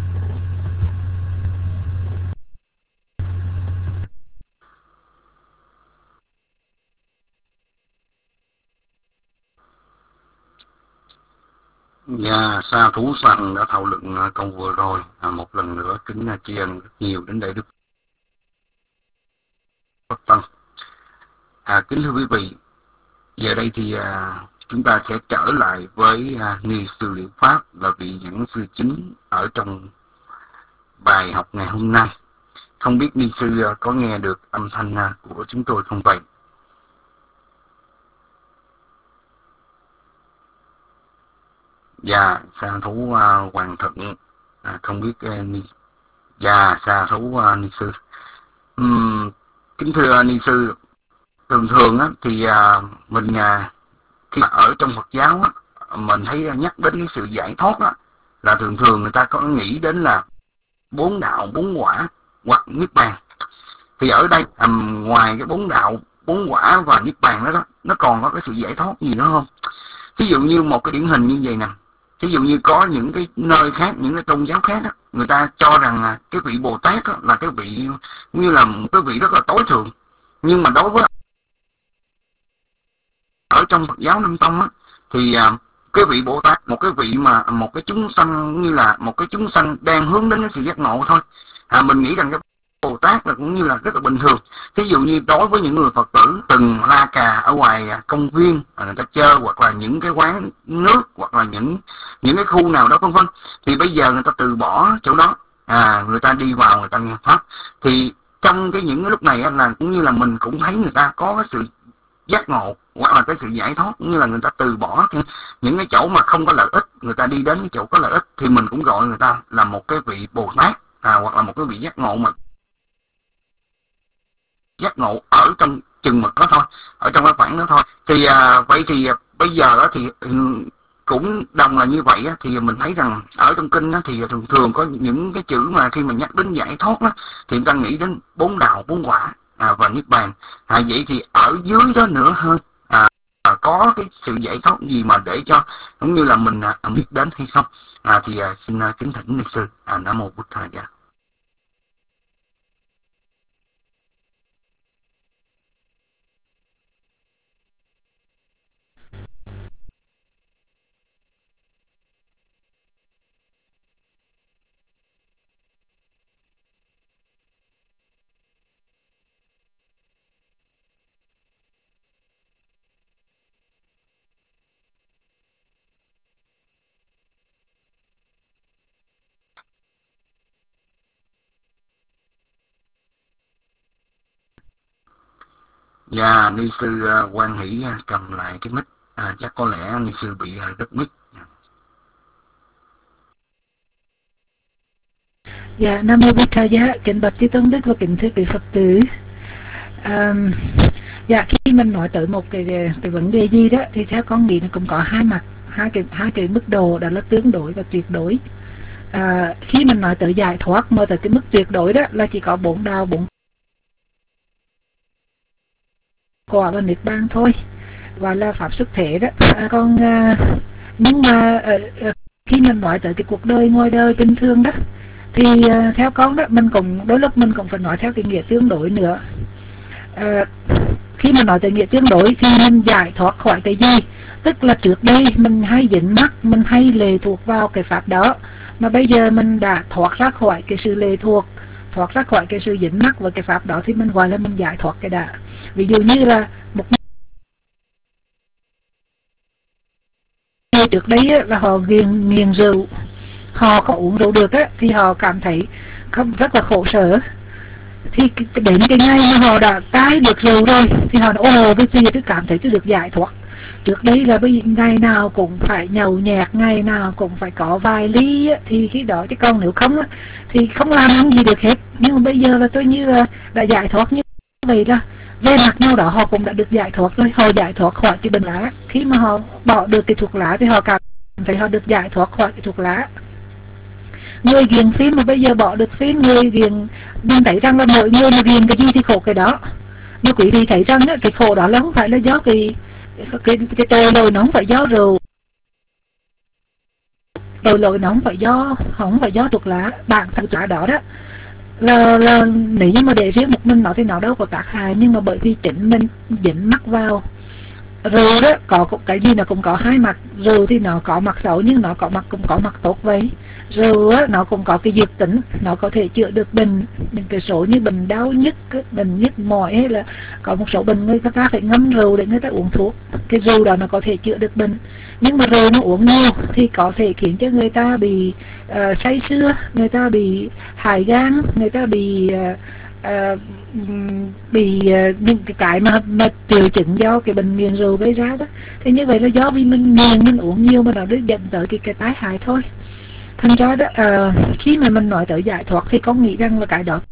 Dạ, sa thú sanh đã thảo luận câu vừa rồi. À, một lần nữa kính tri ân rất nhiều đến Đại Đức Pháp Tân. À, kính thưa quý vị, giờ đây thì à, chúng ta sẽ trở lại với à, Ni Sư Liệu Pháp, là vị giảng sư chính ở trong bài học ngày hôm nay. Không biết Ni Sư à, có nghe được âm thanh à, của chúng tôi không vậy? Dạ, sa thú uh, Hoàng Thận, à, không biết uh, ni... Dạ, sa thú uh, Ni Sư. Uhm, kính thưa uh, Ni Sư, thường thường á, thì uh, mình uh, khi mà ở trong Phật giáo á, mình thấy uh, nhắc đến cái sự giải thoát á, là thường thường người ta có nghĩ đến là bốn đạo, bốn quả hoặc niết bàn. Thì ở đây um, ngoài cái bốn đạo, bốn quả và niết bàn đó, đó, nó còn có cái sự giải thoát gì nữa không? Ví dụ như một cái điển hình như vậy nè. Ví dụ như có những cái nơi khác, những cái tôn giáo khác đó, người ta cho rằng là cái vị Bồ Tát đó, là cái vị như là một cái vị rất là tối thượng. Nhưng mà đối với ở trong Phật giáo Nam Tông á, thì cái vị Bồ Tát, một cái vị mà một cái chúng sanh, như là một cái chúng sanh đang hướng đến cái sự giác ngộ thôi. À, mình nghĩ rằng cái Bồ Tát là cũng như là rất là bình thường. Ví dụ như đối với những người Phật tử từng la cà ở ngoài công viên người ta chơi, hoặc là những cái quán nước, hoặc là những những cái khu nào đó vân vân, thì bây giờ người ta từ bỏ chỗ đó, à, người ta đi vào người ta nghe pháp. Thì trong cái những cái lúc này là cũng như là mình cũng thấy người ta có cái sự giác ngộ hoặc là cái sự giải thoát, cũng như là người ta từ bỏ cái, những cái chỗ mà không có lợi ích, người ta đi đến cái chỗ có lợi ích, thì mình cũng gọi người ta là một cái vị Bồ Tát, à, hoặc là một cái vị giác ngộ mà giác ngộ ở trong chừng mực đó thôi, ở trong cái khoảng đó thôi. Thì à, vậy thì à, bây giờ đó thì cũng đồng là như vậy á, thì mình thấy rằng ở trong kinh đó, thì thường thường có những cái chữ mà khi mà nhắc đến giải thoát đó, thì người ta nghĩ đến bốn đạo, bốn quả, à, và niết bàn. À, vậy thì ở dưới đó nữa hơn, à, à, có cái sự giải thoát gì mà để cho cũng như là mình à, biết đến hay không? À, thì à, xin à, kính thỉnh Ni Sư. À, Nam Mô Bụt Thầy. Dạ, ni sư uh, Quang Hỷ uh, cầm lại cái mic, à, chắc có lẽ ni sư bị uh, đứt mic. Dạ, Nam Mô Bích Tha Giá, kính bạch chư tôn đức và kính thưa quý Phật tử. À, dạ, khi mình nói tới một cái cái vấn đề gì đó thì theo con nghĩ nó cũng có hai mặt, hai cái hai cái mức độ, đó là tương đối và tuyệt đối. À, khi mình nói tới giải thoát mà tới cái mức tuyệt đối đó là chỉ có bốn đạo, bốn quả và niết bàn thôi, gọi là pháp xuất thế đó. À, còn à, nhưng mà à, à, khi mình nói tới cái cuộc đời ngoài đời bình thường đó thì uh, theo con đó mình cũng đôi lúc mình cũng phải nói theo cái nghĩa tương đối nữa. Uh, khi mà nói tới nghĩa tương đối thì mình giải thoát khỏi cái gì, tức là trước đây mình hay dính mắc, mình hay lệ thuộc vào cái pháp đó, mà bây giờ mình đã thoát ra khỏi cái sự lệ thuộc, thoát ra khỏi cái sự dính mắc với cái pháp đó thì mình gọi là mình giải thoát cái đã. Ví dụ như là một người trước đấy là họ nghiền nghiền rượu, họ không uống rượu được á, thì họ cảm thấy không, rất là khổ sở. Thì đến cái ngày mà họ đã cai được rượu rồi thì họ nói ồ, bây giờ tôi cảm thấy tôi được giải thoát. Trước đây là bây ngày nào cũng phải nhậu nhẹt, ngày nào cũng phải có vài ly á, thì khi đó chứ còn nếu không á, thì không làm ăn gì được hết. Nhưng mà bây giờ là tôi như là đã giải thoát như vậy, là về mặt nào đó họ cũng đã được giải thoát rồi, họ giải thoát khỏi cái bệnh lá. Khi mà họ bỏ được cái thuốc lá thì họ cảm thấy họ được giải thoát khỏi cái thuốc lá. Người ghiền phim mà bây giờ bỏ được phim, người ghiền, mình thấy rằng là mỗi người mà ghiền cái gì thì khổ cái đó. Mà quý vị thấy rằng á, cái khổ đó là không phải là do cái cái cái tội lỗi, nó không phải do rượu, tội lỗi nó không phải do không phải do thuốc lá, bản thân thuốc lá đó đó là, là nếu như mà để riêng một mình nó thì nó đâu có tác hại, nhưng mà bởi vì chính mình dính mắc vào rượu đó. Có cái gì nó cũng có hai mặt, rượu thì nó có mặt xấu nhưng nó có mặt cũng có mặt tốt vậy. Rượu á, nó cũng có cái dược tính, nó có thể chữa được bệnh, những cái số như bệnh đau nhức, bệnh nhức mỏi, hay là có một số bệnh người ta phải ngâm rượu để người ta uống thuốc. Cái rượu đó nó có thể chữa được bệnh, nhưng mà rượu nó uống nhiều thì có thể khiến cho người ta bị uh, say sưa, người ta bị hại gan, người ta bị uh, Uh, bị uh, những cái cái mà, mà triệu chứng do cái bệnh nghiện rượu gây ra đó. Thì như vậy là do vì mình nghiện, mình uống nhiều mà nó được dẫn tới cái, cái tái hại thôi. Thành ra đó uh, khi mà mình nói tới giải thoát thì con nghĩ rằng là cái đó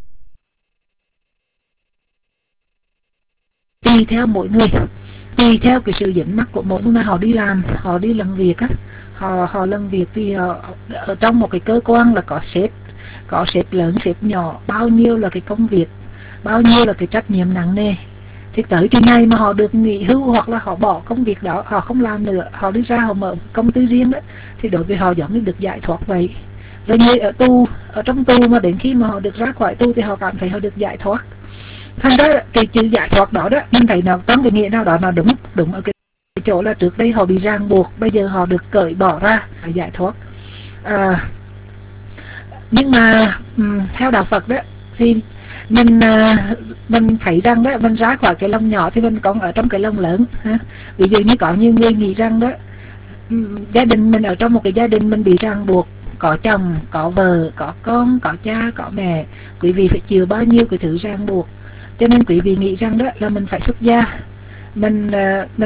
tùy theo mỗi người, tùy theo cái sự dính mắc của mỗi người. Mà họ đi làm, họ đi làm việc á, họ họ làm việc thì họ, ở trong một cái cơ quan là có sếp, có sếp lớn, sếp nhỏ, bao nhiêu là cái công việc, bao nhiêu là cái trách nhiệm nặng nề. Thì tới cái ngày mà họ được nghỉ hưu hoặc là họ bỏ công việc đó, họ không làm nữa, họ đi ra họ mở công ty riêng đó, thì đối với họ giống như được giải thoát vậy. Rồi như ở tù, ở trong tù mà đến khi mà họ được ra khỏi tù thì họ cảm thấy họ được giải thoát. Thành ra cái chữ giải thoát đó đó, mình thấy nó trong cái nghĩa nào đó nó đúng, đúng ở cái chỗ là trước đây họ bị ràng buộc, bây giờ họ được cởi bỏ ra, giải thoát. À, nhưng mà um, theo đạo Phật đó thì mình uh, mình thấy rằng đó, mình ra khỏi cái lông nhỏ thì mình còn ở trong cái lông lớn ha. Ví dụ như có nhiều người nghĩ rằng đó, um, gia đình mình ở trong một cái gia đình mình bị ràng buộc, có chồng, có vợ, có con, có cha, có mẹ, quý vị phải chịu bao nhiêu cái thứ ràng buộc, cho nên quý vị nghĩ rằng đó là mình phải xuất gia, mình uh, mình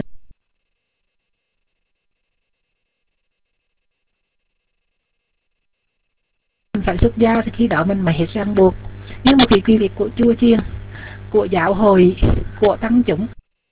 phải xuất gia thì khi đó mình mới hết ràng buộc. Nhưng mà cái quy việc của chùa chiền, của giáo hội, của tăng chúng,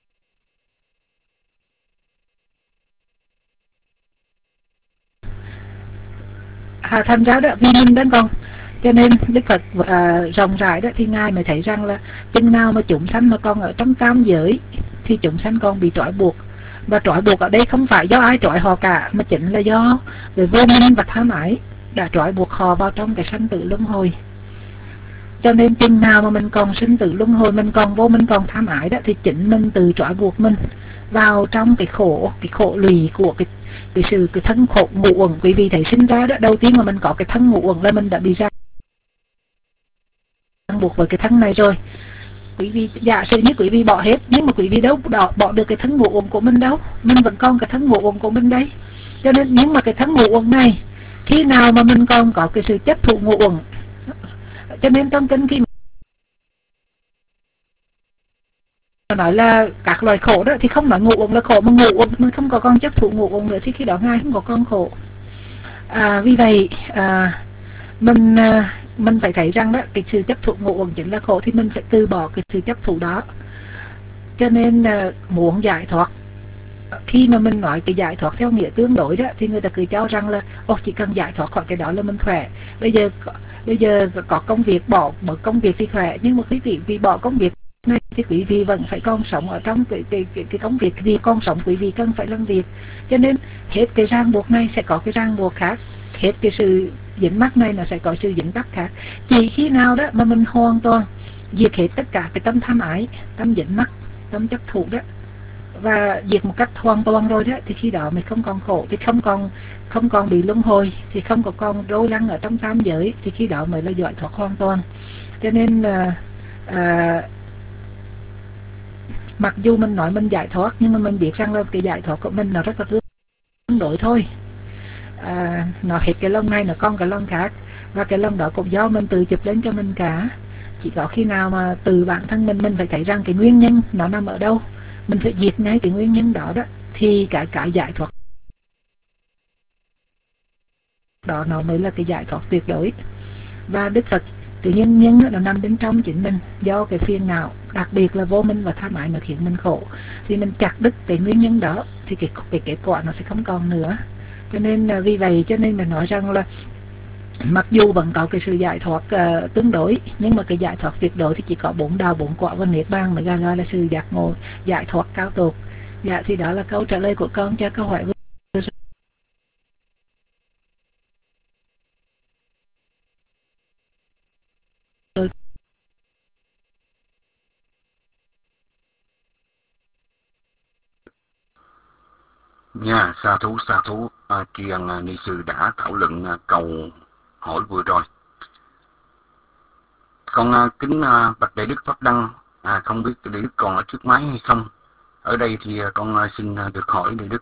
à, thành ra đó vì mình đang còn, cho nên Đức Phật à, rộng rãi đó thì Ngài mới thấy rằng là chừng nào mà chúng sanh mà còn ở trong tam giới thì chúng sanh còn bị trói buộc. Và trói buộc ở đây không phải do ai trói họ cả, mà chính là do về vô minh và tham ái đã trói buộc họ vào trong cái sanh tử luân hồi. Cho nên chừng nào mà mình còn sinh tử luân hồi, mình còn vô minh, còn tham ái đó, thì chính mình tự trói buộc mình vào trong cái khổ, cái khổ lụy của cái cái sự cái thân khổ ngũ uẩn. Quý vị thấy sinh ra đó, đầu tiên mà mình có cái thân ngũ uẩn là mình đã bị ràng buộc với cái thân này rồi. Quý vị giả sử như quý vị bỏ hết, nhưng mà quý vị đâu bỏ, bỏ được cái thân ngũ uẩn của mình đâu, mình vẫn còn cái thân ngũ uẩn của mình đây. Cho nên nhưng mà cái thân ngũ uẩn này, khi nào mà mình còn có cái sự chấp thụ ngũ uẩn, cho nên trong kinh khi ta nói là các loài khổ đó thì không nói ngủ uống là khổ, mà ngủ uống mình không có con chấp thụ ngủ uống nữa thì khi đó Ngài không có con khổ. À, vì vậy à, mình à, mình phải thấy rằng đó cái sự chấp thụ ngủ uống chính là khổ, thì mình phải từ bỏ cái sự chấp thụ đó. Cho nên à, muốn giải thoát, khi mà mình nói cái giải thoát theo nghĩa tương đối đó thì người ta cứ cho rằng là ô chỉ cần giải thoát khỏi cái đó là mình khỏe. Bây giờ bây giờ có công việc, bỏ bỏ công việc thì khỏe, nhưng mà khi quý vị bỏ công việc này thì quý vị vẫn phải còn sống ở trong cái cái cái, cái công việc gì còn sống, quý vị cần phải làm việc. Cho nên hết cái ràng buộc này sẽ có cái ràng buộc khác, hết cái sự dính mắc này nó sẽ có sự dính mắc khác. Chỉ khi nào đó mà mình hoàn toàn diệt hết tất cả cái tâm tham ái, tâm dính mắc, tâm chấp thủ đó, và diệt một cách hoàn toàn rồi đó, thì khi đó mình không còn khổ, thì không còn không còn bị luân hồi, thì không có còn rối lăng ở trong tam giới, thì khi đó mới là giải thoát hoàn toàn. Cho nên là à, mặc dù mình nói mình giải thoát, nhưng mà mình biết rằng là cái giải thoát của mình nó rất là tương đối thôi. À, nó hết cái lông này nó còn cái lông khác, và cái lông đó cũng do mình tự chụp lên cho mình cả. Chỉ có khi nào mà từ bản thân mình mình phải thấy rằng cái nguyên nhân nó nằm ở đâu, mình phải diệt ngay cái nguyên nhân đó đó, thì cái cái giải thoát đó nó mới là cái giải thoát tuyệt đối. Và Đức Phật cái nguyên nhân nó nằm bên trong chính mình, do cái phiền não, đặc biệt là vô minh và tham ái nó khiến mình khổ, thì mình chặt đứt cái nguyên nhân đó thì cái cái kết quả nó sẽ không còn nữa. Cho nên vì vậy cho nên mình nói rằng là mặc dù vẫn có cái sự giải thoát uh, tương đối, nhưng mà cái giải thoát tuyệt đối thì chỉ có bốn đạo bốn quả và niết bàn mới gọi là sự giác ngộ, giải thoát cao tột. Dạ thì đó là câu trả lời của con cho câu hỏi vừa rồi. Nha, sa thú sa thú à, truyền à, ni sư đã thảo luận à, câu hỏi vừa rồi. Con à, kính à, bạch Đại Đức Pháp Đăng, à, không biết Đại Đức còn ở trước máy hay không. Ở đây thì à, con à, xin à, được hỏi Đại Đức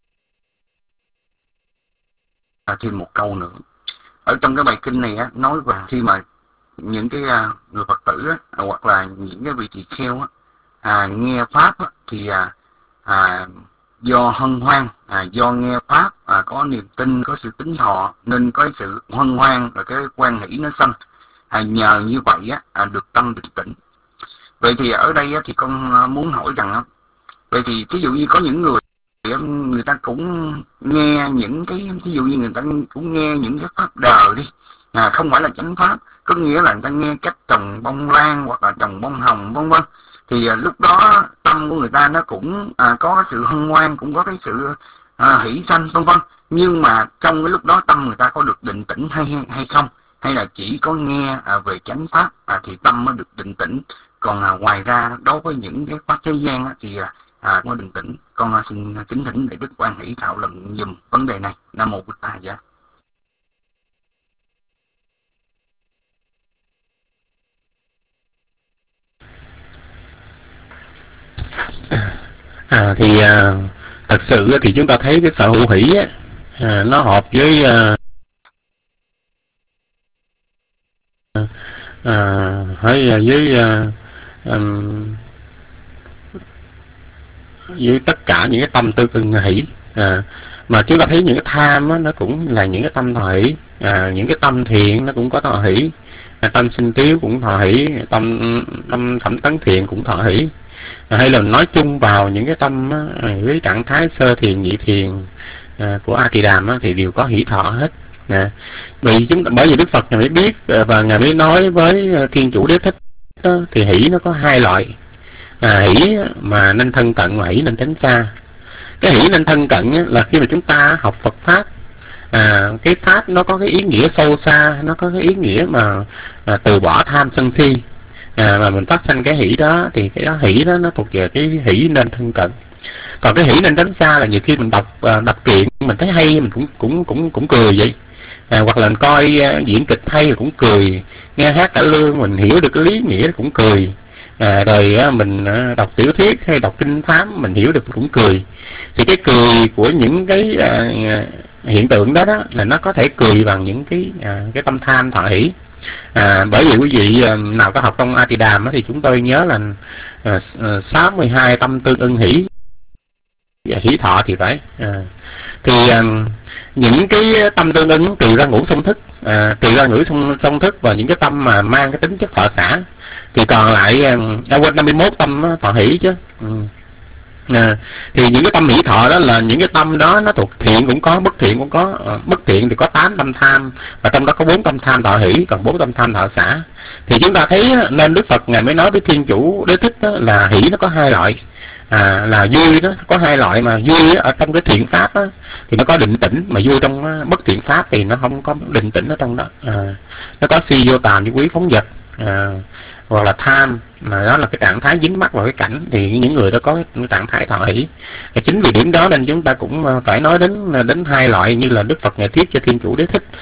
à, thêm một câu nữa. Ở trong cái bài kinh này á, nói về khi mà những cái à, người Phật tử á, hoặc là những cái vị tỳ kheo á, à, nghe pháp á, thì à, à, do hân hoan, à, do nghe pháp, à, có niềm tin, có sự tín thọ, nên có sự hân hoan và cái quan hỷ nó sanh. À, nhờ như vậy á, à, được tâm định tĩnh. Vậy thì ở đây á, thì con muốn hỏi rằng á, vậy thì ví dụ như có những người người ta cũng nghe những cái, ví dụ như người ta cũng nghe những cái pháp đời đi, à, không phải là chánh pháp, có nghĩa là người ta nghe cách trồng bông lan hoặc là trồng bông hồng vân vân, thì à, lúc đó tâm của người ta nó cũng à, có sự hân hoan, cũng có cái sự à, hỷ sanh vân vân, nhưng mà trong cái lúc đó tâm người ta có được định tĩnh hay hay không, hay là chỉ có nghe à, về chánh pháp à, thì tâm mới được định tĩnh, còn à, ngoài ra đối với những cái pháp thế gian á, thì à, à, có định tĩnh. Con à, xin kính thỉnh Đại Đức Quan Hỷ thảo luận dùm vấn đề này. Nam mô Bụt Tát. Dạ. À, thì à, thật sự thì chúng ta thấy cái sở hữu hỷ á, à, nó hợp với à, à, với với à, um, với tất cả những cái tâm tư ưng hỷ, à, mà chúng ta thấy những cái tham á, nó cũng là những cái tâm thọ hỷ, à, những cái tâm thiện nó cũng có thọ hỷ, à, tâm sinh tiếu cũng thọ hỷ, tâm tâm thẩm tấn thiện cũng thọ hỷ, à, hay là nói chung vào những cái tâm á, với trạng thái sơ thiền nhị thiền à, của A Kỳ Đàm á, thì đều có hỷ thọ hết. À, vì chúng bởi vì Đức Phật ngài mới biết và ngài mới nói với Thiên Chủ Đế Thích đó, thì hỷ nó có hai loại, à, hỷ mà nên thân cận và hỷ nên tránh xa. Cái hỷ nên thân cận là khi mà chúng ta học Phật pháp, à, cái pháp nó có cái ý nghĩa sâu xa, nó có cái ý nghĩa mà à, từ bỏ tham sân si, à, mà mình phát sinh cái hỷ đó, thì cái đó hỷ đó nó thuộc về cái hỷ nên thân cận. Còn cái hỷ nên tránh xa là nhiều khi mình đọc à, đọc truyện mình thấy hay mình cũng cũng cũng cũng cười vậy, à, hoặc là mình coi à, diễn kịch hay rồi cũng cười, nghe hát cải lương mình hiểu được cái lý nghĩa cũng cười, à, rồi à, mình à, đọc tiểu thuyết hay đọc kinh thám mình hiểu được cũng cười. Thì cái cười của những cái à, hiện tượng đó đó là nó có thể cười bằng những cái à, cái tâm tham thọ hỷ. À, bởi vì quý vị à, nào có học trong A Tỳ Đàm thì chúng tôi nhớ là à, sáu mươi hai tâm tương ưng hỷ hỷ thọ thì phải. À, thì à, những cái tâm tương ưng trừ ra ngũ song thức, à, trừ ra ngũ song, song thức và những cái tâm mà mang cái tính chất thọ xả, thì còn lại à, quên năm mươi mốt tâm thọ hỷ chứ. Ừ. À, thì những cái tâm hỷ thọ đó là những cái tâm đó nó thuộc thiện cũng có, bất thiện cũng có. À, bất thiện thì có tám tâm tham, và trong đó có bốn tâm tham thọ hỷ, còn bốn tâm tham thọ xả. Thì chúng ta thấy nên Đức Phật ngài mới nói với Thiên Chủ Đế Thích đó, là hỷ nó có hai loại, à, là vui đó có hai loại, mà vui ở trong cái thiện pháp đó, thì nó có định tĩnh, mà vui trong bất thiện pháp thì nó không có định tĩnh ở trong đó. À, nó có si vô tàm như quý phóng vật, à, hoặc là tham, mà đó là cái trạng thái dính mắc vào cái cảnh, thì những người đó có cái trạng thái thọ hỷ. Và chính vì điểm đó nên chúng ta cũng phải nói đến đến hai loại như là Đức Phật ngài thuyết cho Thiên Chủ Đế Thích.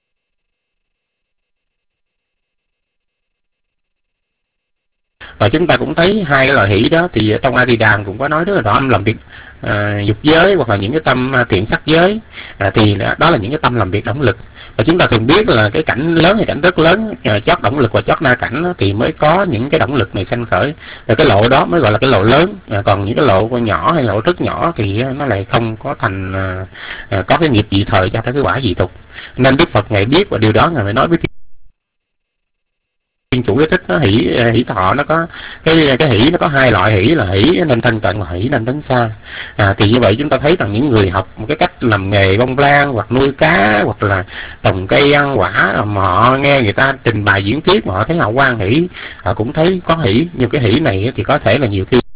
Và chúng ta cũng thấy hai cái loại hỷ đó thì trong A Di Đàm cũng có nói rất là rõ, âm làm việc à, dục giới hoặc là những cái tâm thiện sắc giới, à, thì đó là những cái tâm làm việc động lực. Và chúng ta thường biết là cái cảnh lớn hay cảnh rất lớn, à, chót động lực và chót na cảnh đó, thì mới có những cái động lực này sanh khởi, và cái lộ đó mới gọi là cái lộ lớn. À, còn những cái lộ nhỏ hay lộ rất nhỏ thì nó lại không có thành à, à, có cái nghiệp dị thời cho tới cái quả dị tục. Nên Đức Phật ngài biết, và điều đó ngài mới nói với Thiên Chủ Đế Thích, nó hỷ hỷ thọ nó có cái cái hỷ nó có hai loại, hỷ là hỷ nên thân cận và hỷ nên tránh xa. À, thì như vậy chúng ta thấy rằng những người học một cái cách làm nghề bông lan hoặc nuôi cá hoặc là trồng cây ăn quả, mà họ nghe người ta trình bày diễn thuyết mà họ thấy họ hoan hỷ, họ cũng thấy có hỷ, nhưng cái hỷ này thì có thể là nhiều khi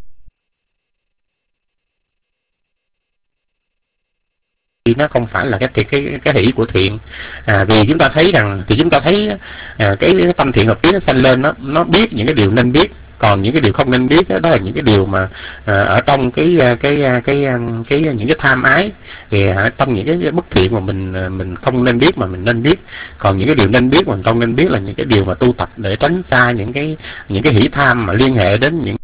nó không phải là cái cái cái hỷ của thiện. À, vì chúng ta thấy rằng thì chúng ta thấy à, cái, cái tâm thiện hợp lý nó sanh lên, nó nó biết những cái điều nên biết, còn những cái điều không nên biết đó, đó là những cái điều mà à, ở trong cái cái cái cái, cái những cái tham ái, thì ở trong những cái bất thiện mà mình mình không nên biết mà mình nên biết. Còn những cái điều nên biết mà mình không nên biết là những cái điều mà tu tập để tránh xa những cái những cái hỷ tham mà liên hệ đến những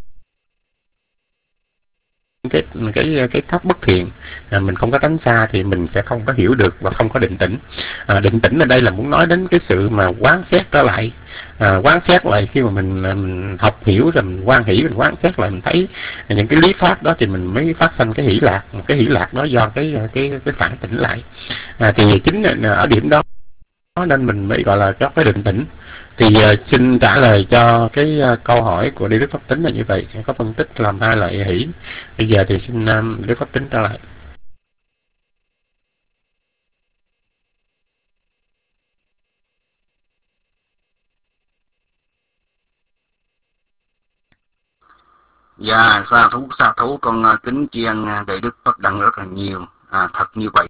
cái cái cái pháp bất thiện. À, mình không có tránh xa thì mình sẽ không có hiểu được và không có định tĩnh. À, định tĩnh ở đây là muốn nói đến cái sự mà quán xét trở lại, à, quán xét lại khi mà mình, mình học hiểu rồi mình quan hỷ, mình quán xét lại mình thấy những cái lý pháp đó thì mình mới phát sinh cái hỷ lạc. Một cái hỷ lạc đó do cái cái cái phản tỉnh lại. À, thì chính ở điểm đó nên mình mới gọi là có cái định tĩnh. Thì uh, xin trả lời cho cái uh, câu hỏi của Đức Pháp Tính là như vậy, có phân tích làm hai loại hỷ. Bây giờ thì xin um, Đức Pháp Tính trả lời. Dạ, sa thú sa thú con uh, kính tri ân uh, Đại Đức Pháp Đăng rất là nhiều. À, thật như vậy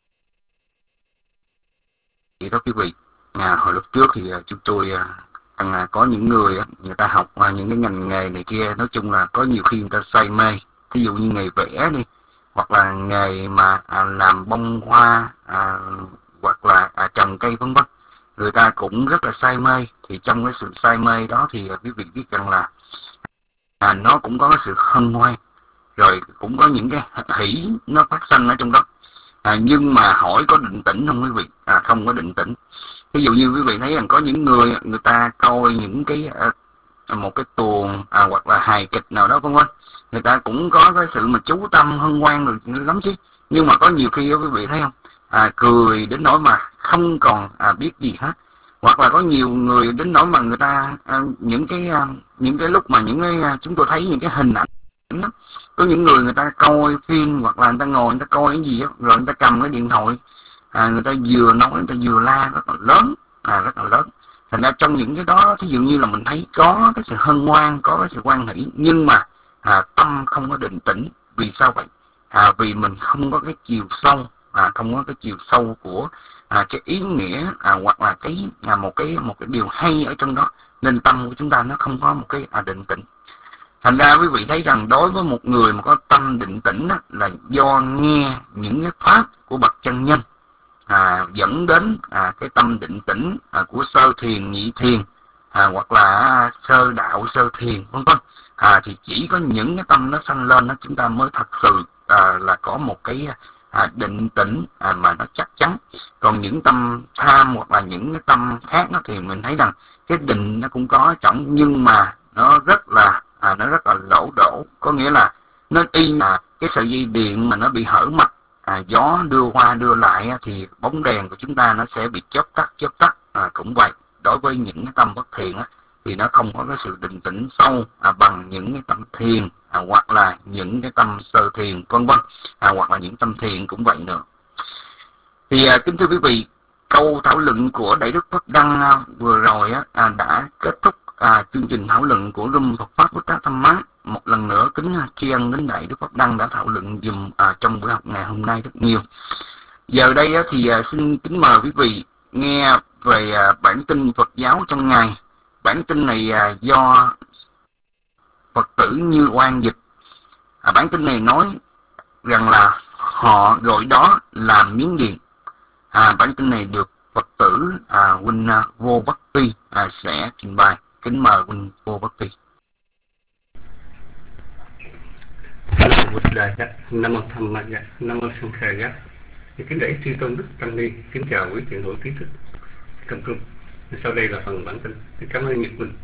đó quý vị. À, hồi lúc trước thì uh, chúng tôi uh, À, có những người người ta học à, những cái ngành nghề này kia, nói chung là có nhiều khi người ta say mê, ví dụ như nghề vẽ đi, hoặc là nghề mà à, làm bông hoa, à, hoặc là à, trồng cây vân vân, người ta cũng rất là say mê. Thì trong cái sự say mê đó thì à, quý vị biết rằng là à, nó cũng có cái sự hân hoan, rồi cũng có những cái hỷ nó phát sinh ở trong đó. À, nhưng mà hỏi có định tĩnh không quý vị? À, không có định tĩnh. Ví dụ như quý vị thấy rằng có những người người ta coi những cái uh, một cái tuồng à, hoặc là hài kịch nào đó vân vân, người ta cũng có cái sự mà chú tâm hân hoan rồi lắm chứ. Nhưng mà có nhiều khi đó, quý vị thấy không, à, cười đến nỗi mà không còn à, biết gì hết. Hoặc là có nhiều người đến nỗi mà người ta à, những cái à, những cái lúc mà những cái à, chúng tôi thấy những cái hình ảnh đó, có những người người ta coi phim hoặc là người ta ngồi người ta coi cái gì đó, rồi người ta cầm cái điện thoại, à, người ta vừa nói người ta vừa la rất là lớn, à, rất là lớn. Thành ra trong những cái đó ví dụ như là mình thấy có cái sự hân hoan, có cái sự quan hỷ, nhưng mà à, tâm không có định tĩnh. Vì sao vậy? À, vì mình không có cái chiều sâu, à, không có cái chiều sâu của à, cái ý nghĩa, à, hoặc là cái à, một cái một cái điều hay ở trong đó, nên tâm của chúng ta nó không có một cái à, định tĩnh. Thành ra quý vị thấy rằng đối với một người mà có tâm định tĩnh đó, là do nghe những cái pháp của bậc chân nhân à, dẫn đến à, cái tâm định tĩnh à, của sơ thiền, nhị thiền, à, hoặc là sơ đạo, sơ thiền vân vân. À, thì chỉ có những cái tâm nó sanh lên đó chúng ta mới thật sự à, là có một cái à, định tĩnh à, mà nó chắc chắn. Còn những tâm tham hoặc là những cái tâm khác nó thì mình thấy rằng cái định nó cũng có ở trong, nhưng mà nó rất là à, nó rất là lỗ đổ, có nghĩa là nó y là cái sợi dây điện mà nó bị hở mặt, à, gió đưa qua đưa lại á, thì bóng đèn của chúng ta nó sẽ bị chớp tắt chớp tắt. À, cũng vậy, đối với những cái tâm bất thiện á, thì nó không có cái sự định tĩnh sâu à, bằng những cái tâm thiền à, hoặc là những cái tâm sơ thiền vân vân, à, hoặc là những tâm thiền cũng vậy nữa. Thì à, kính thưa quý vị, câu thảo luận của Đại Đức Pháp Đăng à, vừa rồi á, à, đã kết thúc à, chương trình thảo luận của Room Phật Pháp Bút Tát Tham Má. Một lần nữa kính tri ân đến Đại Đức Pháp Đăng đã thảo luận dùm à, trong buổi học ngày hôm nay rất nhiều. Giờ đây á, thì à, xin kính mời quý vị nghe về à, bản tin Phật giáo trong ngày. Bản tin này à, do Phật tử Như Oan dịch. À, bản tin này nói rằng là họ gọi đó là miếng điện. À, bản tin này được Phật tử à, huynh à, Vô Bất Ti à, sẽ trình bày. Kính mời huynh Vô Bất Ti. Nam mô Bụt Đà Giác, Nam mô Tham Ma Giác, Nam mô Sanh Kha Giác. Kính lễ chư tôn đức tăng ni, kính chào quý thiện hữu trí thức trong trung. Sau đây là phần bản tin. Cảm ơn Nhật Minh.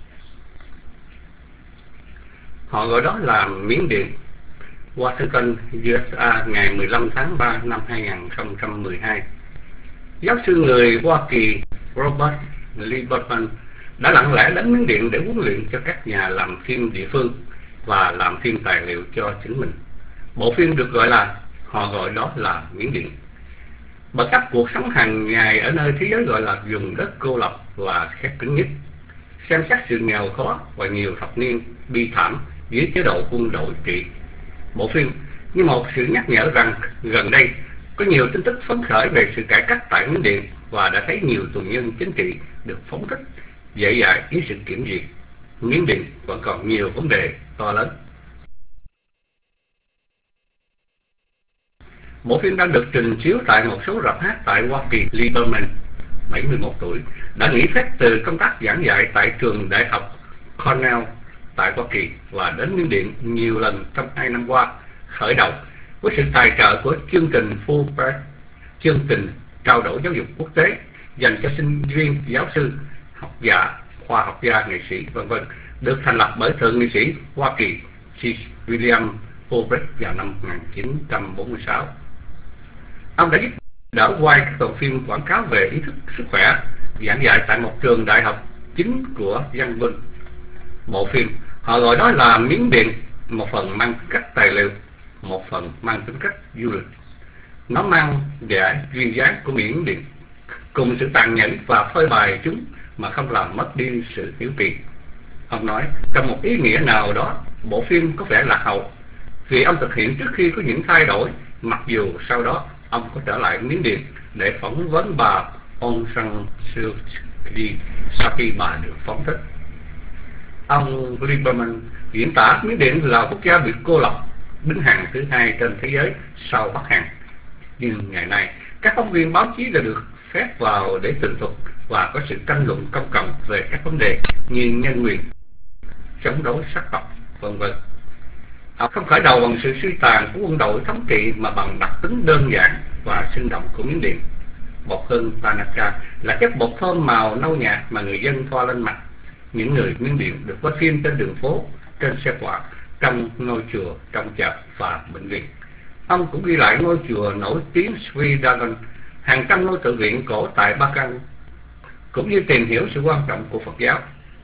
Họ gọi đó là miếng điện. Washington, u ét a, ngày mười lăm tháng ba năm hai nghìn không trăm mười hai. Giáo sư người Hoa Kỳ Robert Lieberman đã lặng lẽ đến Miến Điện để huấn luyện cho các nhà làm phim địa phương và làm phim tài liệu cho chính mình. Bộ phim được gọi là Họ gọi đó là Miến Điện. Bởi các cuộc sống hàng ngày ở nơi thế giới gọi là vùng đất cô lập và khép kín nhất, xem xét sự nghèo khó và nhiều thập niên bi thảm dưới chế độ quân đội trị. Bộ phim như một sự nhắc nhở rằng gần đây có nhiều tin tức phấn khởi về sự cải cách tại Miến Điện và đã thấy nhiều tù nhân chính trị được phóng thích dễ dãi dưới sự kiểm duyệt. Miến Điện vẫn còn nhiều vấn đề to lớn. Bộ phim đang được trình chiếu tại một số rạp hát tại Hoa Kỳ. Lieberman, bảy mươi mốt tuổi, đã nghỉ phép từ công tác giảng dạy tại trường đại học Cornell tại Hoa Kỳ và đến Miến Điện nhiều lần trong hai năm qua, khởi đầu với sự tài trợ của chương trình Fulbright, chương trình trao đổi giáo dục quốc tế dành cho sinh viên, giáo sư, học giả, khoa học gia, nghệ sĩ, vân vân, được thành lập bởi thượng nghị sĩ Hoa Kỳ C. William Fulbright vào năm một nghìn chín trăm bốn mươi sáu. Ông đã giúp đỡ quay các đoạn phim quảng cáo về ý thức sức khỏe, giảng dạy tại một trường đại học chính của dân quân. Bộ phim Họ gọi đó là Miến Điện, một phần mang tính cách tài liệu, một phần mang tính cách du lịch. Nó mang vẻ duyên dáng của Miến Điện cùng sự tàn nhẫn và phơi bày chúng mà không làm mất đi sự hiếu kỳ. Ông nói trong một ý nghĩa nào đó, bộ phim có vẻ lạc hậu vì ông thực hiện trước khi có những thay đổi, mặc dù sau đó ông có trở lại Miến Điện để phỏng vấn bà Aung San Suu Kyi sau khi bà được phóng thích. Ông Lieberman diễn tả Miến Điện là quốc gia bị cô lập, đứng hàng thứ hai trên thế giới sau Bắc Hàn. Nhưng ngày nay, các phóng viên báo chí đã được phép vào để tường thuật và có sự tranh luận công cộng về các vấn đề như nhân quyền, chống đối sắc tộc, vân vân. Ông không khởi đầu bằng sự suy tàn của quân đội thống trị mà bằng đặc tính đơn giản và sinh động của Miến Điện. Bột hương Tanaka là chất bột thơm màu nâu nhạt mà người dân thoa lên mặt. Những người Miến Điện được quay phim trên đường phố, trên xe quạt, trong ngôi chùa, trong chợ và bệnh viện. Ông cũng ghi lại ngôi chùa nổi tiếng Sri Dagon, hàng trăm ngôi tự viện cổ tại Ba Căn, cũng như tìm hiểu sự quan trọng của Phật giáo.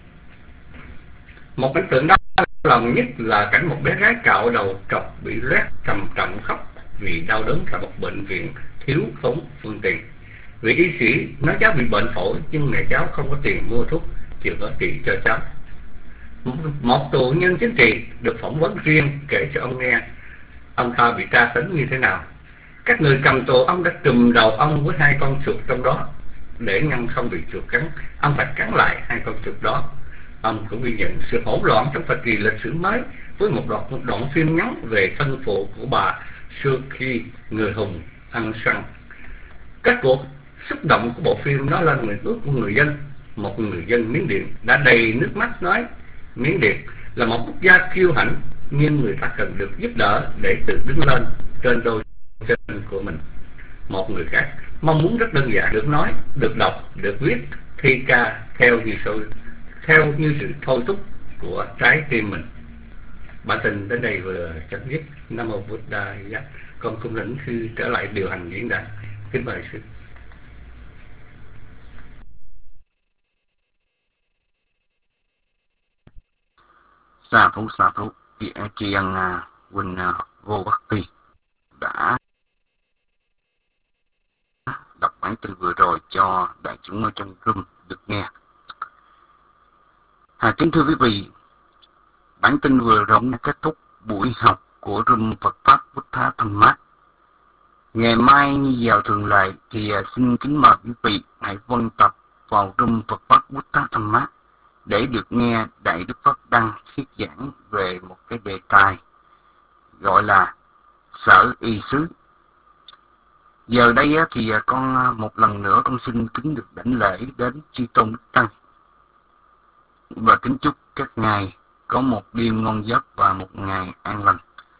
Một cảnh tượng đau lòng nhất là cảnh một bé gái cạo đầu trọc bị loét trầm trọng khóc vì đau đớn tại một bệnh viện thiếu thốn phương tiện. Vị y sĩ nói cháu bị bệnh phổi nhưng mẹ cháu không có tiền mua thuốc chịu ở trị cho cháu. Một, một tù nhân chính trị được phỏng vấn riêng kể cho ông nghe ông ta bị tra tấn như thế nào. Các người cầm tù ông đã trùm đầu ông với hai con chuột trong đó để ngăn không bị chuột cắn. Ông phải cắn lại hai con chuột đó. Ông cũng ghi nhận sự hỗn loạn trong thời kỳ lịch sử mới với một đoạn, một đoạn phim ngắn về thân phụ của bà Suu Kyi, người hùng ăn săn. Các cuộc xúc động của bộ phim đó lên nguyện ước của người dân. Một người dân Miến Điện đã đầy nước mắt nói Miến Điện là một quốc gia kiêu hãnh nhưng người ta cần được giúp đỡ để tự đứng lên trên đôi sinh của mình. Một người khác mong muốn rất đơn giản được nói, được đọc, được viết thi ca theo như sự theo như sự thôi thúc của trái tim mình. Bản tin đến đây vừa chấm dứt. Nam mô Buddha. Con cung lĩnh sư trở lại điều hành diễn đàn. Kính mời sư. Sa thú sa thú tri ân huynh Vô Bất Ti đã đọc bản tin vừa rồi cho đại chúng ở trong room được nghe. À, kính thưa quý vị, bản tin vừa rồi đã kết thúc buổi học của room Phật pháp Buddha Dhamma. Ngày mai như vào thường lệ thì xin kính mời quý vị hãy vân tập vào room Phật pháp Buddha Dhamma để được nghe Đại Đức Pháp Đăng thuyết giảng về một cái đề tài gọi là sở y xứ. Giờ đây thì con một lần nữa con xin kính được đảnh lễ đến chư tôn Đức Tăng và kính chúc các ngài có một đêm ngon giấc và một ngày an lành.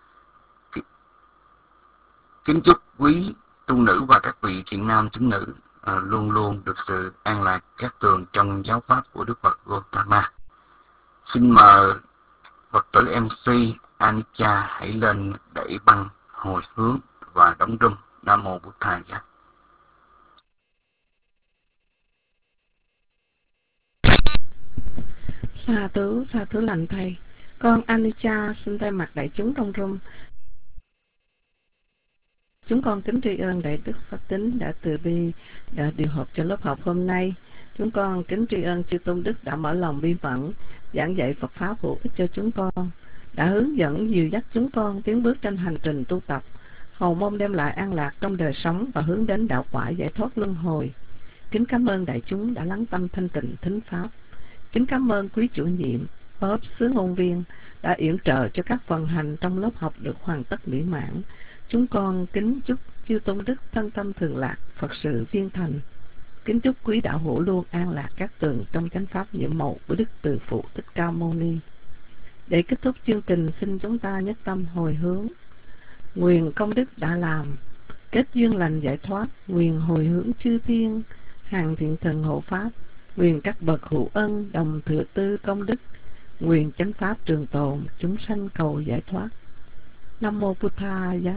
Kính chúc quý tu nữ và các vị thiện nam tín nữ à, luôn luôn được sự an lạc các tường trong giáo pháp của Đức Phật Gautama. Xin mời Phật tử em xê Anicca hãy lên đẩy băng hồi hướng và đóng rung. Nam mô Bụt Thầy. Sa thú, sa thú lành thầy. Con Anicca xin thay mặt đại chúng trong room. Chúng con kính tri ân Đại Đức Pháp Tính đã từ bi, đã điều hợp cho lớp học hôm nay. Chúng con kính tri ân chư Tôn Đức đã mở lòng bi mẫn, giảng dạy Phật Pháp hữu ích cho chúng con, đã hướng dẫn dìu dắt chúng con tiến bước trên hành trình tu tập, hầu mong đem lại an lạc trong đời sống và hướng đến đạo quả giải thoát luân hồi. Kính cảm ơn đại chúng đã lắng tâm thanh tịnh thính Pháp. Kính cảm ơn quý chủ nhiệm, phó sứ ngôn viên đã yểm trợ cho các phần hành trong lớp học được hoàn tất mỹ mãn. Chúng con kính chúc chư Tôn Đức thân tâm thường lạc, Phật sự viên thành. Kính chúc quý đạo hữu luôn an lạc các tường trong chánh pháp nhiệm màu của Đức Từ Phụ Thích Ca Mâu Ni. Để kết thúc chương trình, xin chúng ta nhất tâm hồi hướng. Nguyện công đức đã làm, kết duyên lành giải thoát, nguyện hồi hướng chư thiên, hàng thiện thần hộ pháp, nguyện các bậc hữu ân đồng thừa tư công đức, nguyện chánh pháp trường tồn, chúng sanh cầu giải thoát. Nam mô Bụt Thầy.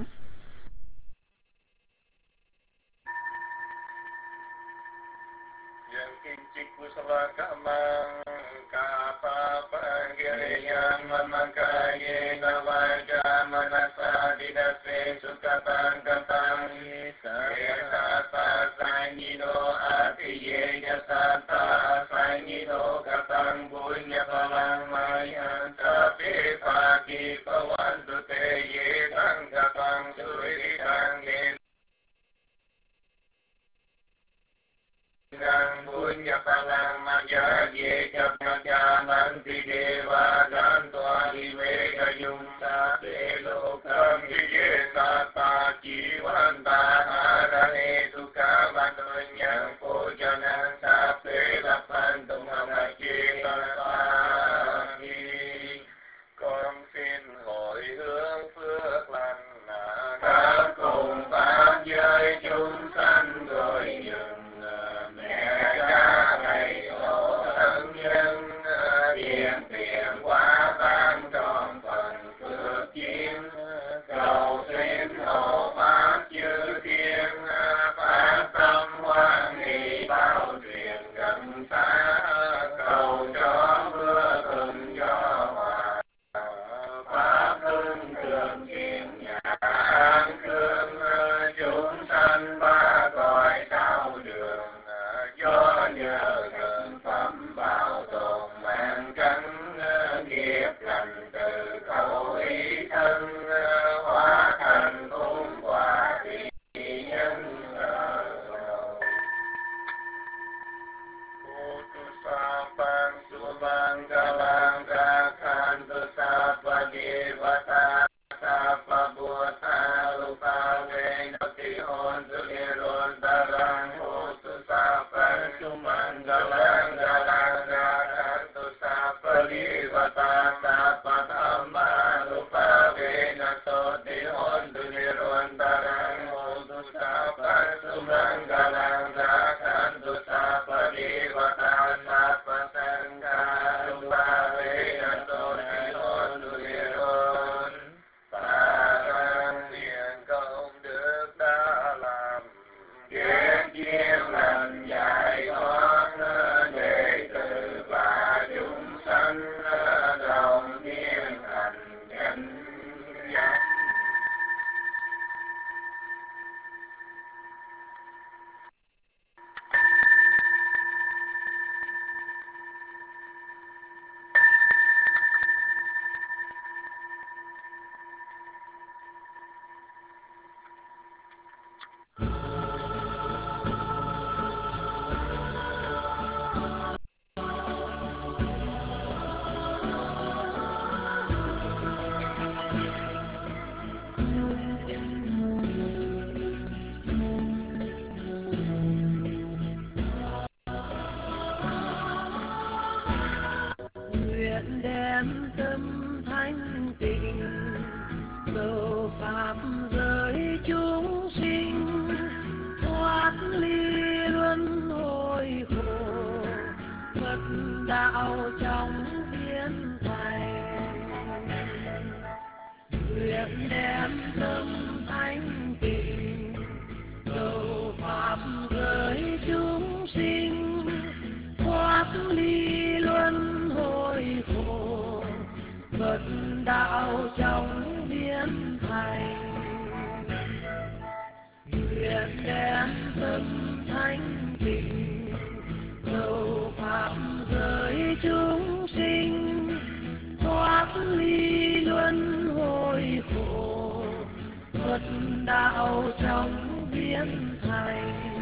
Hon tu ni ron tarang สุมังกลังรักขันตุสัพพะเทวตาสัพพะสังฆานุภาเวนะโตนิโรตุเยโรนปารังเนียงcông đức đã làm kết chiếu lành giải thoát đệ tử và chúng sanh đồng thiên thành chánh giác. Nguyện đem tâm thanh tịnh cầu pháp giới chúng sinh thoát ly luân hồi khổ, Phật đạo trong biến thành. Nguyện đem tâm thanh tịnh cầu pháp giới chúng sinh thoát ly luân hồi khổ, Phật đạo trong biến thành. Nguyện đem tâm thanh tịnh cầu pháp giới chúng sinh thoát ly luân hồi khổ, Phật đạo trong biến thành.